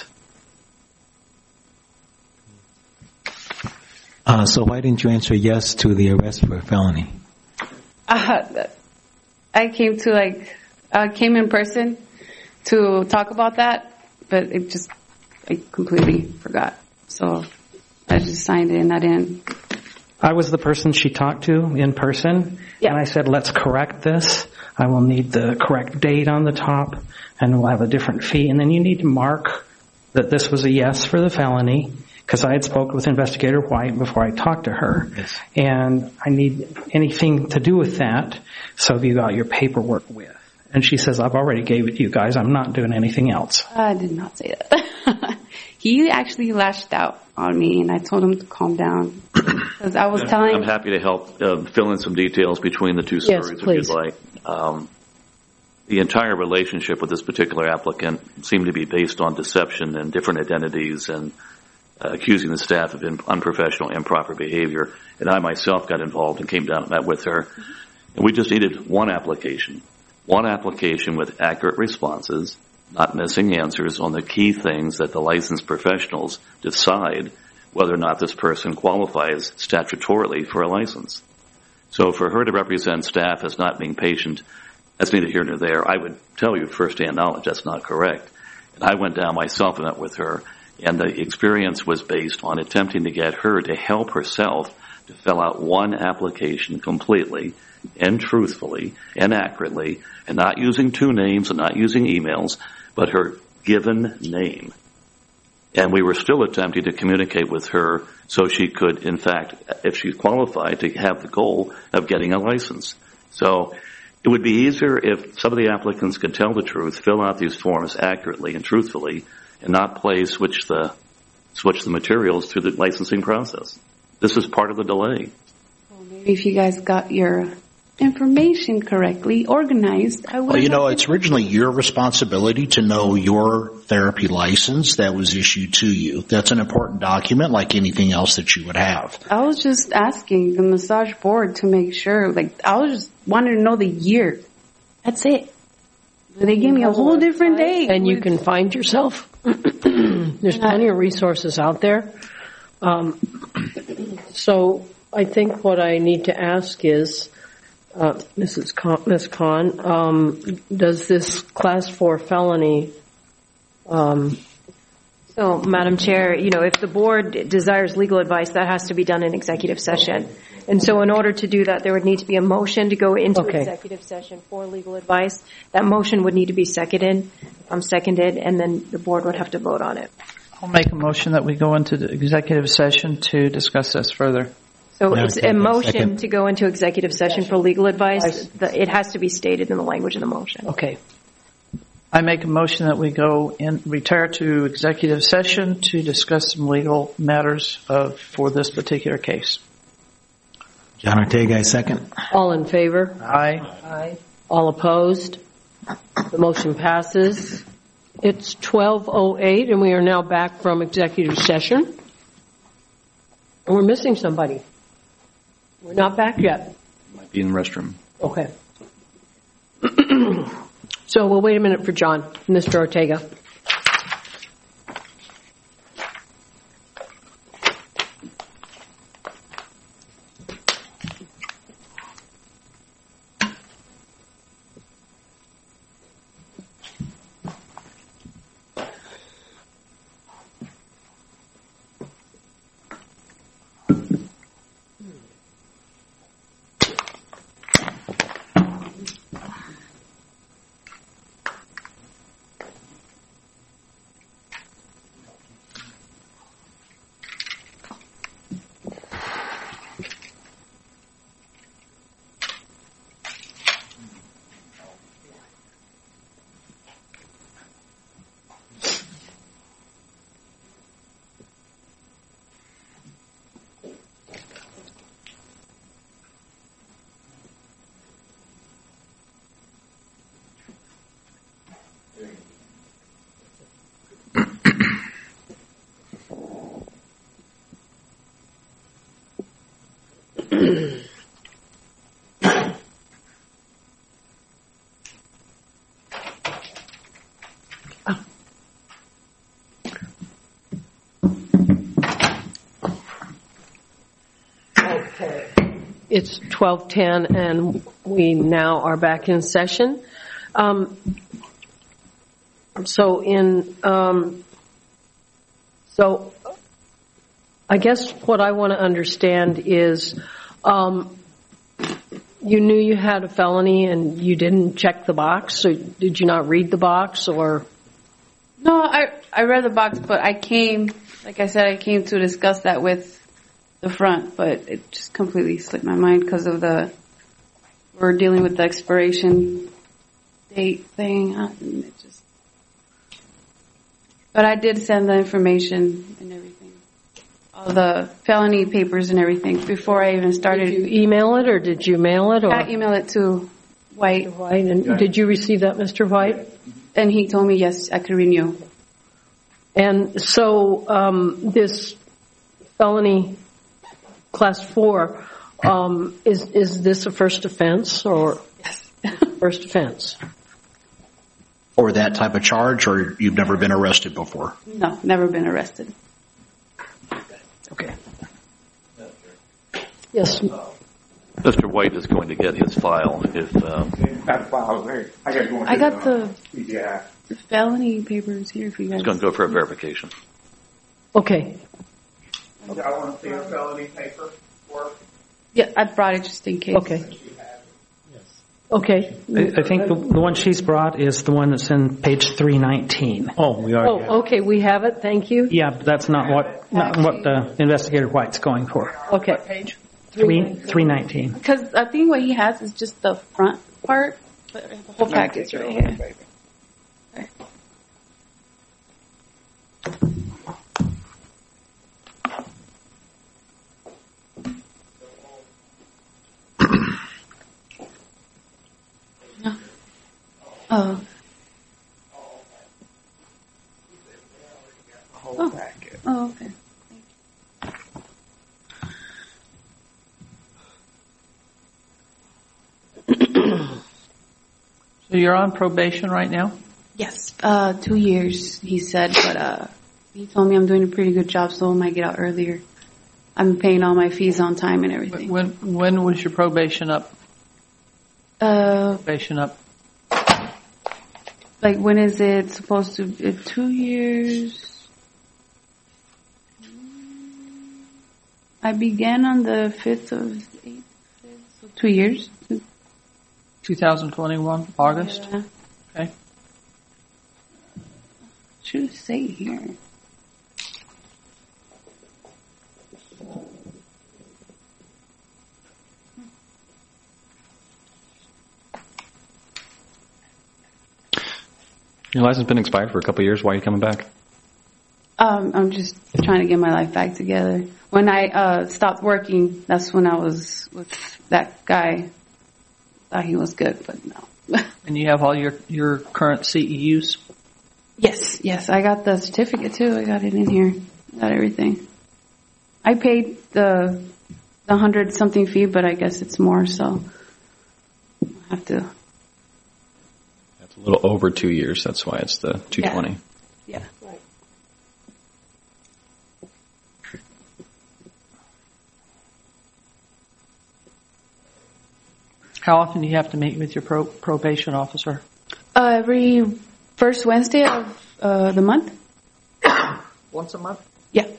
Uh, so why didn't you answer yes to the arrest for a felony? Uh, I came to like, I came in person to talk about that, but it just, I completely forgot. So I just signed it and I didn't. I was the person she talked to in person, yeah. And I said, let's correct this. I will need the correct date on the top, and we'll have a different fee. And then you need to mark that this was a yes for the felony, because I had spoken with Investigator White before I talked to her. Yes. And I need anything to do with that, so you got your paperwork with. And she says, I've already gave it to you guys. I'm not doing anything else. I did not say that. He actually lashed out on me, and I told him to calm down. Because I was telling... I'm happy to help uh, fill in some details between the two stories, yes, if you'd like. Um, the entire relationship with this particular applicant seemed to be based on deception and different identities and uh, accusing the staff of in, unprofessional, improper behavior. And I myself got involved and came down and met with her. And we just needed one application. One application with accurate responses, not missing answers on the key things that the licensed professionals decide whether or not this person qualifies statutorily for a license. So for her to represent staff as not being patient, that's neither here nor there. I would tell you firsthand knowledge that's not correct. And I went down myself and met with her, and the experience was based on attempting to get her to help herself to fill out one application completely and truthfully and accurately, and not using two names and not using emails, but her given name. And we were still attempting to communicate with her so she could, in fact, if she's qualified, to have the goal of getting a license. So it would be easier if some of the applicants could tell the truth, fill out these forms accurately and truthfully, and not play switch the switch the materials through the licensing process. This is part of the delay. Well, maybe if you guys got your information correctly organized, I would. Well, you know, it's originally your responsibility to know your therapy license that was issued to you. That's an important document, like anything else that you would have. I was just asking the massage board to make sure. Like, I was just wanting to know the year. That's it. They gave me a whole different date, and you can find yourself. There's plenty of resources out there. Um, so I think what I need to ask is, uh, Missus Con, Miz Khan, um, does this class four felony? Um, so, Madam Chair, you know, if the board desires legal advice, that has to be done in executive session. And so in order to do that, there would need to be a motion to go into okay. executive session for legal advice. That motion would need to be seconded, um, seconded, and then the board would have to vote on it. I'll make a motion that we go into the executive session to discuss this further. So no, it's a motion second. to go into executive session for legal advice. The, it has to be stated in the language of the motion. Okay. I make a motion that we go in, retire to executive session to discuss some legal matters of, for this particular case. John Ortega, second. All in favor? Aye. Aye. All opposed? The motion passes. It's twelve oh eight, and we are now back from executive session. And we're missing somebody. We're not back yet. Might be in the restroom. Okay. So we'll wait a minute for John, Mister Ortega. it's twelve ten, and we now are back in session. Um, so in um, so I guess what I want to understand is um, you knew you had a felony and you didn't check the box. So did you not read the box, or? No, I I read the box, but I came, like I said, I came to discuss that with the front, but it just completely slipped my mind because of the, we're dealing with the expiration date thing. And it just, but I did send the information and everything, all the felony papers and everything before I even started. Did you email it or did you mail it? Or? I emailed it to White. White, and yeah. Did you receive that, Mister White? And he told me yes, I could renew. And so um, this felony class four, um, is is this a first offense or yes. First offense? Or that type of charge, or you've never been arrested before? No, never been arrested. Okay. Yes. Mister White is going to get his file if. Um, I got the, the felony papers here for you guys. He's going to go for a verification. Okay. Okay, I want to see a felony paper for. Yeah, I brought it just in case. Okay. Okay. I, I think the, the one she's brought is the one that's in page three nineteen. Oh, we are. Oh, okay, we have it. Thank you. Yeah, but that's not what not what the investigator White's going for. Okay. What page? Three three nineteen. Because I think what he has is just the front part, but the whole package right here. Okay. No. Oh. Oh. Oh, okay. So you're on probation right now? Yes, uh, two years, he said, but uh, he told me I'm doing a pretty good job, so I might get out earlier. I'm paying all my fees on time and everything. When when was your probation up? Uh, probation up. Like, when is it supposed to be? Two years? I began on the fifth of eighth, so two years. twenty twenty-one, August? Yeah. Okay. Should it say here? Your license been expired for a couple of years. Why are you coming back? Um, I'm just trying to get my life back together. When I uh, stopped working, that's when I was with that guy. Thought he was good, but no. And you have all your, your current C E Us? Yes, yes. I got the certificate too. I got it in here. Got everything. I paid the the hundred something fee, but I guess it's more, so I have to. That's a little over two years. That's why it's the two twenty. Yeah. yeah. Right. How often do you have to meet with your pro- probation officer? Uh, every first Wednesday of uh, the month. Once a month? Yeah.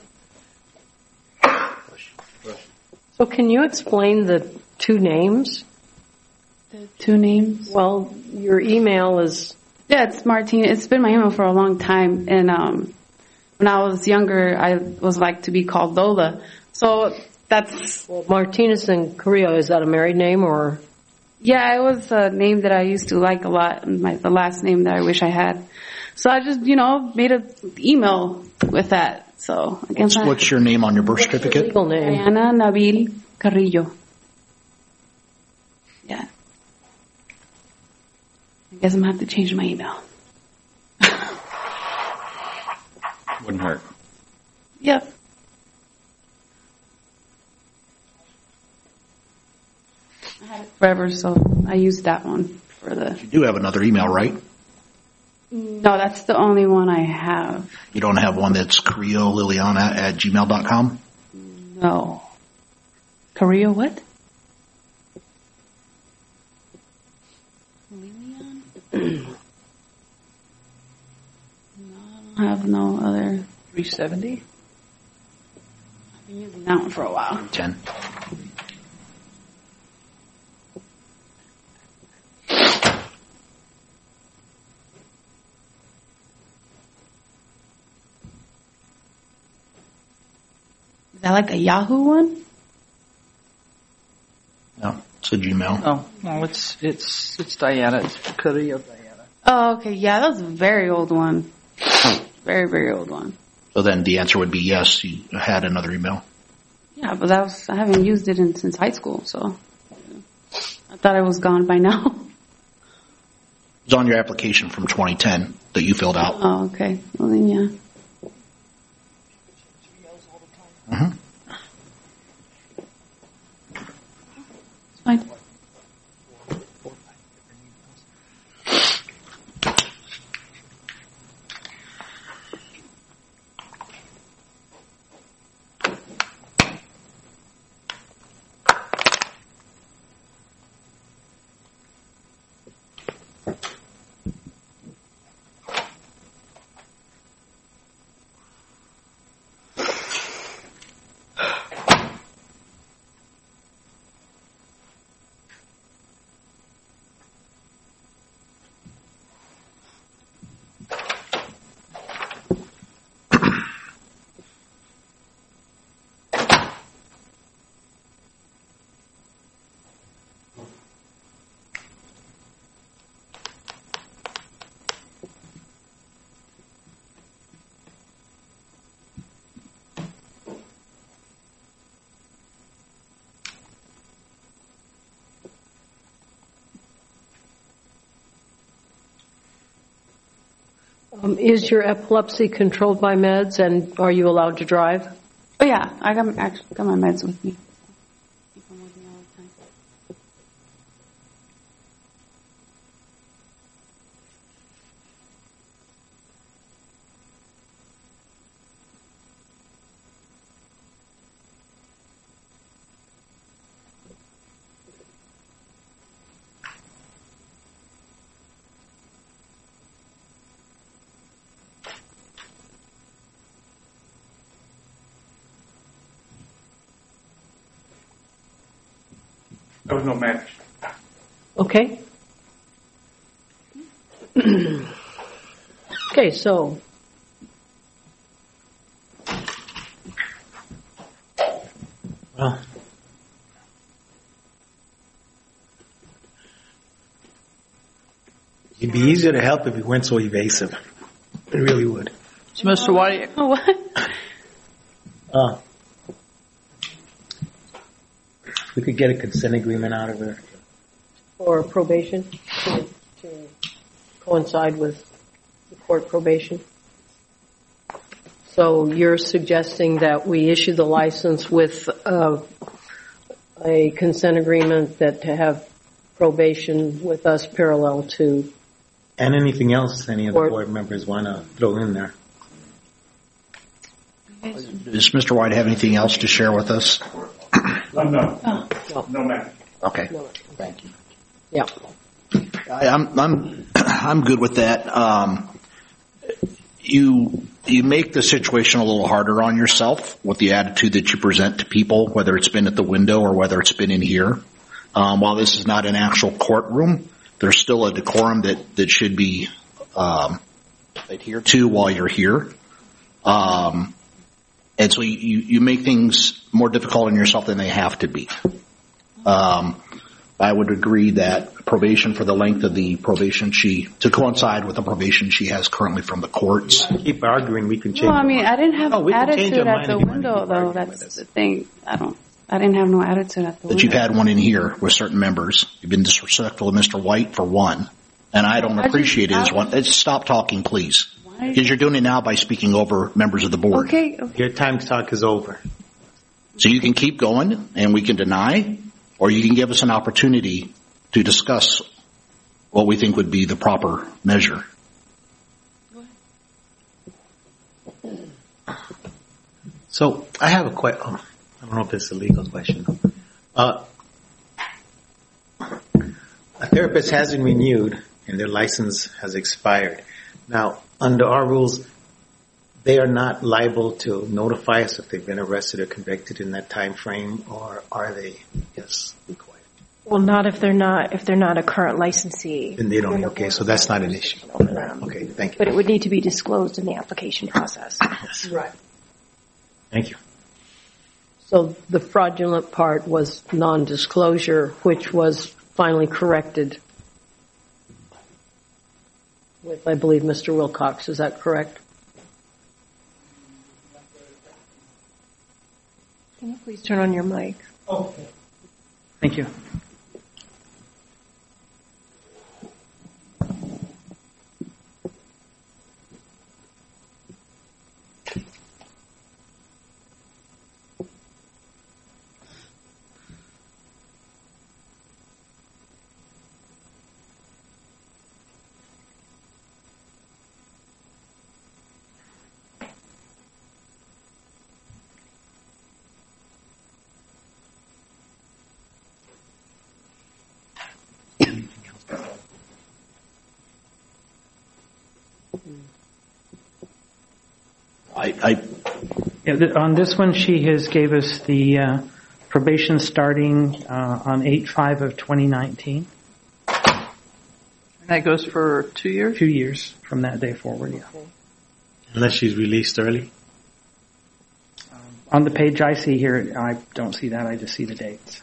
So can you explain the two names? The two names? Well, your email is... Yeah, it's Martina. It's been my email for a long time. And um, when I was younger, I was like to be called Lola. So that's... Well, Martinez and Carrillo, is that a married name or... Yeah, it was a name that I used to like a lot, my, the last name that I wish I had. So I just, you know, made an email with that. So I guess what's, I, what's your name on your birth certificate? Legal name. Diana Nabil Carrillo. Yeah. I guess I'm gonna have to change my email. Wouldn't hurt. Yep. I had it forever, so I used that one for the... You do have another email, right? No, that's the only one I have. You don't have one that's Carrillo Liliana at gmail dot com? No. Carrillo what? No, I don't have no other. three seventy? I've been using that one for a while. ten. Is that like a Yahoo one? No, it's a Gmail. No, no, it's it's it's Diana. It's Korea Diana. Oh, okay. Yeah, that was a very old one. Very, very old one. So then the answer would be yes, you had another email. Yeah, but that was I haven't used it in, since high school, so I thought it was gone by now. It's on your application from twenty ten that you filled out. Oh, okay. Well then, yeah. Mm-hmm. It's fine. Um, is your epilepsy controlled by meds, and are you allowed to drive? Oh yeah, I got actually got my meds with me. Keep them with me all the time. There was no match. Okay. Okay, so. Well. It'd be easier to help if we weren't so evasive. It really would. So, Mister White. Oh, what? Uh, we could get a consent agreement out of her. Or probation to, to coincide with the court probation. So you're suggesting that we issue the license with uh, a consent agreement that to have probation with us parallel to. And anything else any of the Or- board members want to throw in there. Does Mister White have anything else to share with us? No, no. Oh. No match. Okay. Thank you. Yeah. I, I'm I'm I'm good with that. Um, you you make the situation a little harder on yourself with the attitude that you present to people, whether it's been at the window or whether it's been in here. Um, while this is not an actual courtroom, there's still a decorum that that should be um, adhered to while you're here. Um, and so you, you make things more difficult on yourself than they have to be. Um, I would agree that probation for the length of the probation she, to coincide with the probation she has currently from the courts. Keep arguing, we can change. Well, I mean, I didn't have No, we can change attitude our at mind the if you want to window, keep though. arguing That's the thing. I don't. I didn't have no attitude at the That window. you've had one in here with certain members. You've been disrespectful to Mister White for one. And I don't I just- appreciate it as I- one. It's- Stop talking, please. Why- Because you're doing it now by speaking over members of the board. Okay. Okay. Your time to talk is over. So you can keep going and we can deny, or you can give us an opportunity to discuss what we think would be the proper measure. So I have a question. Oh, I don't know if it's a legal question. Uh, I therapist hasn't renewed and their license has expired. Now, under our rules, they are not liable to notify us if they've been arrested or convicted in that time frame, or are they? Yes, required. Well, not if they're not if they're not a current licensee. Then they don't. Okay, so that's not an issue. Okay, thank you. But it would need to be disclosed in the application process. Right. Thank you. So the fraudulent part was non-disclosure, which was finally corrected with, I believe, Mister Wilcox. Is that correct? Can you please turn on your mic? Okay. Thank you. I, I yeah, th- on this one, she has gave us the uh, probation starting uh, on eight five of twenty nineteen. And that goes for two years? Two years from that day forward, yeah. Unless she's released early? Um, on the page I see here, I don't see that. I just see the dates.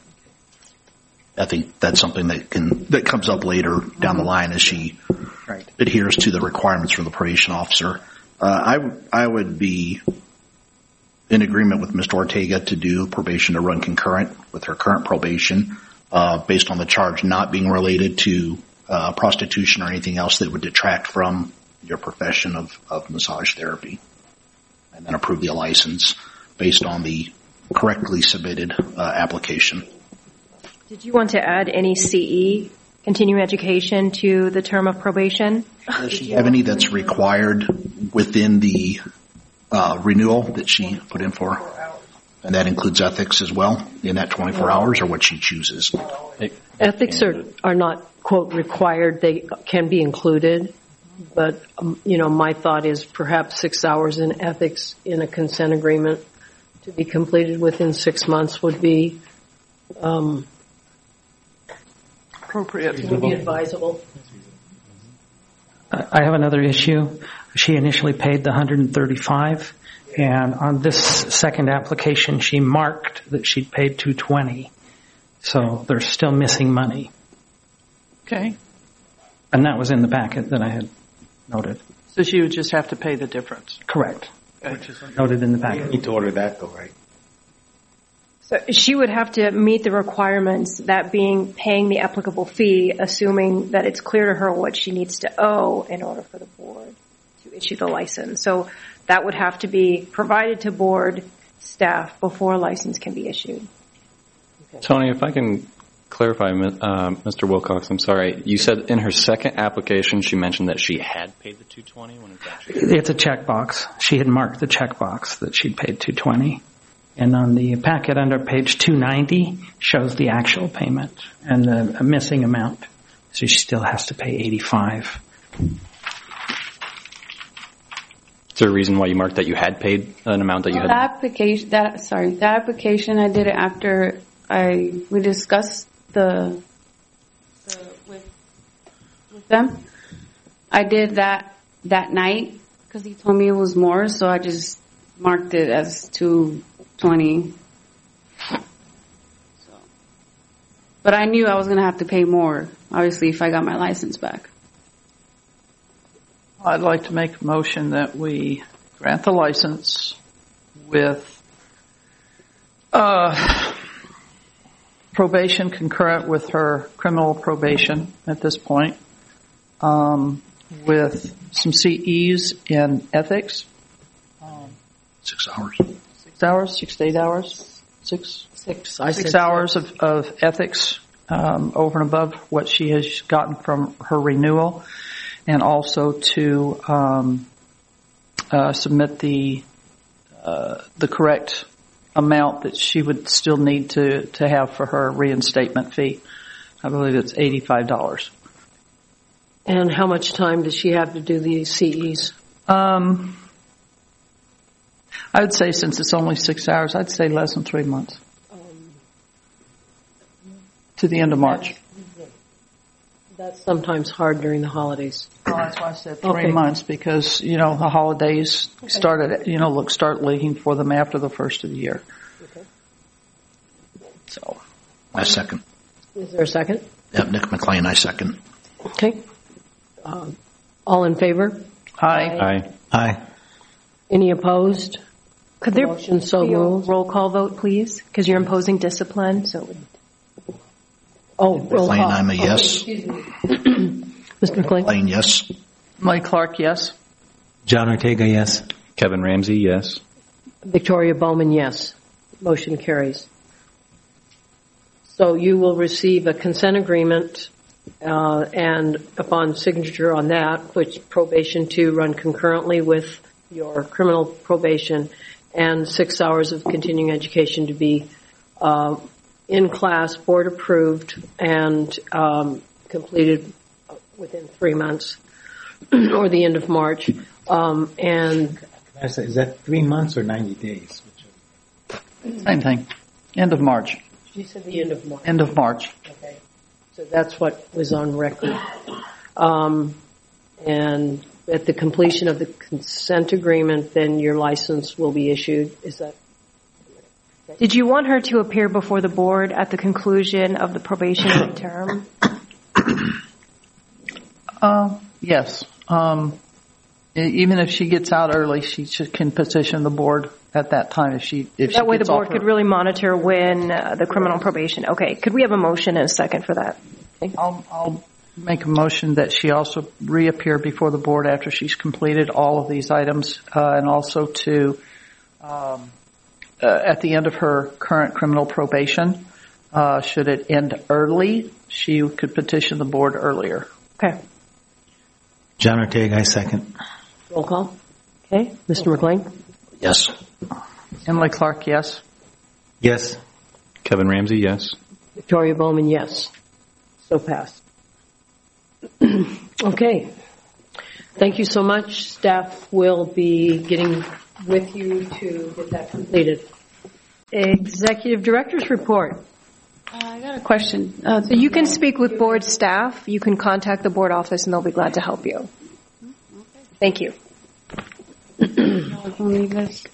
I think that's something that can that comes up later down the line as she right. adheres to the requirements from the probation officer. Uh, I, w- I would be in agreement with Mister Ortega to do probation to run concurrent with her current probation uh, based on the charge not being related to uh, prostitution or anything else that would detract from your profession of, of massage therapy. And then approve the license based on the correctly submitted uh, application. Did you want to add any C E, continuing education, to the term of probation? Does she have any that's required within the uh, renewal that she put in for? And that includes ethics as well in that twenty-four hours, or what she chooses? Ethics are, are not, quote, required. They can be included. But, um, you know, my thought is perhaps six hours in ethics in a consent agreement to be completed within six months would be um, appropriate. Would be advisable. I have another issue. She initially paid the one hundred thirty-five, and on this second application, she marked that she'd paid two hundred twenty. So they're still missing money. Okay. And that was in the packet that I had noted. So she would just have to pay the difference. Correct. Okay. Which is noted in the packet. You need to order that though, right? So she would have to meet the requirements, that being paying the applicable fee, assuming that it's clear to her what she needs to owe in order for the board to issue the license. So that would have to be provided to board staff before a license can be issued. Tony, if I can clarify, uh, Mister Wilcox, I'm sorry. You said in her second application she mentioned that she had paid the two hundred twenty when it's actually... It's a checkbox. She had marked the checkbox that she'd paid two hundred twenty. And on the packet under page two ninety shows the actual payment and the missing amount. So she still has to pay eighty-five. Is there a reason why you marked that you had paid an amount that you had? That application, that sorry, that application I did it after I we discussed the, the with with them. I did that that night because he told me it was more, so I just marked it as two twenty. So, but I knew I was going to have to pay more, obviously, if I got my license back. I'd like to make a motion that we grant the license with uh, probation concurrent with her criminal probation at this point, um, with some C Es in ethics. Um, six hours. Six hours, six to eight hours, six, six, I six said hours six. of, of ethics um, over and above what she has gotten from her renewal, and also to um, uh, submit the uh, the correct amount that she would still need to, to have for her reinstatement fee. I believe it's eighty-five dollars. And how much time does she have to do these C Es? Um, I would say since it's only six hours, I'd say less than three months. Um, to the end of March. That's sometimes hard during the holidays. Well, that's why I said three Okay. months because, you know, the holidays started, you know, look, start leaking for them after the first of the year. Okay. So. I second. Is there a second? Yep, Nick McLean, I second. Okay. Um, all in favor? Aye. Aye. Aye. Any opposed? Could there Motion so be a moved. roll call vote, please? Because you're imposing discipline, so. Oh, roll McLean, call. I'm a yes. Okay, Mister McLean? McLean, yes. Mike Clark, yes. John Ortega, yes. Kevin Ramsey, yes. Victoria Bowman, yes. Motion carries. So you will receive a consent agreement, uh, and upon signature on that, which probation to run concurrently with your criminal probation, and six hours of continuing education to be uh, in class, board approved, and um, completed within three months or the end of March. Um, and I said, is that three months or ninety days? Same thing. End of March. she said the end of March. End of March. Okay. So that's what was on record. Um, and at the completion of the consent agreement, then your license will be issued. Is that? Did you want her to appear before the board at the conclusion of the probationary term? Uh, yes. Um, e- even if she gets out early, she should, can petition the board at that time. If she, if That she way the gets board off could her- really monitor when uh, the criminal probation. Okay. Could we have a motion and a second for that? I'll, I'll make a motion that she also reappear before the board after she's completed all of these items, uh, and also to, um, uh, at the end of her current criminal probation, uh, should it end early, she could petition the board earlier. Okay. John Ortega, I second. Roll call. Okay. Mister McLean? Yes. Emily Clark, yes. Yes. Kevin Ramsey, yes. Victoria Bowman, yes. So passed. Okay. Thank you so much. Staff will be getting with you to get that completed. Executive Director's Report. Uh, I got a question. Uh, so you can speak with board staff. You can contact the board office, and they'll be glad to help you. Thank you. I'll leave this.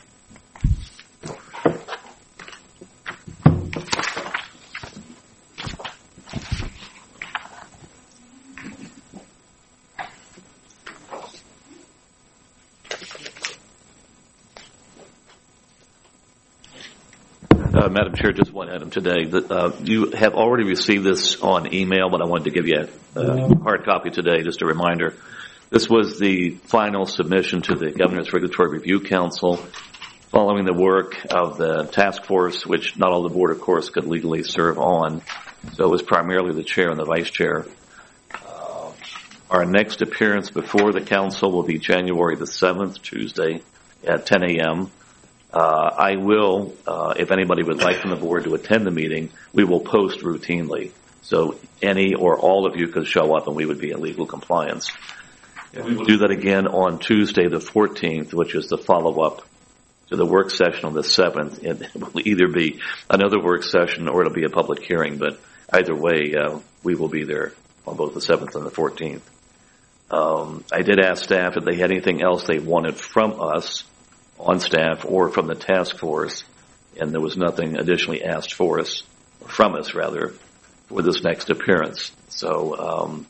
Uh, Madam Chair, just one item today. That, uh, you have already received this on email, but I wanted to give you a, a hard copy today, just a reminder. This was the final submission to the Governor's Regulatory Review Council following the work of the task force, which not all the board, of course, could legally serve on. So it was primarily the chair and the vice chair. Uh, our next appearance before the council will be January the seventh, Tuesday at ten a.m. Uh, I will, uh, if anybody would like from the board to attend the meeting, we will post routinely. So any or all of you could show up and we would be in legal compliance. And we will do that again on Tuesday the fourteenth, which is the follow-up to the work session on the seventh. It will either be another work session or it'll be a public hearing, but either way, uh, we will be there on both the seventh and the fourteenth. Um, I did ask staff if they had anything else they wanted from us on staff or from the task force, and there was nothing additionally asked for us, or from us rather, for this next appearance. So um,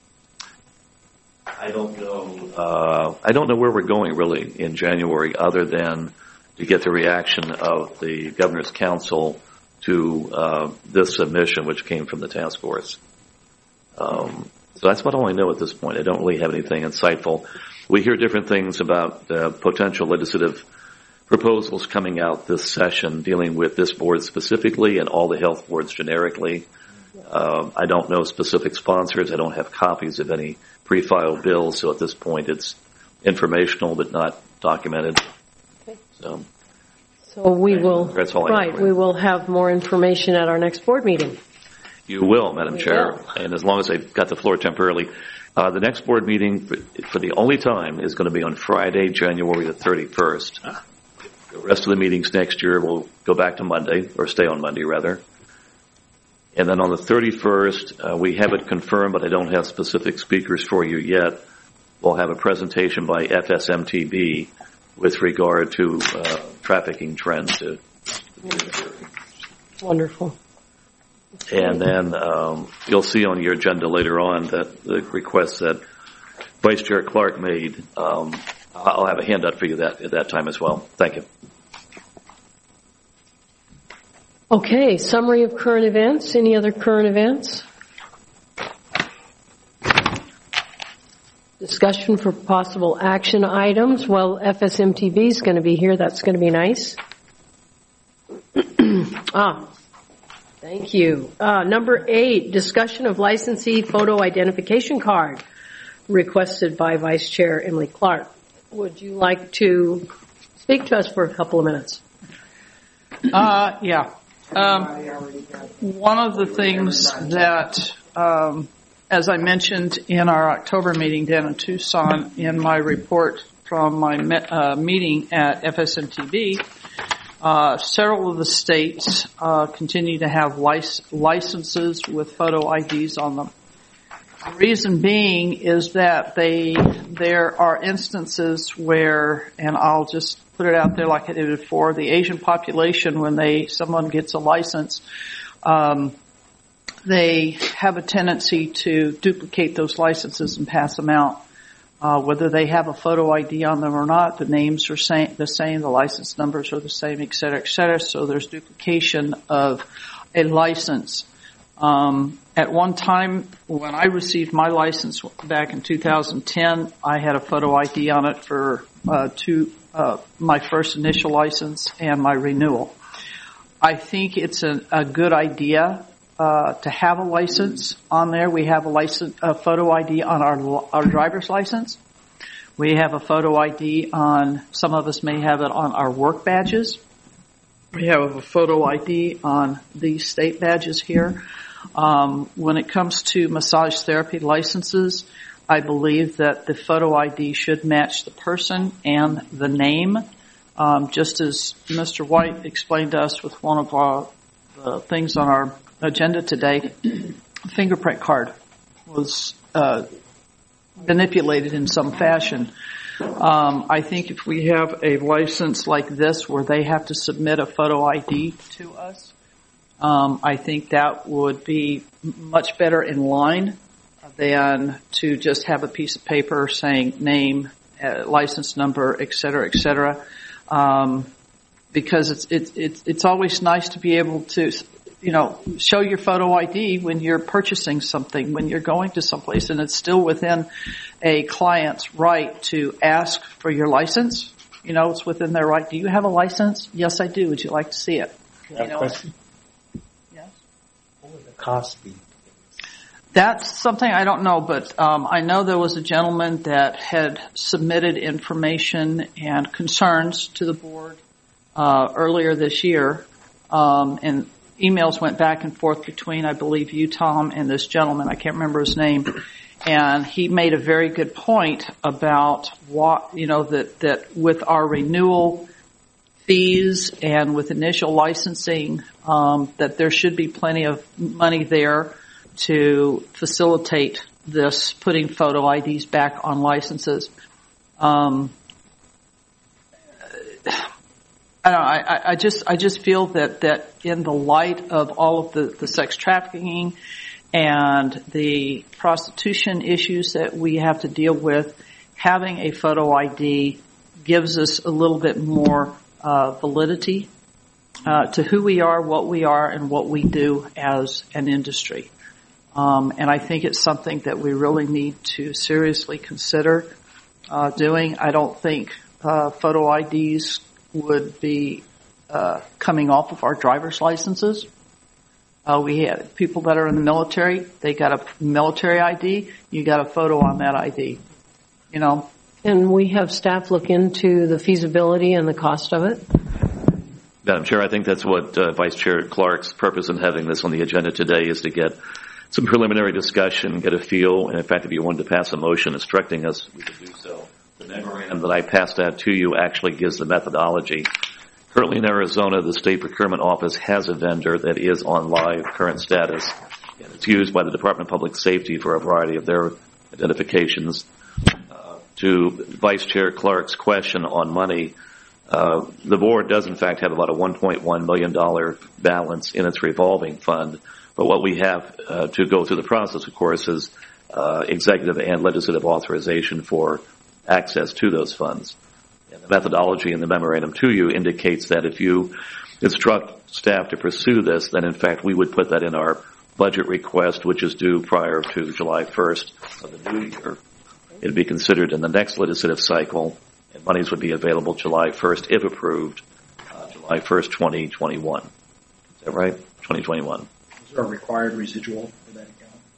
I don't know. Uh, I don't know where we're going really in January, other than to get the reaction of the Governor's Council to uh, this submission, which came from the task force. Um, so that's what I only know at this point. I don't really have anything insightful. We hear different things about uh, potential legislative proposals coming out this session dealing with this board specifically and all the health boards generically. Uh, I don't know specific sponsors. I don't have copies of any pre-filed bills, so at this point it's informational but not documented. Okay. So, So we will, That's all I right, have. we will have more information at our next board meeting. You will, Madam We Chair, will. and as long as I've got the floor temporarily. Uh, the next board meeting, for, for the only time, is going to be on Friday, January the thirty-first. The rest of the meetings next year will go back to Monday, or stay on Monday, rather. And then on the thirty-first, uh, we have it confirmed, but I don't have specific speakers for you yet. We'll have a presentation by F S M T B with regard to uh, trafficking trends. To, Wonderful. And then um, you'll see on your agenda later on that the request that Vice Chair Clark made, um, I'll have a handout for you that, at that time as well. Thank you. Okay, summary of current events. Any other current events? Discussion for possible action items. Well, F S M T B is going to be here. That's going to be nice. ah, thank you. Uh, number eight, discussion of licensee photo identification card requested by Vice Chair Emily Clark. Would you like to speak to us for a couple of minutes? Uh, yeah. Um, one of the things that, um, as I mentioned in our October meeting down in Tucson, in my report from my me- uh, meeting at F S M T B, uh, several of the states uh, continue to have lic- licenses with photo I Ds on them. The reason being is that they there are instances where, and I'll just put it out there like I did before, the Asian population, when they someone gets a license, um, they have a tendency to duplicate those licenses and pass them out. Uh, whether they have a photo I D on them or not, the names are same, the same, the license numbers are the same, et cetera, et cetera. So there's duplication of a license. Um, at one time, when I received my license back in two thousand ten, I had a photo I D on it for uh, two, uh, my first initial license and my renewal. I think it's a, a good idea uh, to have a license on there. We have a license, a photo I D on our our driver's license. We have a photo I D on. Some of us may have it on our work badges. We have a photo I D on these state badges here. Um, when it comes to massage therapy licenses, I believe that the photo I D should match the person and the name. Um, just as Mister White explained to us with one of our uh, things on our agenda today, fingerprint card was uh, manipulated in some fashion. Um, I think if we have a license like this where they have to submit a photo I D to us, um, I think that would be much better in line than to just have a piece of paper saying name, uh, license number, et cetera, et cetera. Um, because it's, it's, it's, it's always nice to be able to, you know, show your photo I D when you're purchasing something, when you're going to someplace, and it's still within a client's right to ask for your license. You know, it's within their right. Do you have a license? Yes, I do. Would you like to see it? I have you know, a question. Yes. What would the cost be? That's something I don't know, but um, I know there was a gentleman that had submitted information and concerns to the board uh, earlier this year, um, and emails went back and forth between, I believe, you, Tom, and this gentleman. I can't remember his name. And he made a very good point about what, you know, that, that with our renewal fees and with initial licensing, um, that there should be plenty of money there to facilitate this, putting photo I Ds back on licenses. Um, I don't know, I, I just, I just feel that, that in the light of all of the, the sex trafficking and the prostitution issues that we have to deal with, having a photo I D gives us a little bit more uh, validity uh, to who we are, what we are, and what we do as an industry. Um, and I think it's something that we really need to seriously consider uh, doing. I don't think uh, photo I Ds would be uh, coming off of our driver's licenses. Uh, we have people that are in the military. They got a military I D. You got a photo on that I D. You know. And we have staff look into the feasibility and the cost of it. Madam Chair, I think that's what uh, Vice Chair Clark's purpose in having this on the agenda today is to get some preliminary discussion, get a feel, and in fact, if you wanted to pass a motion instructing us, we could do so. The memorandum that I passed out to you actually gives the methodology. Currently in Arizona, the State Procurement Office has a vendor that is on live current status, and it's used by the Department of Public Safety for a variety of their identifications. Uh, to Vice Chair Clark's question on money, uh, the board does in fact have about a one point one million dollars balance in its revolving fund, but what we have uh, to go through the process, of course, is uh, executive and legislative authorization for access to those funds. And the methodology in the memorandum to you indicates that if you instruct staff to pursue this, then in fact we would put that in our budget request, which is due prior to July first of the new year. It would be considered in the next legislative cycle, and monies would be available July first, if approved, uh, July first, twenty twenty-one. Is that right? twenty twenty-one. Is there a required residual for that account?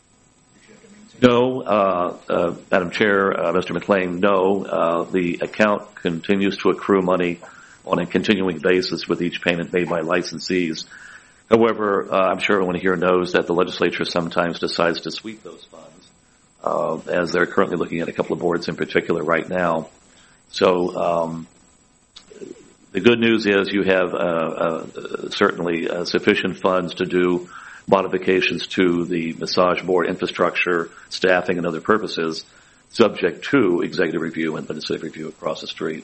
No, uh, uh, Madam Chair, uh, Mister McLean, no. Uh, the account continues to accrue money on a continuing basis with each payment made by licensees. However, uh, I'm sure everyone here knows that the legislature sometimes decides to sweep those funds, uh, as they're currently looking at a couple of boards in particular right now. So um, the good news is you have uh, uh, certainly uh, sufficient funds to do modifications to the massage board infrastructure, staffing, and other purposes, subject to executive review and legislative review across the street.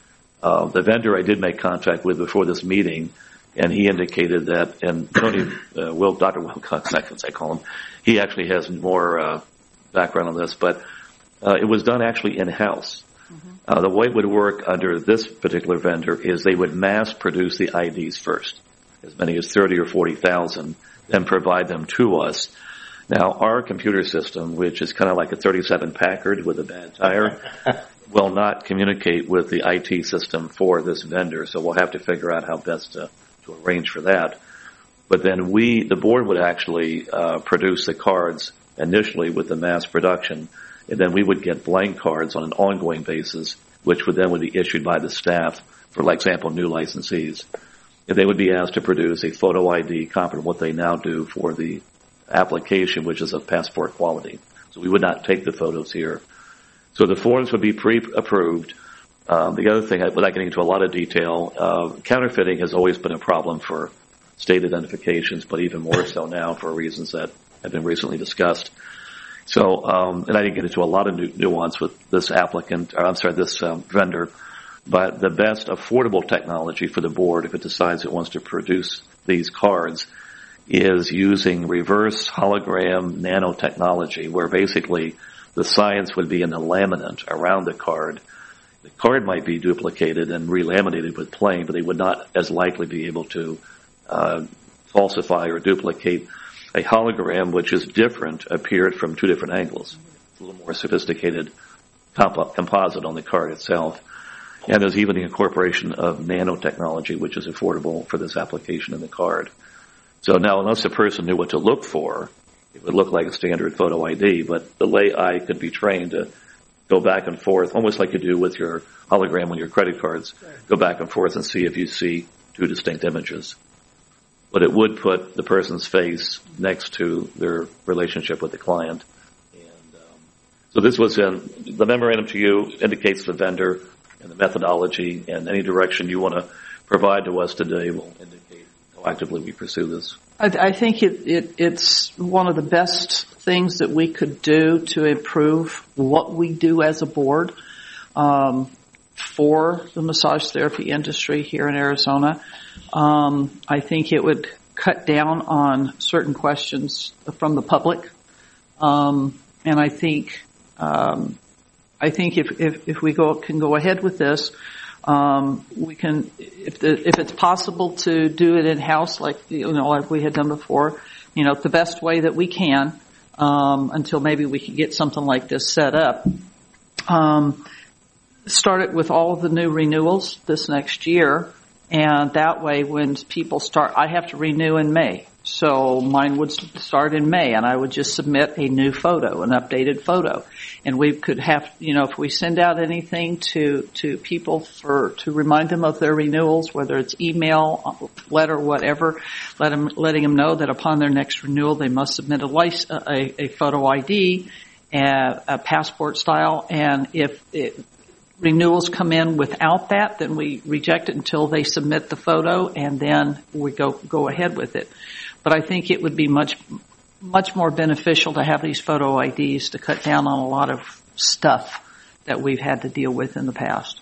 Uh, the vendor I did make contact with before this meeting, and he indicated that, and Tony, uh, Will, Doctor Wilcox, I can say call him, he actually has more uh, background on this, but uh, it was done actually in-house. Mm-hmm. Uh, the way it would work under this particular vendor is they would mass produce the I Ds first, as many as thirty or forty thousand, then provide them to us. Now, our computer system, which is kind of like a thirty-seven Packard with a bad tire, will not communicate with the I T system for this vendor, so we'll have to figure out how best to, to arrange for that. But then we, the board would actually uh, produce the cards initially with the mass production, and then we would get blank cards on an ongoing basis, which would then would be issued by the staff for, like example, new licensees. If they would be asked to produce a photo I D comparable to what they now do for the application, which is of passport quality. So we would not take the photos here. So the forms would be pre-approved. Um, the other thing, without getting into a lot of detail, uh, counterfeiting has always been a problem for state identifications, but even more so now for reasons that have been recently discussed. So, um, and I didn't get into a lot of nu- nuance with this applicant, or I'm sorry, this um, vendor. But the best affordable technology for the board, if it decides it wants to produce these cards, is using reverse hologram nanotechnology, where basically the science would be in the laminate around the card. The card might be duplicated and relaminated with plain, but they would not as likely be able to uh, falsify or duplicate a hologram, which is different, appeared from two different angles. It's a little more sophisticated comp- composite on the card itself. And there's even the incorporation of nanotechnology, which is affordable for this application in the card. So now, unless a person knew what to look for, it would look like a standard photo I D, but the lay eye could be trained to go back and forth, almost like you do with your hologram on your credit cards, go back and forth and see if you see two distinct images. But it would put the person's face next to their relationship with the client. And um, so this was in, the memorandum to you indicates the vendor and the methodology, and any direction you want to provide to us today will indicate how actively we pursue this. I, I think it, it, it's one of the best things that we could do to improve what we do as a board um, for the massage therapy industry here in Arizona. Um, I think it would cut down on certain questions from the public, um, and I think. Um, I think if, if, if we go, can go ahead with this, um, we can, if the, if it's possible to do it in-house, like, you know, like we had done before, you know, the best way that we can, um, until maybe we can get something like this set up. Um, start it with all of the new renewals this next year, and that way when people start, I have to renew in May. So mine would start in May, and I would just submit a new photo, an updated photo. And we could have, you know, if we send out anything to, to people for, to remind them of their renewals, whether it's email, letter, whatever, let them, letting them know that upon their next renewal, they must submit a license, a, a photo I D, a, a passport style, and if it, renewals come in without that, then we reject it until they submit the photo, and then we go, go ahead with it. But I think it would be much, much more beneficial to have these photo I Ds to cut down on a lot of stuff that we've had to deal with in the past.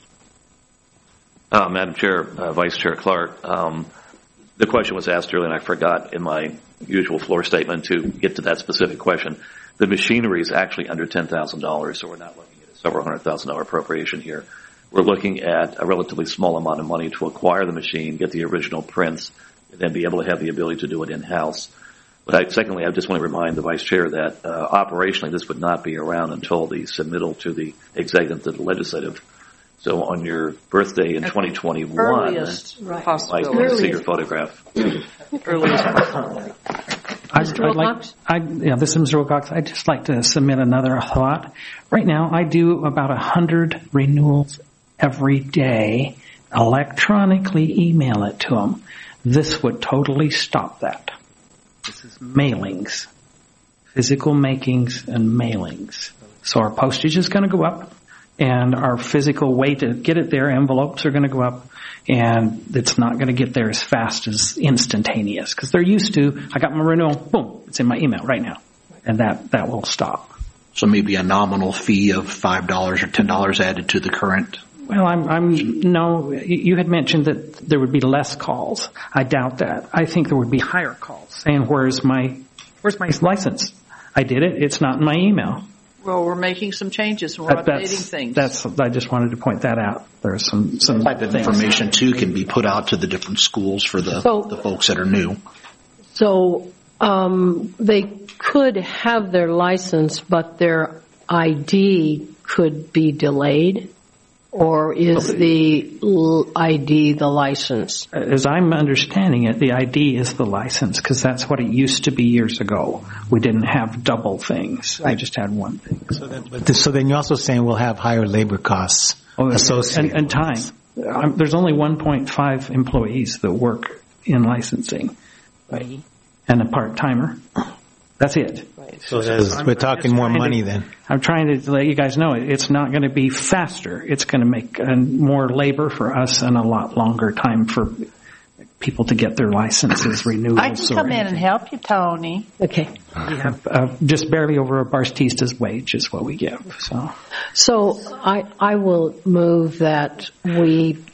Uh, Madam Chair, uh, Vice Chair Clark, um, the question was asked earlier, and I forgot in my usual floor statement to get to that specific question. The machinery is actually under ten thousand dollars, so we're not looking at a several hundred thousand dollar appropriation here. We're looking at a relatively small amount of money to acquire the machine, get the original prints, and then be able to have the ability to do it in-house. But I, secondly, I just want to remind the Vice Chair that uh, operationally this would not be around until the submittal to the executive to the legislative. So on your birthday in twenty twenty-one, Earliest right. possible. I'd like to see your photograph. Earliest possible. I'd, I'd like, I, yeah, this is Mister Wilcox. I'd just like to submit another thought. Right now, I do about a hundred renewals every day. Electronically email it to them. This would totally stop that. This is mailings, physical makings and mailings. So our postage is going to go up, and our physical way to get it there, envelopes are going to go up, and it's not going to get there as fast as instantaneous, because they're used to, I got my renewal, boom, it's in my email right now, and that, that will stop. So maybe a nominal fee of five dollars or ten dollars added to the current. Well, I'm, I'm, no, you had mentioned that there would be less calls. I doubt that. I think there would be higher calls saying, where's my, where's my license? I did it. It's not in my email. Well, we're making some changes and we're That- updating that's, things. That's, I just wanted to point that out. There's some, some type of things. information too can be put out to the different schools for the, So- the folks that are new. So um, they could have their license, but their I D could be delayed? Or is the l- I D the license? As I'm understanding it, the I D is the license, because that's what it used to be years ago. We didn't have double things. I just had one thing. So then, but this, so then you're also saying we'll have higher labor costs associated and, and time. Um, there's only one point five employees that work in licensing, right. and a part-timer. That's it. Right. So there's- we're talking more money to, then. I'm trying to let you guys know it's not going to be faster. It's going to make uh, more labor for us and a lot longer time for people to get their licenses renewed. I can come in and help you, Tony. Okay. We have uh, just barely over a Bartista's wage is what we give. So, So I, I will move that we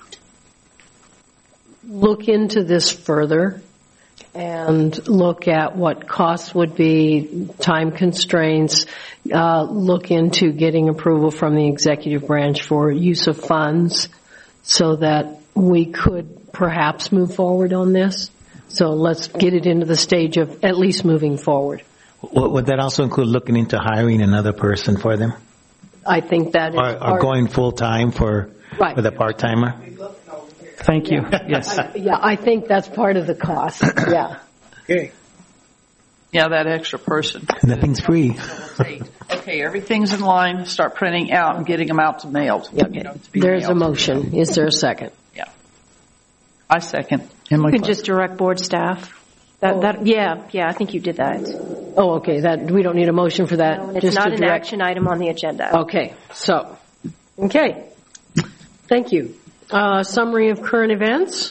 look into this further and look at what costs would be, time constraints, uh, look into getting approval from the executive branch for use of funds so that we could perhaps move forward on this. So let's get it into the stage of at least moving forward. Would would that also include looking into hiring another person for them? I think that is Or, or part- going full-time for, Right. for the part-timer? thank you. Yes. I- Yeah, I think that's part of the cost, yeah. Okay. Yeah, that extra person. Nothing's free. Okay, everything's in line. Start printing out and getting them out to mailed. You know, to be There's a mailed. motion. Is there a second? Yeah. I second. You could just direct board staff. That, that, yeah, yeah, I think you did that. Oh, okay, that, we don't need a motion for that? No, it's just not to an direct- action item on the agenda. Okay, so, okay. Thank you. Uh, summary of current events?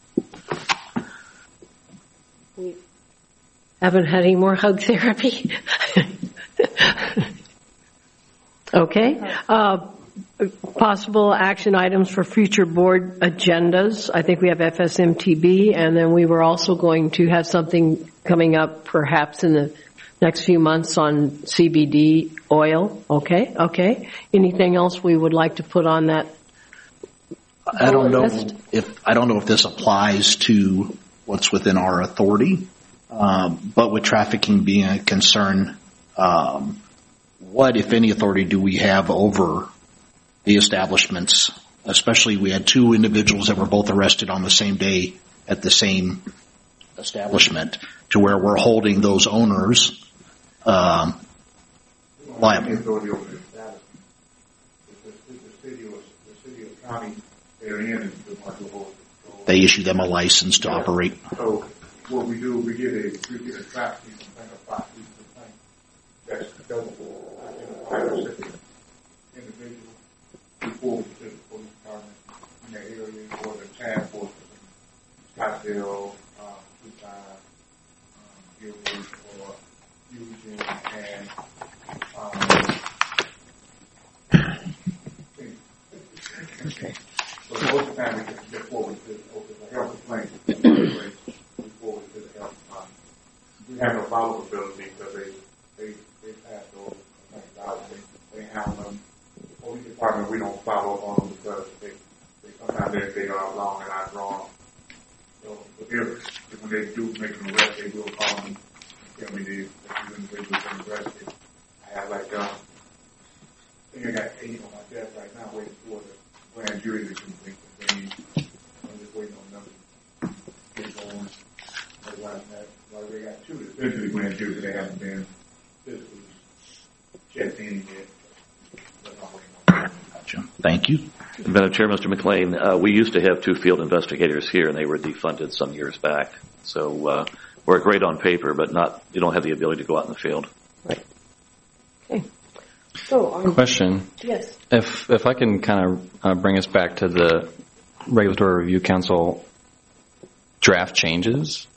We haven't had any more hug therapy? Okay. Uh, possible action items for future board agendas. I think we have F S M T B, and then we were also going to have something coming up perhaps in the next few months on C B D oil. Okay, okay. Anything else we would like to put on that? I don't know list? if I don't know if this applies to what's within our authority, um, but with trafficking being a concern, um, what, if any, authority do we have over the establishments? Especially, we had two individuals that were both arrested on the same day at the same establishment to where we're holding those owners um, liable. Authority over the establishment. The, the, the city or the city or county they're in is the one who holds it. So, They issue them a license to yeah. operate. So what we do, we get a we get a traffic complaint or property complaint that doesn't identify a specific individual before we to the police department in that area or the task force in Scottsdale, um, Tucson, um, Gilbert, or Eugene, and um, okay. So most of the time we can get forward to the health complaint we forward to the health department. We have no follow-up ability because they they they pass those complaints out. They they handle them. The police department we don't follow up on them because they they sometimes they they are wrong and not wrong. So but if when they do make an arrest, they will call me and tell me the the individual been arrested. I have like um, I think I got eight on my desk right now waiting for the grand jury to complete the thing. I'm just waiting on them to get going. Otherwise, well, they got two that's been to the grand jury, but they haven't been physically checked in yet. But I'm waiting on them. Gotcha. Thank you. Madam Chair, Mister McLean, uh, we used to have two field investigators here, and they were defunded some years back. So uh, we're great on paper, but not. You don't have the ability to go out in the field. Right. Okay. So, um, Question. Yes. If if I can kind of uh, bring us back to the Regulatory Review Council draft changes,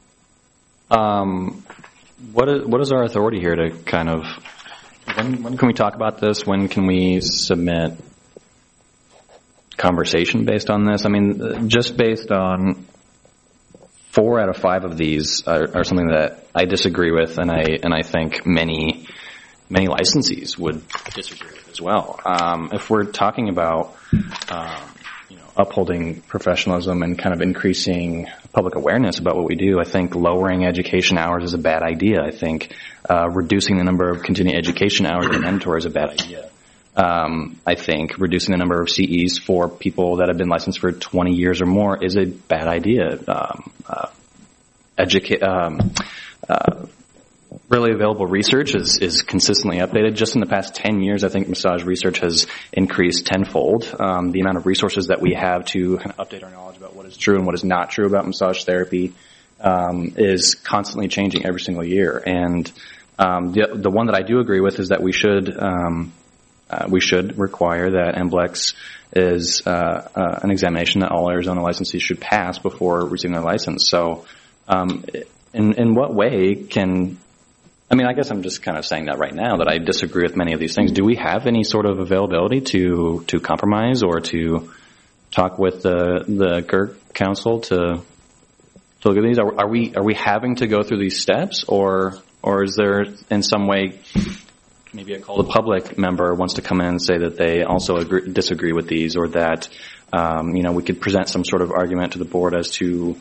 um, what is what is our authority here to kind of when when can we talk about this? When can we submit conversation based on this? I mean, just based on four out of five of these are, are something that I disagree with, and I and I think many. Many licensees would disagree with as well. Um, if we're talking about, um, you know, upholding professionalism and kind of increasing public awareness about what we do, I think lowering education hours is a bad idea. I think uh, reducing the number of continuing education hours in mentor is a bad idea. Um, I think reducing the number of C Es for people that have been licensed for twenty years or more is a bad idea. Um, uh, educate. Um, uh, Really available research is, is consistently updated. Just in the past ten years, I think massage research has increased tenfold. Um, the amount of resources that we have to kind of update our knowledge about what is true and what is not true about massage therapy um, is constantly changing every single year. And um, the, the one that I do agree with is that we should um, uh, we should require that M B L E X is uh, uh, an examination that all Arizona licensees should pass before receiving their license. So, um, in in what way can I mean, I guess I'm just kind of saying that right now that I disagree with many of these things. Do we have any sort of availability to, to compromise or to talk with the the G R C Council to to look at these? Are, are we are we having to go through these steps, or or is there in some way maybe a call to public member wants to come in and say that they also agree, disagree with these, or that um, you know we could present some sort of argument to the board as to.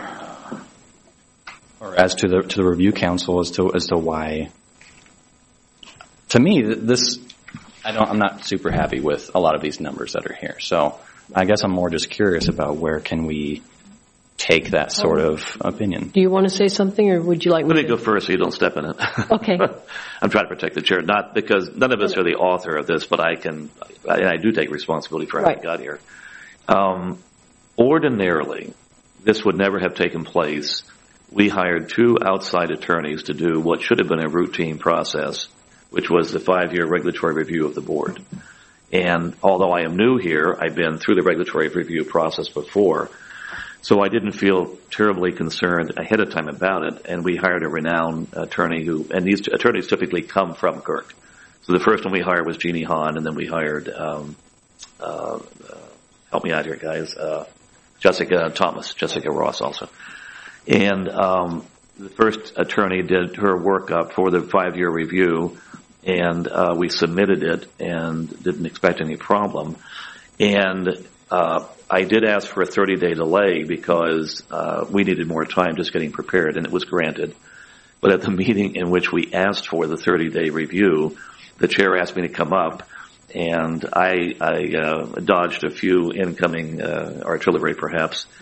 Or as to the to the review council as to as to why. To me, this I don't. I'm not super happy with a lot of these numbers that are here. So I guess I'm more just curious about where can we take that sort of opinion. Do you want to say something, or would you like me Let me to? go first so you don't step in it. Okay. I'm trying to protect the chair, not because none of us are the author of this, but I can, and I do take responsibility for how Right. I got here. Um, ordinarily, this would never have taken place. We hired two outside attorneys to do what should have been a routine process, which was the five-year regulatory review of the board. And although I am new here, I've been through the regulatory review process before, so I didn't feel terribly concerned ahead of time about it. And we hired a renowned attorney who, and these attorneys typically come from G R C. So the first one we hired was Jeannie Hahn, and then we hired, um, uh, uh, help me out here, guys, uh, Jessica Thomas, Jessica Ross also. And um, the first attorney did her workup for the five-year review, and uh, we submitted it and didn't expect any problem. And uh, I did ask for a thirty-day delay because uh, we needed more time just getting prepared, and it was granted. But at the meeting in which we asked for the thirty-day review, the chair asked me to come up, and I, I uh, dodged a few incoming uh, artillery, perhaps.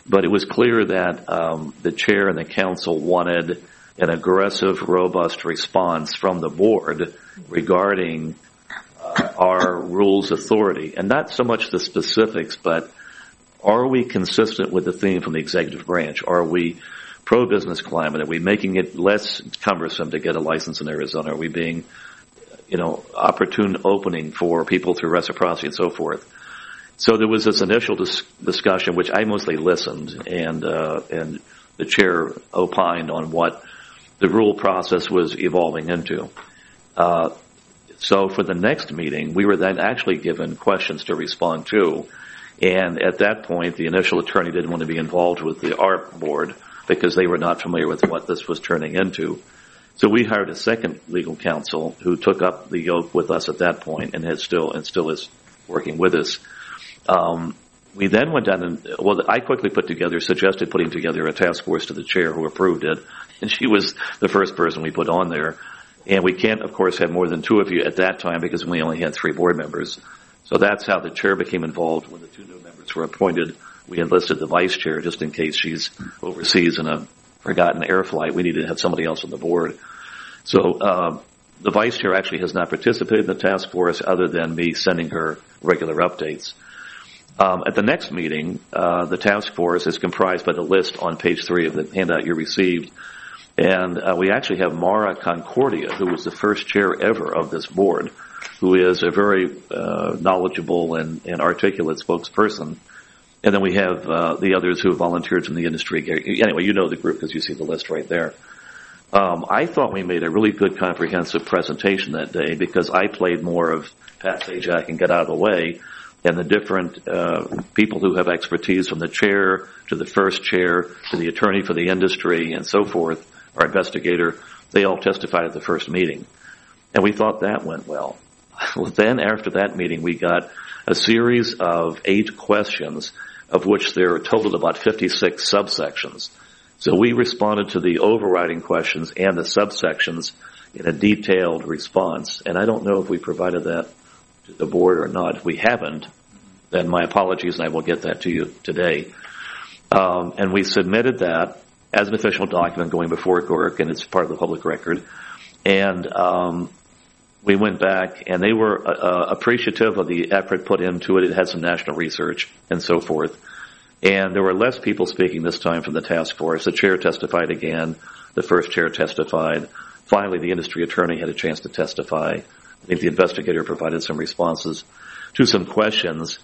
but it was clear that um, the chair and the council wanted an aggressive, robust response from the board regarding uh, our rules authority, and not so much the specifics, but are we consistent with the theme from the executive branch? Are we pro-business climate? Are we making it less cumbersome to get a license in Arizona? Are we being, you know, opportune opening for people through reciprocity and so forth? So there was this initial dis- discussion, which I mostly listened, and uh, and the chair opined on what the rule process was evolving into. Uh, so for the next meeting, we were then actually given questions to respond to, and at that point, the initial attorney didn't want to be involved with the A R P board because they were not familiar with what this was turning into. So we hired a second legal counsel who took up the yoke with us at that point and has still and still is working with us. Um, we then went down and, well, I quickly put together, suggested putting together a task force to the chair who approved it, and she was the first person we put on there. And we can't, of course, have more than two of you at that time because we only had three board members. So that's how the chair became involved. When the two new members were appointed, we enlisted the vice chair just in case she's overseas in a forgotten air flight. We needed to have somebody else on the board. So uh, the vice chair actually has not participated in the task force other than me sending her regular updates. Um, at the next meeting, uh, the task force is comprised by the list on page three of the handout you received. And uh, we actually have Mara Concordia, who was the first chair ever of this board, who is a very uh, knowledgeable and, and articulate spokesperson. And then we have uh, the others who have volunteered from the industry. Anyway, you know the group because you see the list right there. Um, I thought we made a really good comprehensive presentation that day because I played more of Pat Sajak and get out of the way, and the different uh, people who have expertise from the chair to the first chair to the attorney for the industry and so forth, our investigator, they all testified at the first meeting. And we thought that went well. Well, then after that meeting, we got a series of eight questions, of which there totaled about fifty-six subsections. So we responded to the overriding questions and the subsections in a detailed response. And I don't know if we provided that to the board or not. If we haven't, then my apologies, and I will get that to you today. Um, and we submitted that as an official document going before G O R C, and it's part of the public record. And um, we went back, and they were uh, appreciative of the effort put into it. It had some national research and so forth. And there were less people speaking this time from the task force. The chair testified again. The first chair testified. Finally, the industry attorney had a chance to testify. I think the investigator provided some responses to some questions.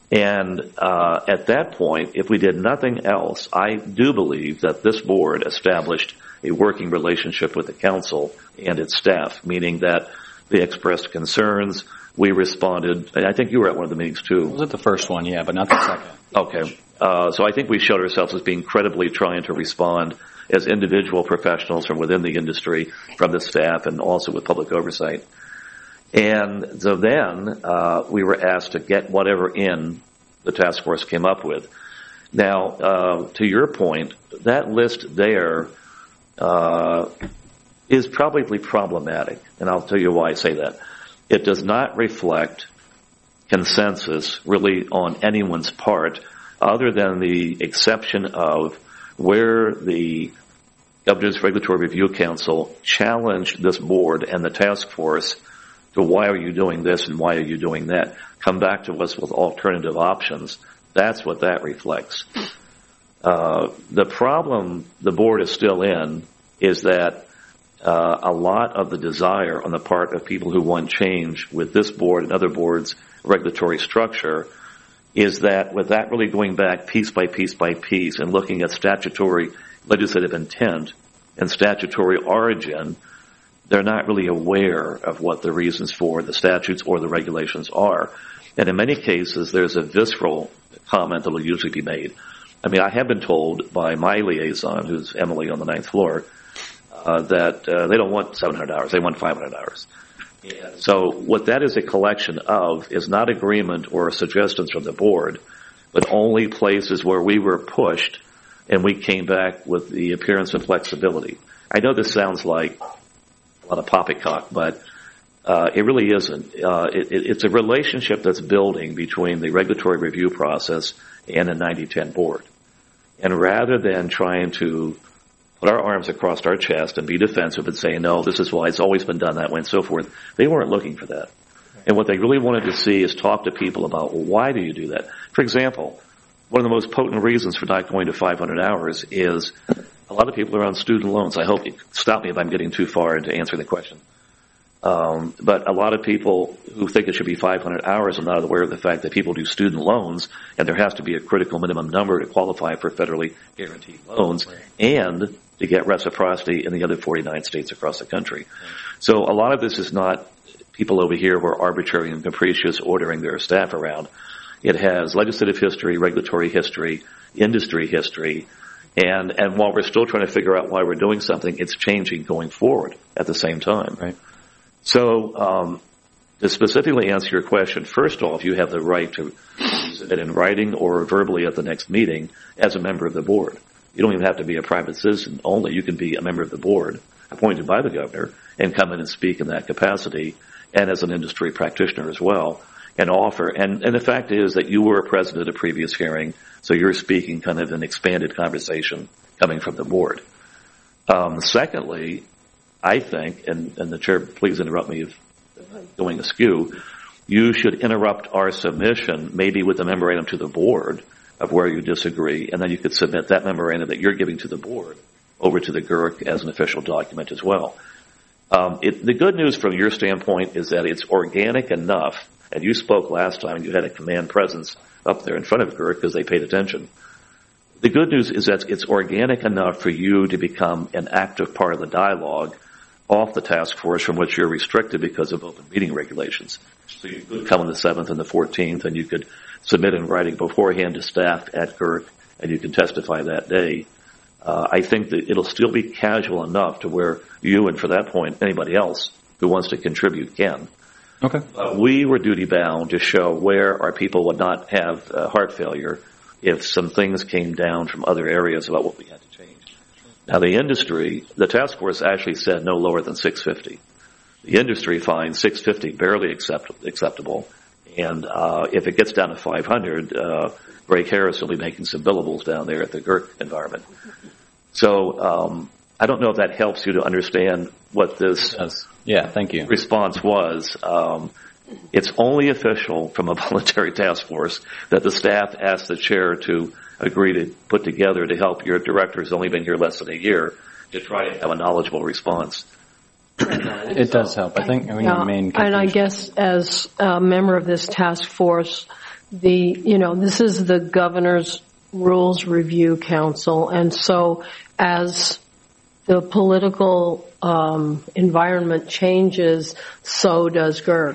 And uh, at that point, if we did nothing else, I do believe that this board established a working relationship with the council and its staff, meaning that they expressed concerns. We responded. I think you were at one of the meetings, too. Was it the first one? Yeah, but not the second. Okay. Uh, so I think we showed ourselves as being credibly trying to respond as individual professionals from within the industry, from the staff, and also with public oversight. And so then uh, we were asked to get whatever in the task force came up with. Now, uh, to your point, that list there uh, is probably problematic, and I'll tell you why I say that. It does not reflect consensus really on anyone's part, other than the exception of where the Governor's Regulatory Review Council challenged this board and the task force to why are you doing this and why are you doing that, come back to us with alternative options. That's what that reflects. Uh, the problem the board is still in is that uh, a lot of the desire on the part of people who want change with this board and other boards' regulatory structure is that with that really going back piece by piece by piece and looking at statutory legislative intent and statutory origin, they're not really aware of what the reasons for the statutes or the regulations are. And in many cases, there's a visceral comment that will usually be made. I mean, I have been told by my liaison, who's Emily on the ninth floor, uh, that uh, they don't want seven hundred hours, they want five hundred hours. And so what that is a collection of is not agreement or suggestions from the board, but only places where we were pushed and we came back with the appearance of flexibility. I know this sounds like a lot of poppycock, but uh, it really isn't. Uh, it, it, it's a relationship that's building between the regulatory review process and the ninety ten board. And rather than trying to put our arms across our chest and be defensive and say, no, this is why it's always been done that way and so forth, they weren't looking for that. And what they really wanted to see is talk to people about, well, why do you do that? For example, one of the most potent reasons for not going to five hundred hours is a lot of people are on student loans. I hope you stop me if I'm getting too far into answering the question. Um, but a lot of people who think it should be five hundred hours are not aware of the fact that people do student loans, and there has to be a critical minimum number to qualify for federally guaranteed loans and to get reciprocity in the other forty-nine states across the country. So a lot of this is not people over here who are arbitrary and capricious ordering their staff around. It has legislative history, regulatory history, industry history, and, and while we're still trying to figure out why we're doing something, it's changing going forward at the same time. Right. So, um, to specifically answer your question, first off, you have the right to submit in writing or verbally at the next meeting as a member of the board. You don't even have to be a private citizen only. You can be a member of the board appointed by the governor and come in and speak in that capacity, and as an industry practitioner as well, and offer. And, and the fact is that you were present at a previous hearing, so you're speaking kind of an expanded conversation coming from the board. Um, secondly, I think, and, and the chair, please interrupt me if I'm going askew, you should interrupt our submission, maybe with a memorandum to the board of where you disagree, and then you could submit that memorandum that you're giving to the board over to the G R C as an official document as well. Um, it, the good news from your standpoint is that it's organic enough, and you spoke last time and you had a command presence up there in front of G R C because they paid attention. The good news is that it's organic enough for you to become an active part of the dialogue off the task force from which you're restricted because of open meeting regulations. So you could come on the seventh and the fourteenth, and you could submit in writing beforehand to staff at G R C, and you can testify that day. Uh, I think that it'll still be casual enough to where you, and for that point, anybody else who wants to contribute can. Okay. Uh, we were duty bound to show where our people would not have uh, heart failure if some things came down from other areas about what we had to change. Now, the industry, the task force actually said no lower than six fifty. The industry finds six fifty barely accept, acceptable, and uh, if it gets down to five hundred, uh, Greg Harris will be making some billables down there at the G R C environment. So um, I don't know if that helps you to understand what this yes. yeah, thank you. response was. Um, it's only official from a voluntary task force that the staff asked the chair to agree to put together to help your director who's only been here less than a year to try to have a knowledgeable response. It does help. I think we yeah, the main and I guess as a member of this task force, the you know this is the governor's rules review council, and so as the political um, environment changes, so does G R C,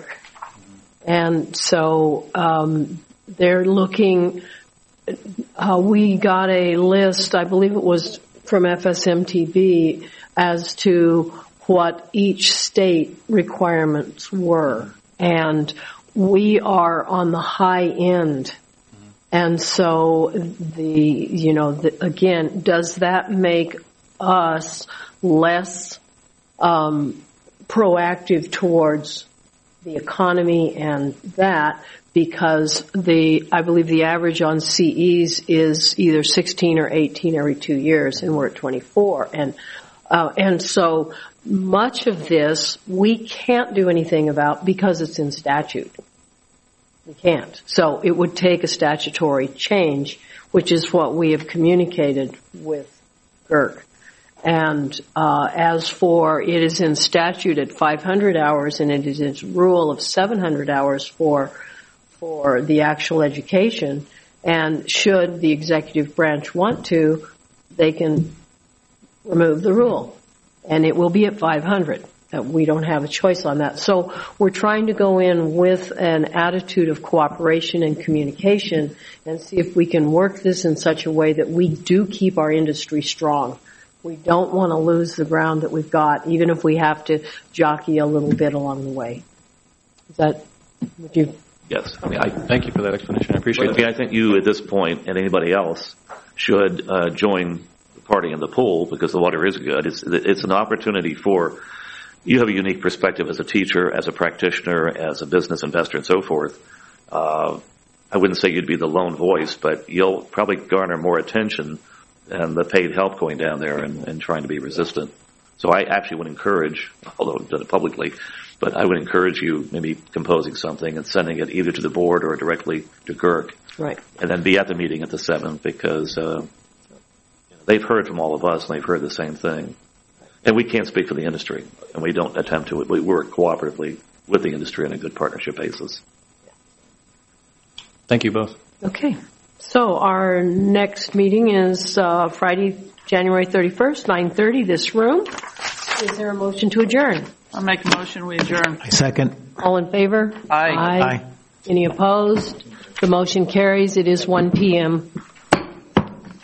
and so um, they're looking. Uh, we got a list, I believe it was from F S M T V, as to what each state requirements were. And we are on the high end. And so the, you know, the, again, does that make us less um, proactive towards the economy and that? Because the, I believe the average on C Es is either sixteen or eighteen every two years, and we're at twenty-four. And, uh, and so much of this we can't do anything about because it's in statute. We can't. So it would take a statutory change, which is what we have communicated with G R C. And uh, as for it is in statute at five hundred hours, and it is in rule of seven hundred hours for for the actual education, and should the executive branch want to, they can remove the rule, and it will be at five hundred. Uh, we don't have a choice on that. So we're trying to go in with an attitude of cooperation and communication and see if we can work this in such a way that we do keep our industry strong. We don't want to lose the ground that we've got, even if we have to jockey a little bit along the way. Is that what you... Yes. I mean, I thank you for that explanation. I appreciate it. I mean, I think you, at this point, and anybody else, should uh, join the party in the pool because the water is good. It's, it's an opportunity for, you have a unique perspective as a teacher, as a practitioner, as a business investor, and so forth. Uh, I wouldn't say you'd be the lone voice, but you'll probably garner more attention and the paid help going down there and, and trying to be resistant. So I actually would encourage, although I've done it publicly, but I would encourage you maybe composing something and sending it either to the board or directly to G I R C. Right. And then be at the meeting at the seventh because uh, they've heard from all of us and they've heard the same thing. And we can't speak for the industry, and we don't attempt to. We work cooperatively with the industry on a good partnership basis. Thank you both. Okay. So our next meeting is uh, Friday, January thirty-first, nine thirty, this room. Is there a motion to adjourn? I'll make a motion, we adjourn. I second. All in favor? Aye. Aye. Aye. Any opposed? The motion carries. It is one p.m.